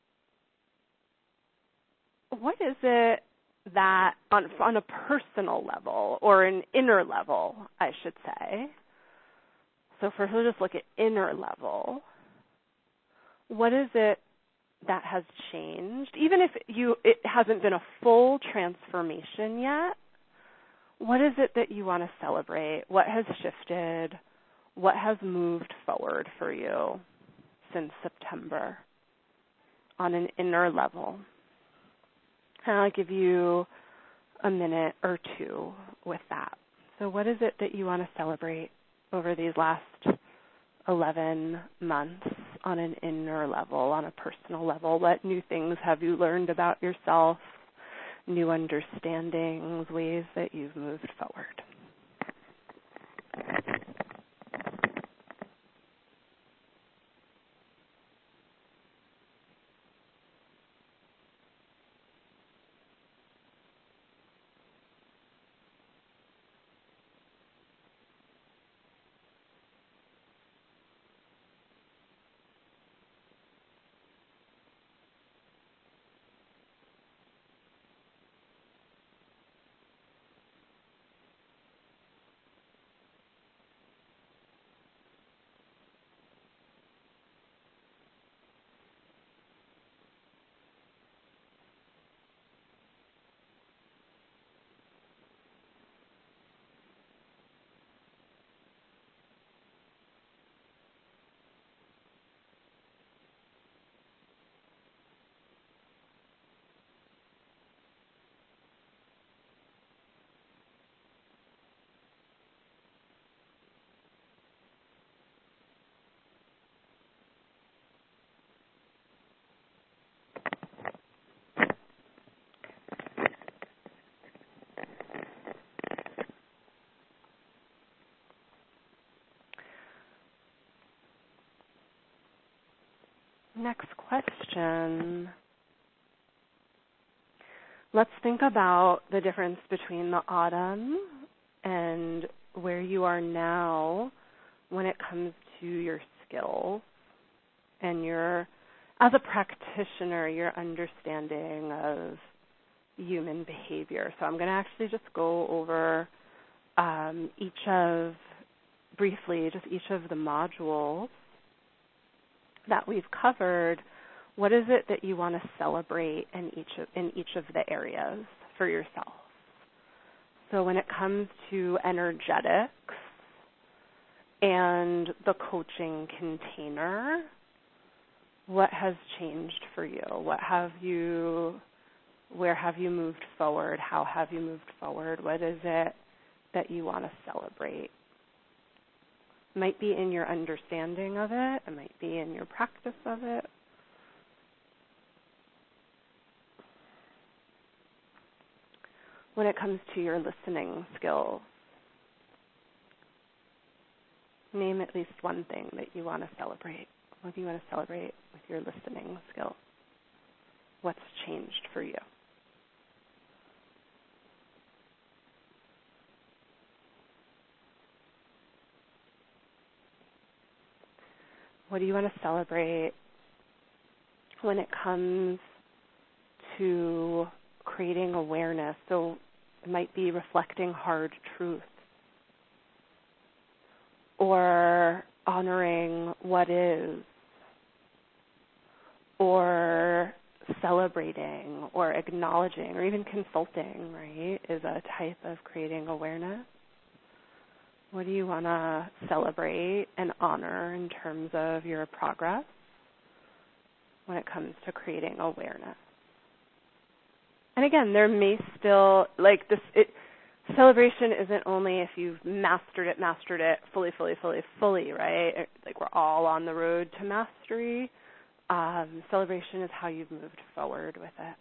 what is it that on a personal level or an inner level, I should say. So first we'll just look at inner level. What is it that has changed? Even if it hasn't been a full transformation yet, what is it that you want to celebrate? What has shifted? What has moved forward for you since September on an inner level? And I'll give you a minute or two with that. So what is it that you want to celebrate over these last 11 months on an inner level, on a personal level? What new things have you learned about yourself, new understandings, ways that you've moved forward? Next question. Let's think about the difference between the autumn and where you are now when it comes to your skills and as a practitioner, your understanding of human behavior. So I'm going to actually just go over each of the modules that we've covered. What is it that you want to celebrate in each of the areas for yourself? So when it comes to energetics and the coaching container, what has changed for you? Where have you moved forward? How have you moved forward? What is it that you want to celebrate? It might be in your understanding of it. It might be in your practice of it. When it comes to your listening skills, name at least one thing that you want to celebrate. What do you want to celebrate with your listening skills? What's changed for you? What do you want to celebrate when it comes to creating awareness? So it might be reflecting hard truth or honoring what is, or celebrating or acknowledging or even consulting, right, is a type of creating awareness. What do you want to celebrate and honor in terms of your progress when it comes to creating awareness? And again, there may still, celebration isn't only if you've mastered it fully, right? Like we're all on the road to mastery. Celebration is how you've moved forward with it.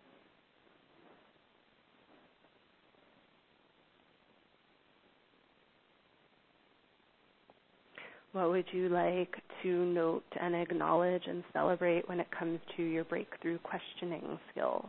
What would you like to note and acknowledge and celebrate when it comes to your breakthrough questioning skills?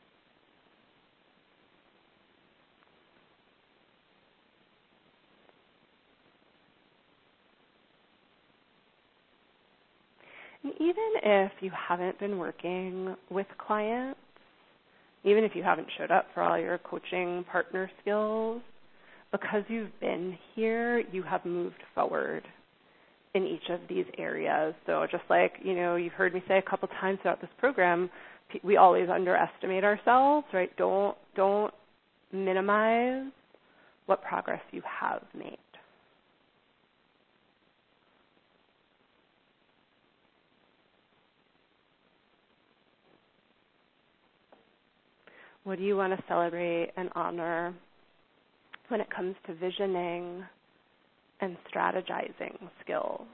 And even if you haven't been working with clients, even if you haven't showed up for all your coaching partner skills, because you've been here, you have moved forward in each of these areas. So just like, you've heard me say a couple times throughout this program, we always underestimate ourselves, right? Don't minimize what progress you have made. What do you want to celebrate and honor when it comes to visioning and strategizing skills?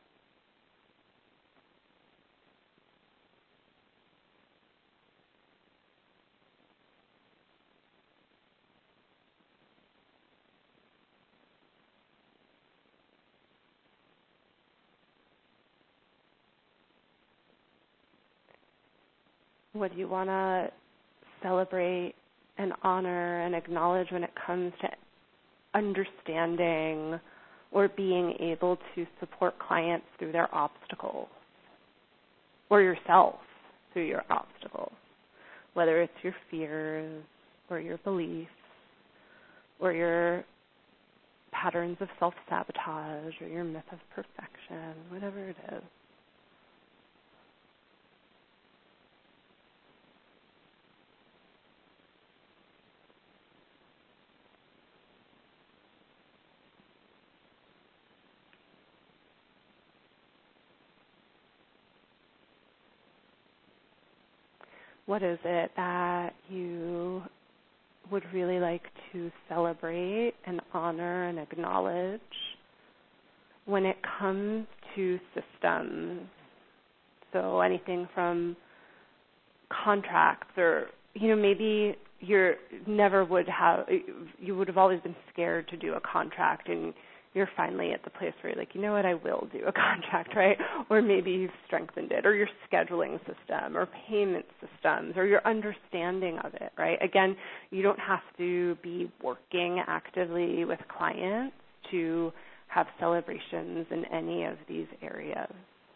What do you want to celebrate and honor and acknowledge when it comes to understanding or being able to support clients through their obstacles, or yourself through your obstacles, whether it's your fears or your beliefs or your patterns of self-sabotage or your myth of perfection, whatever it is. What is it that you would really like to celebrate and honor and acknowledge when it comes to systems? So anything from contracts, or maybe you would have always been scared to do a contract, and you're finally at the place where you're like, you know what, I will do a contract, right? Or maybe you've strengthened it, or your scheduling system, or payment systems, or your understanding of it, right? Again, you don't have to be working actively with clients to have celebrations in any of these areas.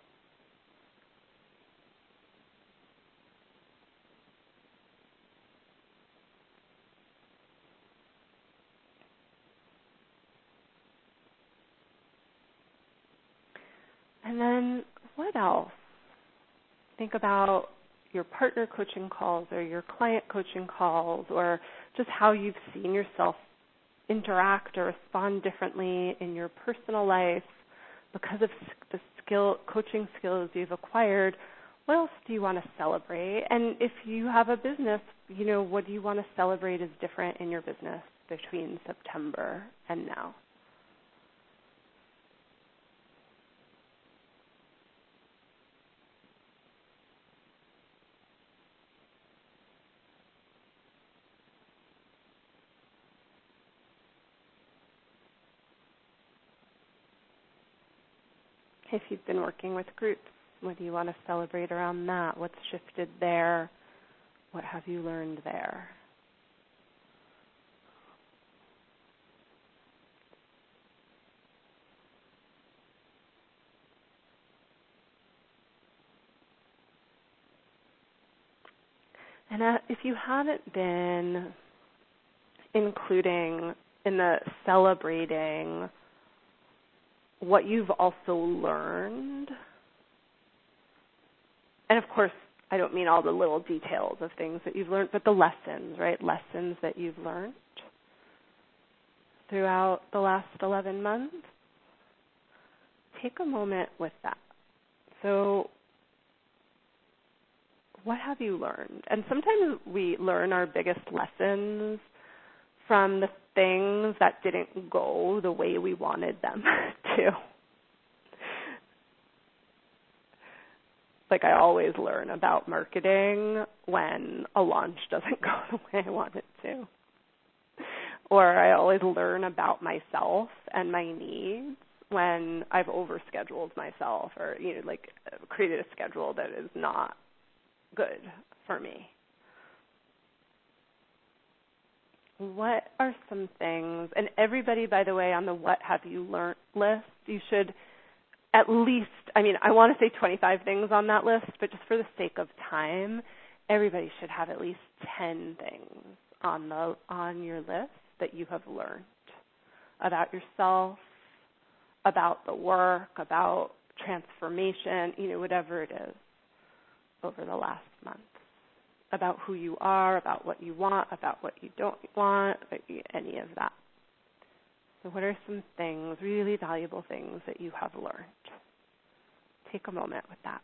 And then what else? Think about your partner coaching calls or your client coaching calls, or just how you've seen yourself interact or respond differently in your personal life because of the coaching skills you've acquired. What else do you want to celebrate? And if you have a business, what do you want to celebrate is different in your business between September and now? If you've been working with groups, what do you want to celebrate around that? What's shifted there? What have you learned there? And if you haven't been including in the celebrating what you've also learned, and of course, I don't mean all the little details of things that you've learned, but the lessons, right? Lessons that you've learned throughout the last 11 months. Take a moment with that. So, what have you learned? And sometimes we learn our biggest lessons from the things that didn't go the way we wanted them to. Like, I always learn about marketing when a launch doesn't go the way I want it to. Or I always learn about myself and my needs when I've overscheduled myself, or created a schedule that is not good for me. What are some things, and everybody, by the way, on the what have you learned list, you should at least, I want to say 25 things on that list, but just for the sake of time, everybody should have at least 10 things on your list that you have learned about yourself, about the work, about transformation, whatever it is over the last month. About who you are, about what you want, about what you don't want, any of that. So what are some things, really valuable things that you have learned? Take a moment with that.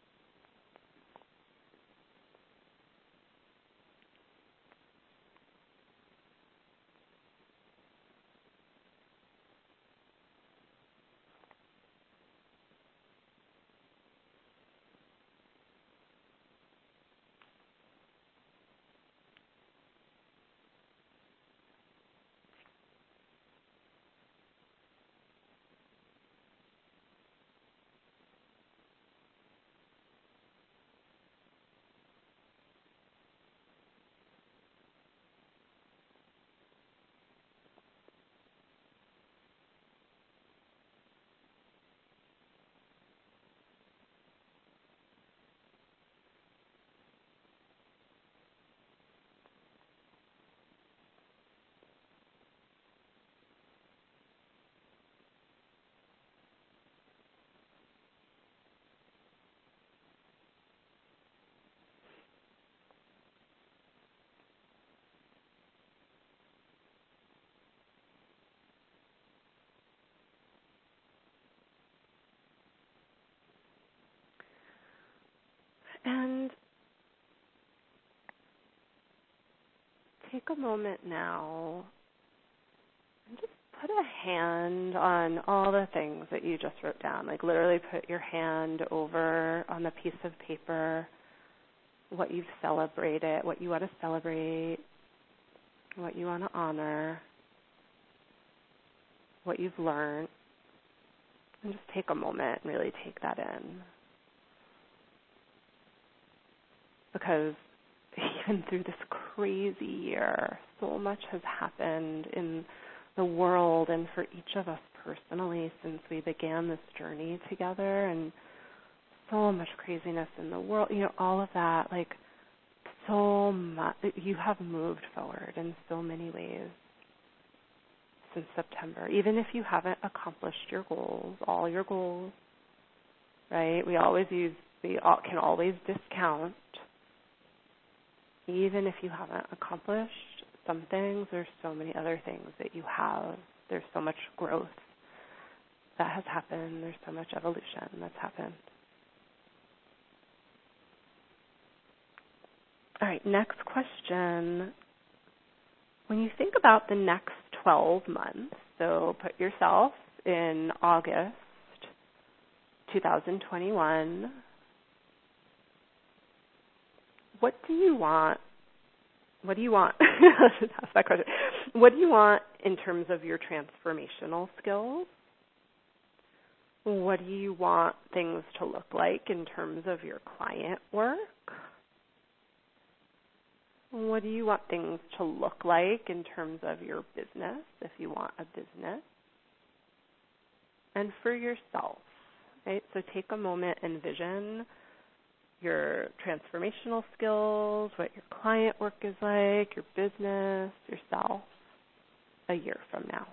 And take a moment now and just put a hand on all the things that you just wrote down. Like, literally put your hand over on the piece of paper what you've celebrated, what you want to celebrate, what you want to honor. what you've learned, and just take a moment and really take that in. Because even through this crazy year, so much has happened in the world and for each of us personally since we began this journey together, and so much craziness in the world, all of that, like so much. You have moved forward in so many ways since September, even if you haven't accomplished your goals, all your goals, right? We can always discount. Even if you haven't accomplished some things, there's so many other things that you have. There's so much growth that has happened. There's so much evolution that's happened. All right, next question. When you think about the next 12 months, so put yourself in August 2021, what do you want? Let's just ask that question. What do you want in terms of your transformational skills? What do you want things to look like in terms of your client work? What do you want things to look like in terms of your business, if you want a business? And for yourself, right? So take a moment and envision your transformational skills, what your client work is like, your business, yourself, a year from now.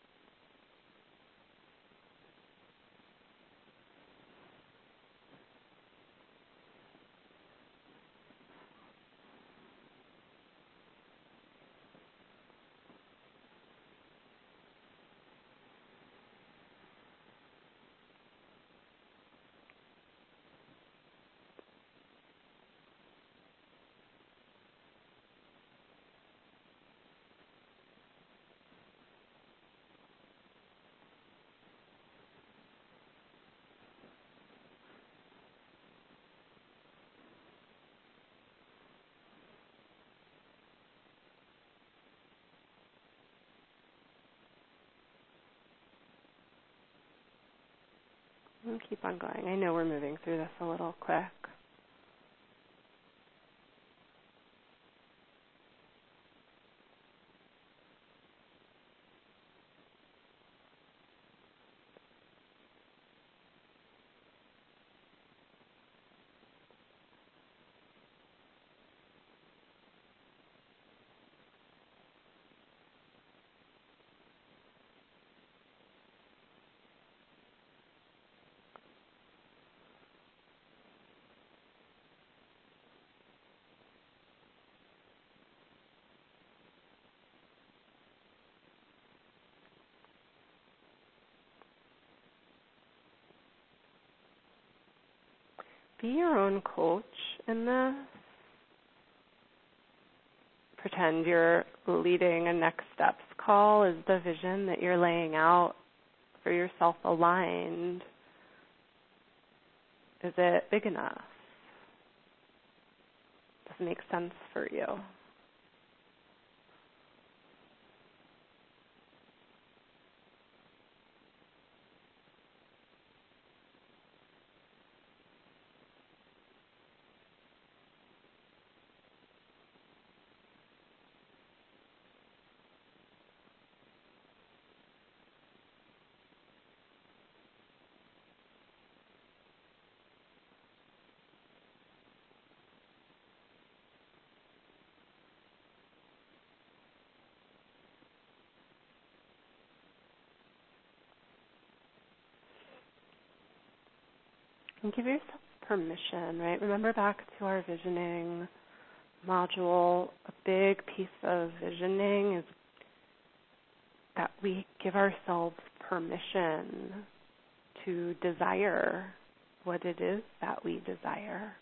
We'll keep on going. I know we're moving through this a little quick. Be your own coach in this. Pretend you're leading a next steps call. Is the vision that you're laying out for yourself aligned? Is it big enough? Does it make sense for you? And give yourself permission, right? Remember back to our visioning module. A big piece of visioning is that we give ourselves permission to desire what it is that we desire.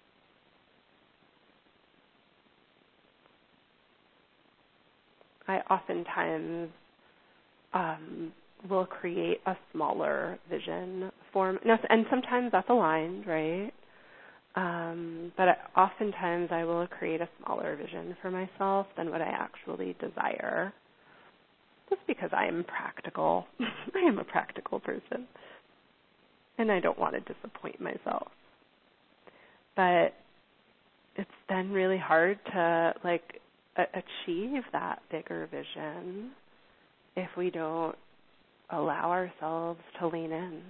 I oftentimes will create a smaller vision form, and sometimes that's aligned, right? But oftentimes I will create a smaller vision for myself than what I actually desire. just because I am practical. I am a practical person, and I don't want to disappoint myself. But it's then really hard to achieve that bigger vision if we don't allow ourselves to lean in.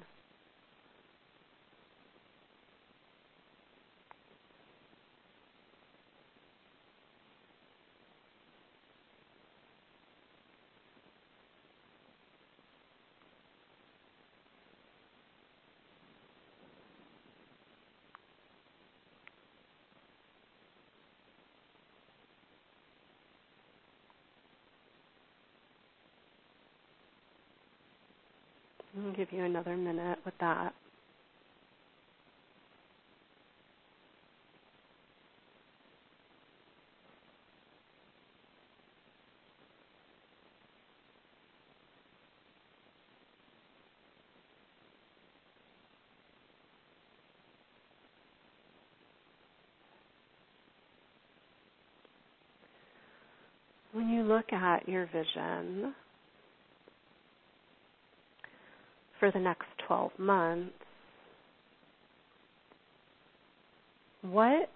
I'll give you another minute with that. When you look at your vision for the next 12 months, what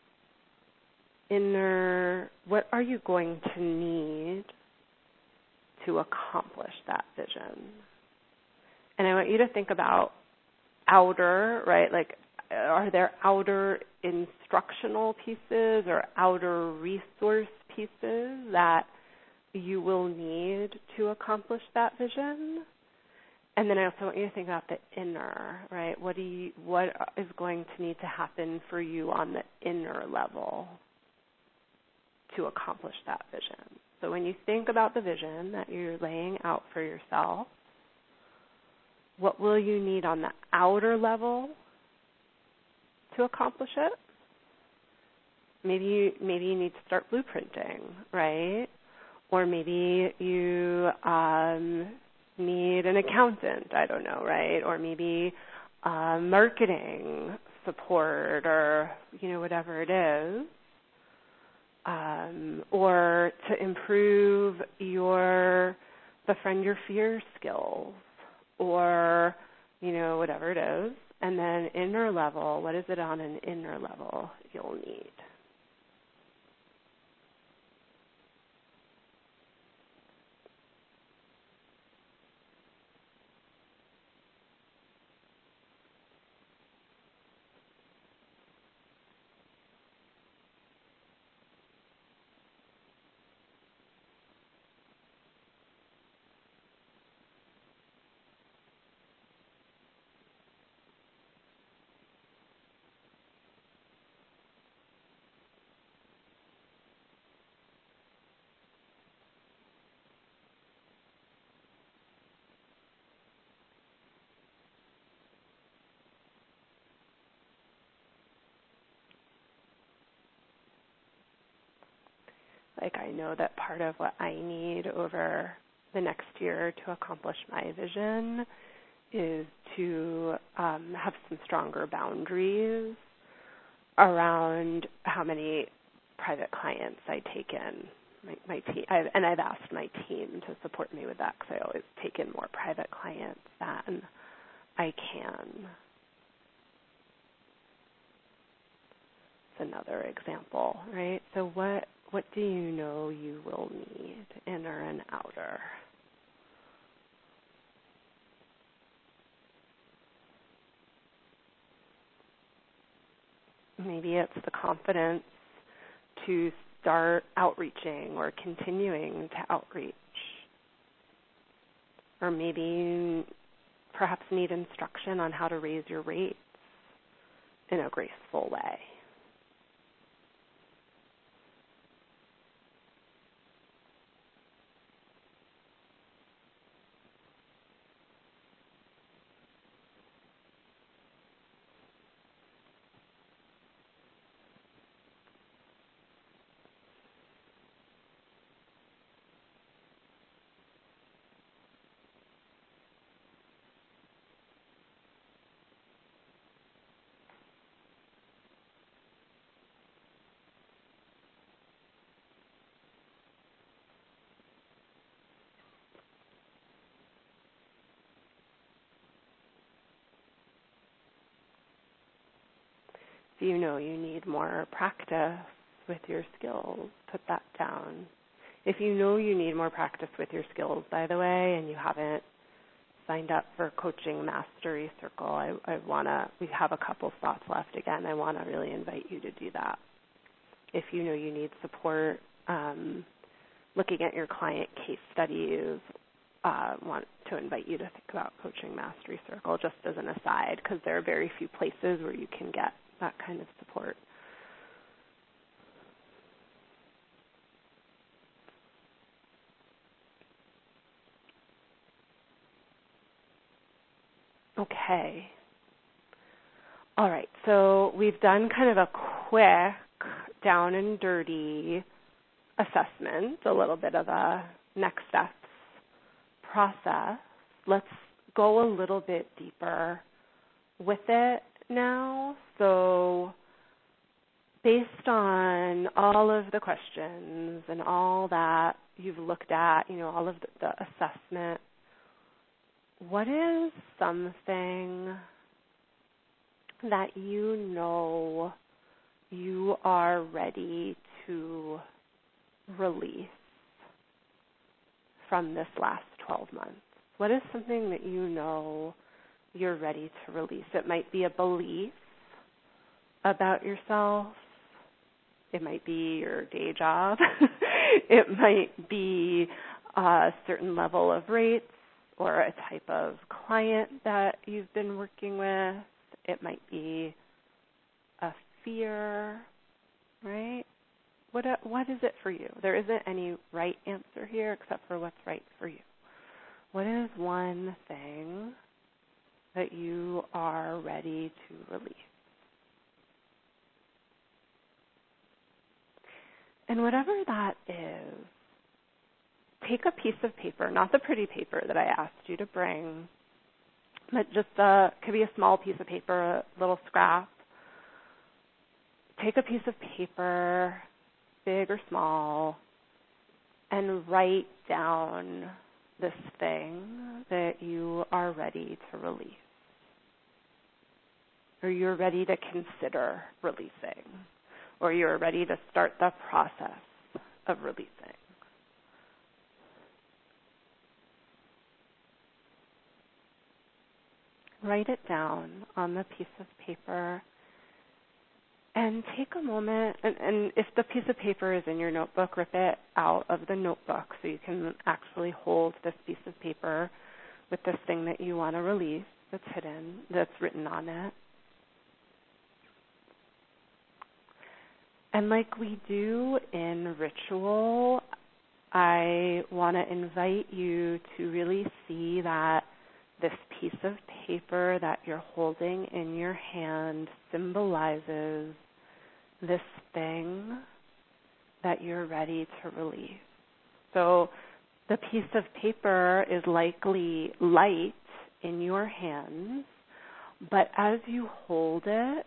are you going to need to accomplish that vision? And I want you to think about outer, right? Like, are there outer instructional pieces or outer resource pieces that you will need to accomplish that vision? And then I also want you to think about the inner, right? What is going to need to happen for you on the inner level to accomplish that vision? So when you think about the vision that you're laying out for yourself, what will you need on the outer level to accomplish it? Maybe you need to start blueprinting, right? Or maybe you need an accountant, I don't know, right? Or maybe marketing support, or whatever it is, or to improve befriend your fear skills, or whatever it is. And then inner level, what is it on an inner level you'll need? I know that part of what I need over the next year to accomplish my vision is to have some stronger boundaries around how many private clients I take in. My team, I've asked my team to support me with that, because I always take in more private clients than I can. It's another example, right? So what do you know you will need, inner and outer? Maybe it's the confidence to start outreaching or continuing to outreach. Or maybe you perhaps need instruction on how to raise your rates in a graceful way. you know you need more practice with your skills, put that down. If you know you need more practice with your skills, by the way, and you haven't signed up for Coaching Mastery Circle, we have a couple spots left again. I want to really invite you to do that. If you know you need support looking at your client case studies, want to invite you to think about Coaching Mastery Circle just as an aside, because there are very few places where you can get that kind of support. Okay. All right, so we've done kind of a quick down and dirty assessment, a little bit of a next steps process. Let's go a little bit deeper with it now. So based on all of the questions and all that you've looked at, all of the assessment, what is something that you are ready to release from this last 12 months? What is something that you're ready to release? It might be a belief about yourself. It might be your day job. It might be a certain level of rates or a type of client that you've been working with. It might be a fear, right? What is it for you? There isn't any right answer here except for what's right for you. What is one thing that you are ready to release? And whatever that is, take a piece of paper, not the pretty paper that I asked you to bring, but just could be a small piece of paper, a little scrap. Take a piece of paper, big or small, and write down this thing that you are ready to release, or you're ready to consider releasing, or you're ready to start the process of releasing. Write it down on the piece of paper and take a moment, and if the piece of paper is in your notebook, rip it out of the notebook so you can actually hold this piece of paper with this thing that you want to release that's hidden, that's written on it. And like we do in ritual, I want to invite you to really see that this piece of paper that you're holding in your hand symbolizes this thing that you're ready to release. So the piece of paper is likely light in your hands, but as you hold it,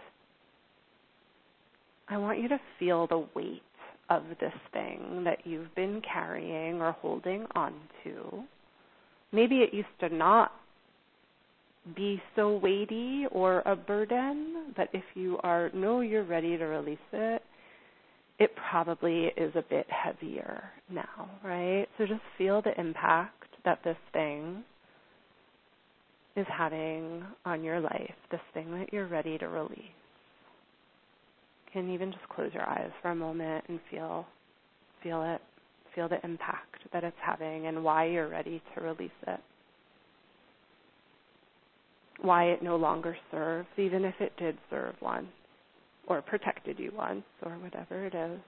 I want you to feel the weight of this thing that you've been carrying or holding on to. Maybe it used to not be so weighty or a burden, but if you know you're ready to release it, it probably is a bit heavier now, right? So just feel the impact that this thing is having on your life, this thing that you're ready to release. You can even just close your eyes for a moment and feel it. Feel the impact that it's having and why you're ready to release it. Why it no longer serves, even if it did serve once or protected you once or whatever it is.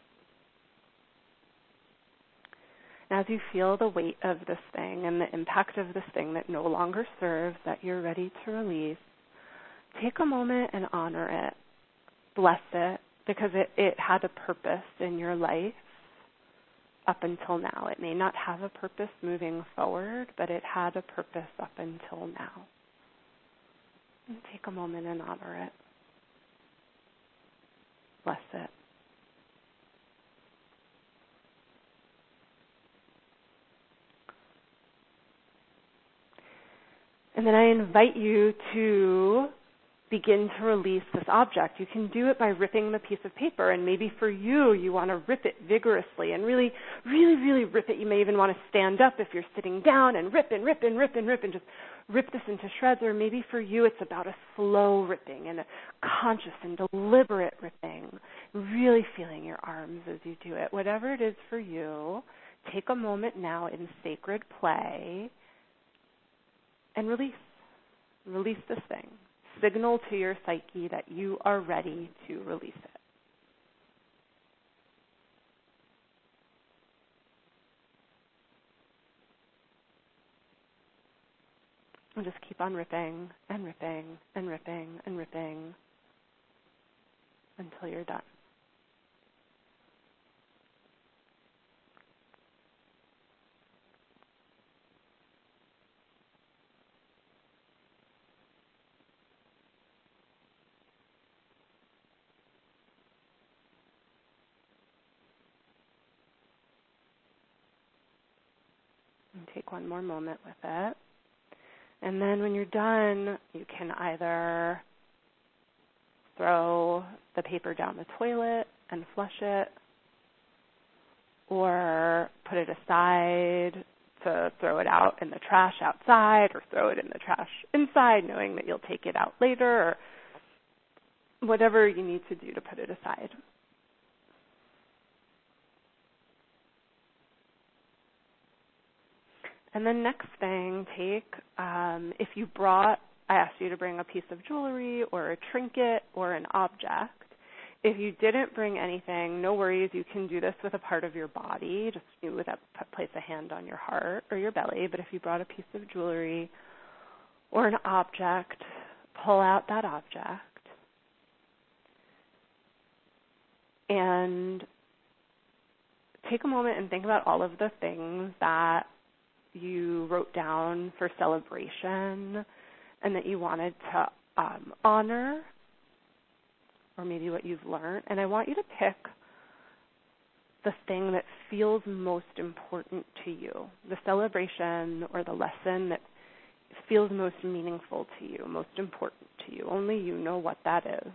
And as you feel the weight of this thing and the impact of this thing that no longer serves, that you're ready to release, take a moment and honor it. Bless it, because it had a purpose in your life up until now. It may not have a purpose moving forward, but it had a purpose up until now. And take a moment and honor it. Bless it. And then I invite you to begin to release this object. You can do it by ripping the piece of paper, and maybe for you, you want to rip it vigorously and really, really, really rip it. You may even want to stand up if you're sitting down and rip and rip and rip and rip and just rip this into shreds. Or maybe for you, it's about a slow ripping and a conscious and deliberate ripping, really feeling your arms as you do it. Whatever it is for you, take a moment now in sacred play and release. Release this thing. Signal to your psyche that you are ready to release it. And just keep on ripping and ripping and ripping and ripping until you're done. And take one more moment with it. And then when you're done, you can either throw the paper down the toilet and flush it, or put it aside to throw it out in the trash outside, or throw it in the trash inside, knowing that you'll take it out later, or whatever you need to do to put it aside. And then next thing, if you brought, I asked you to bring a piece of jewelry or a trinket or an object. If you didn't bring anything, no worries. You can do this with a part of your body. Just place a hand on your heart or your belly. But if you brought a piece of jewelry or an object, pull out that object and take a moment and think about all of the things that you wrote down for celebration and that you wanted to honor, or maybe what you've learned. And I want you to pick the thing that feels most important to you, the celebration or the lesson that feels most meaningful to you, most important to you. Only you know what that is.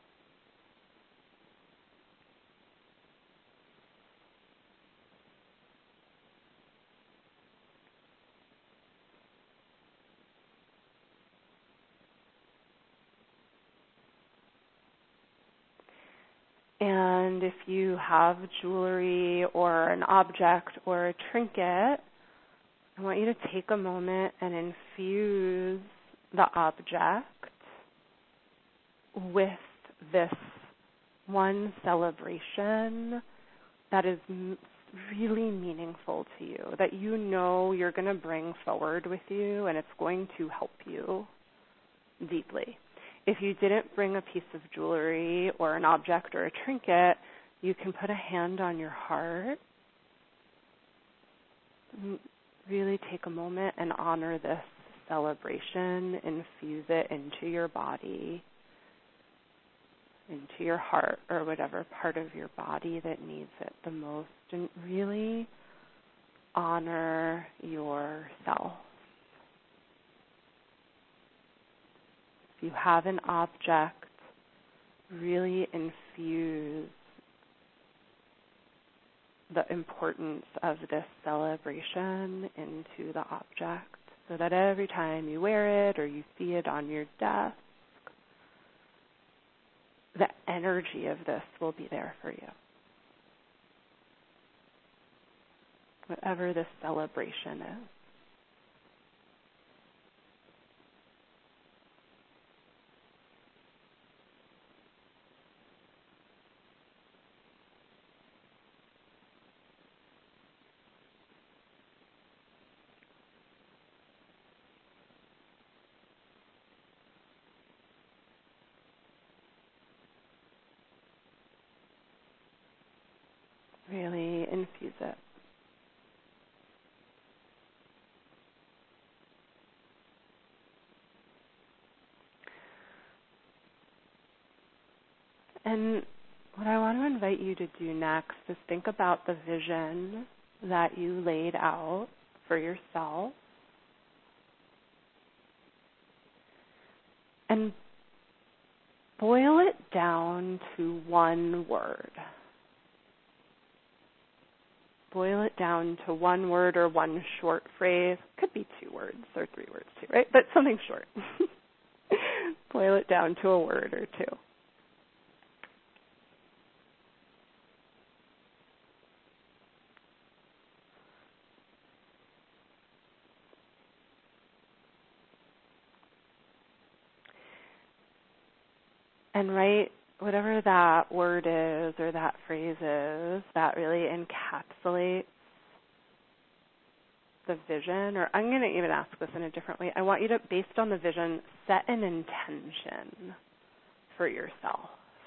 And if you have jewelry or an object or a trinket, I want you to take a moment and infuse the object with this one celebration that is really meaningful to you, that you know you're going to bring forward with you and it's going to help you deeply. If you didn't bring a piece of jewelry or an object or a trinket, you can put a hand on your heart. Really take a moment and honor this celebration. Infuse it into your body, into your heart, or whatever part of your body that needs it the most. And really honor yourself. If you have an object, really infuse the importance of this celebration into the object so that every time you wear it or you see it on your desk, the energy of this will be there for you. Whatever this celebration is. Really infuse it. And what I want to invite you to do next is think about the vision that you laid out for yourself. And boil it down to one word. Boil it down to one word or one short phrase. Could be 2 words or 3 words too, right? But something short. Boil it down to a word or 2. And write whatever that word is or that phrase is that really encapsulates the vision. Or I'm going to even ask this in a different way. I want you to, based on the vision, set an intention for yourself.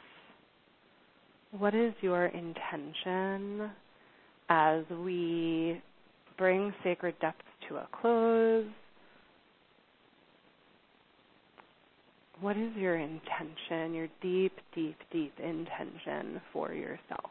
What is your intention as we bring Sacred Depths to a close? What is your intention, your deep, deep, deep intention for yourself?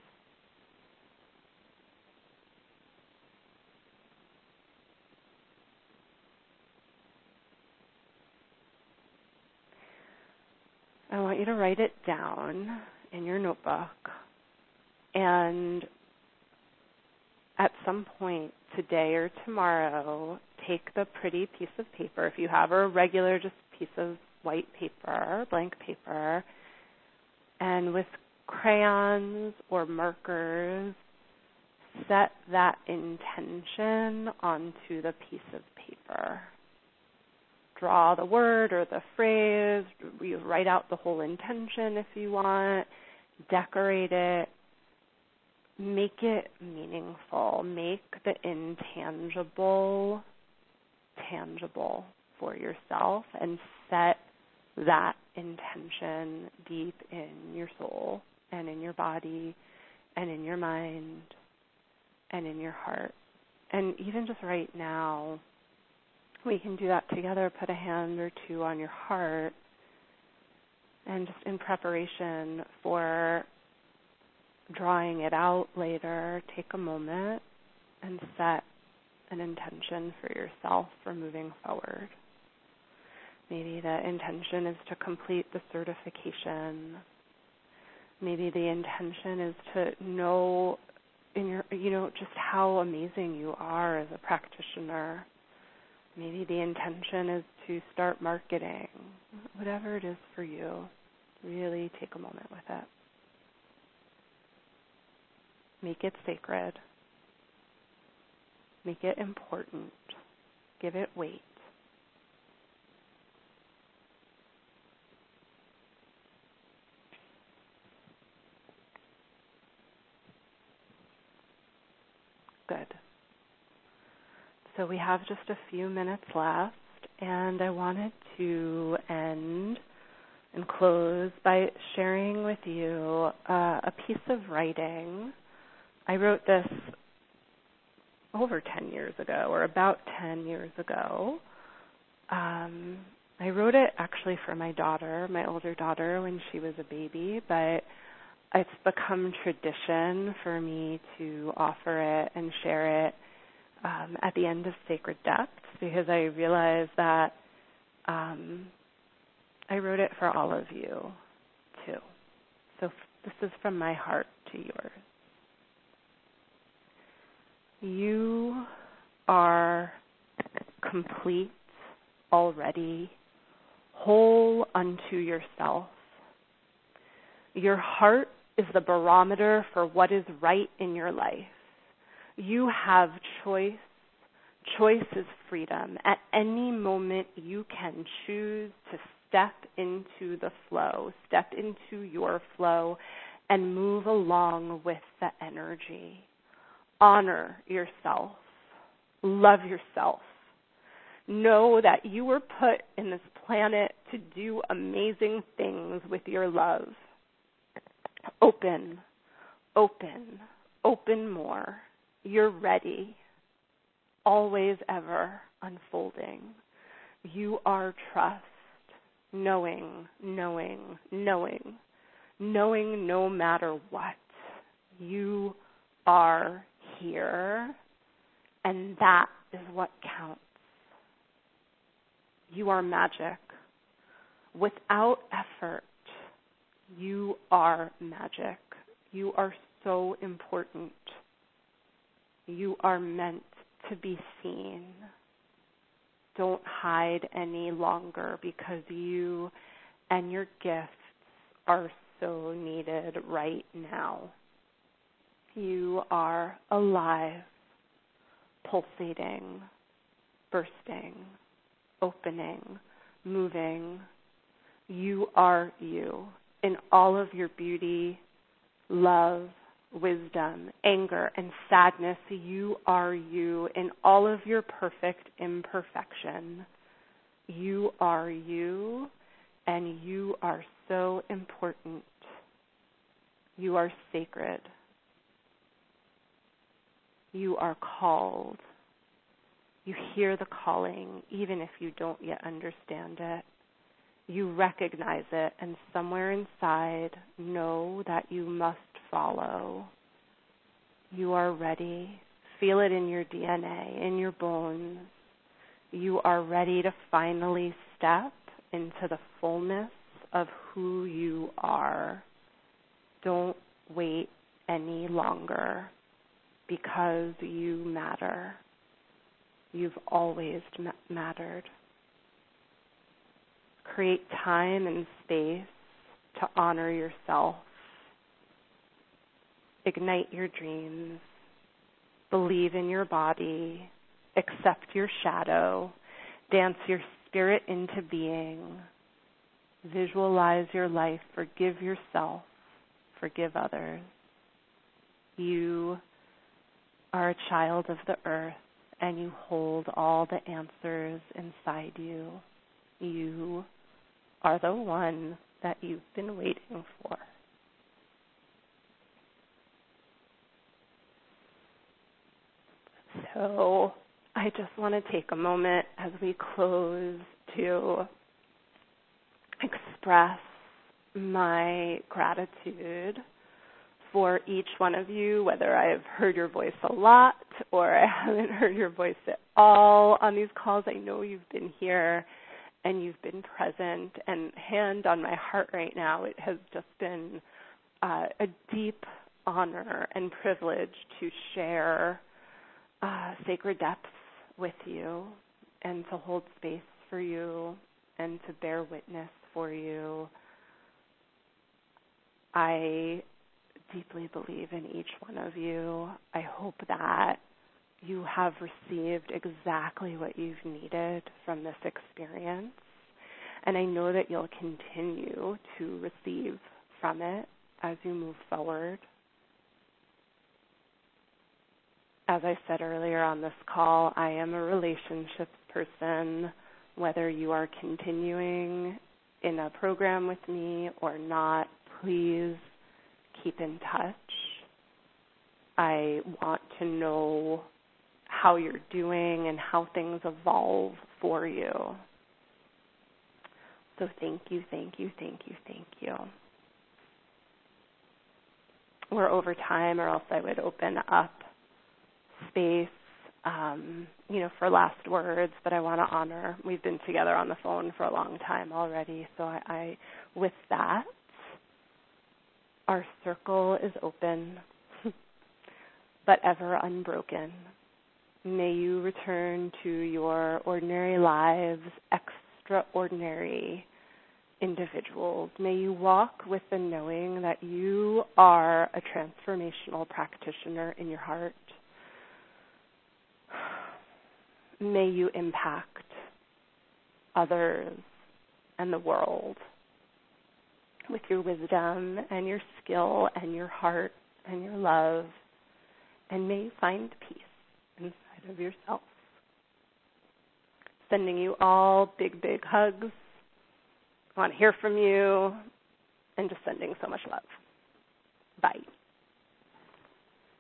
I want you to write it down in your notebook, and at some point today or tomorrow, take the pretty piece of paper, if you have a regular just piece of white paper, blank paper, and with crayons or markers, set that intention onto the piece of paper. Draw the word or the phrase, you write out the whole intention if you want, decorate it, make it meaningful, make the intangible tangible for yourself, and set that intention deep in your soul and in your body and in your mind and in your heart. And even just right now, we can do that together. Put a hand or 2 on your heart, and just in preparation for drawing it out later, take a moment and set an intention for yourself for moving forward. Maybe the intention is to complete the certification. Maybe the intention is to know in your, just how amazing you are as a practitioner. Maybe the intention is to start marketing. Whatever it is for you, really take a moment with it. Make it sacred. Make it important. Give it weight. Good. So we have just a few minutes left, and I wanted to end and close by sharing with you a piece of writing. I wrote this over 10 years ago, or about 10 years ago. I wrote it actually for my daughter, my older daughter, when she was a baby, but it's become tradition for me to offer it and share it at the end of Sacred Depths, because I realized that I wrote it for all of you, too. So this is from my heart to yours. You are complete already, whole unto yourself. Your heart is the barometer for what is right in your life. You have choice. Choice is freedom. At any moment, you can choose to step into the flow, step into your flow, and move along with the energy. Honor yourself. Love yourself. Know that you were put in this planet to do amazing things with your love. Open, open, open more. You're ready. Always, ever unfolding. You are trust. Knowing, knowing, knowing. Knowing no matter what. You are here, and that is what counts. You are magic. Without effort, You are magic. You are so important. You are meant to be seen. Don't hide any longer because you and your gifts are so needed right now. You are alive, pulsating, bursting, opening, moving. You are you in all of your beauty, love, wisdom, anger, and sadness. You are you in all of your perfect imperfection. You are you, and you are so important. You are sacred. You are called. You hear the calling, even if you don't yet understand it. You recognize it, and somewhere inside, know that you must follow. You are ready. Feel it in your DNA, in your bones. You are ready to finally step into the fullness of who you are. Don't wait any longer because you matter. You've always mattered. Create time and space to honor yourself. Ignite your dreams. Believe in your body. Accept your shadow. Dance your spirit into being. Visualize your life. Forgive yourself. Forgive others. You are a child of the earth, and you hold all the answers inside you. You are the one that you've been waiting for. So I just want to take a moment as we close to express my gratitude for each one of you, whether I've heard your voice a lot or I haven't heard your voice at all on these calls. I know you've been here and you've been present, and hand on my heart right now, it has just been a deep honor and privilege to share sacred depths with you and to hold space for you and to bear witness for you. I deeply believe in each one of you. I hope that you have received exactly what you've needed from this experience, and I know that you'll continue to receive from it as you move forward. As I said earlier on this call, I am a relationships person. Whether you are continuing in a program with me or not, please keep in touch. I want to know how you're doing and how things evolve for you. So thank you, thank you, thank you, thank you. We're over time, or else I would open up space, for last words, but I want to honor. We've been together on the phone for a long time already, so I with that, our circle is open, but ever unbroken. May you return to your ordinary lives, extraordinary individuals. May you walk with the knowing that you are a transformational practitioner in your heart. May you impact others and the world with your wisdom and your skill and your heart and your love. And may you find peace inside of yourself. Sending you all big, big hugs. I want to hear from you, and just sending so much love. Bye.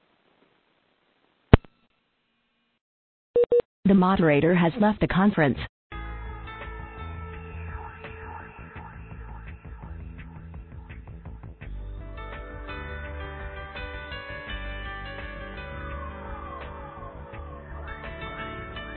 The moderator has left the conference.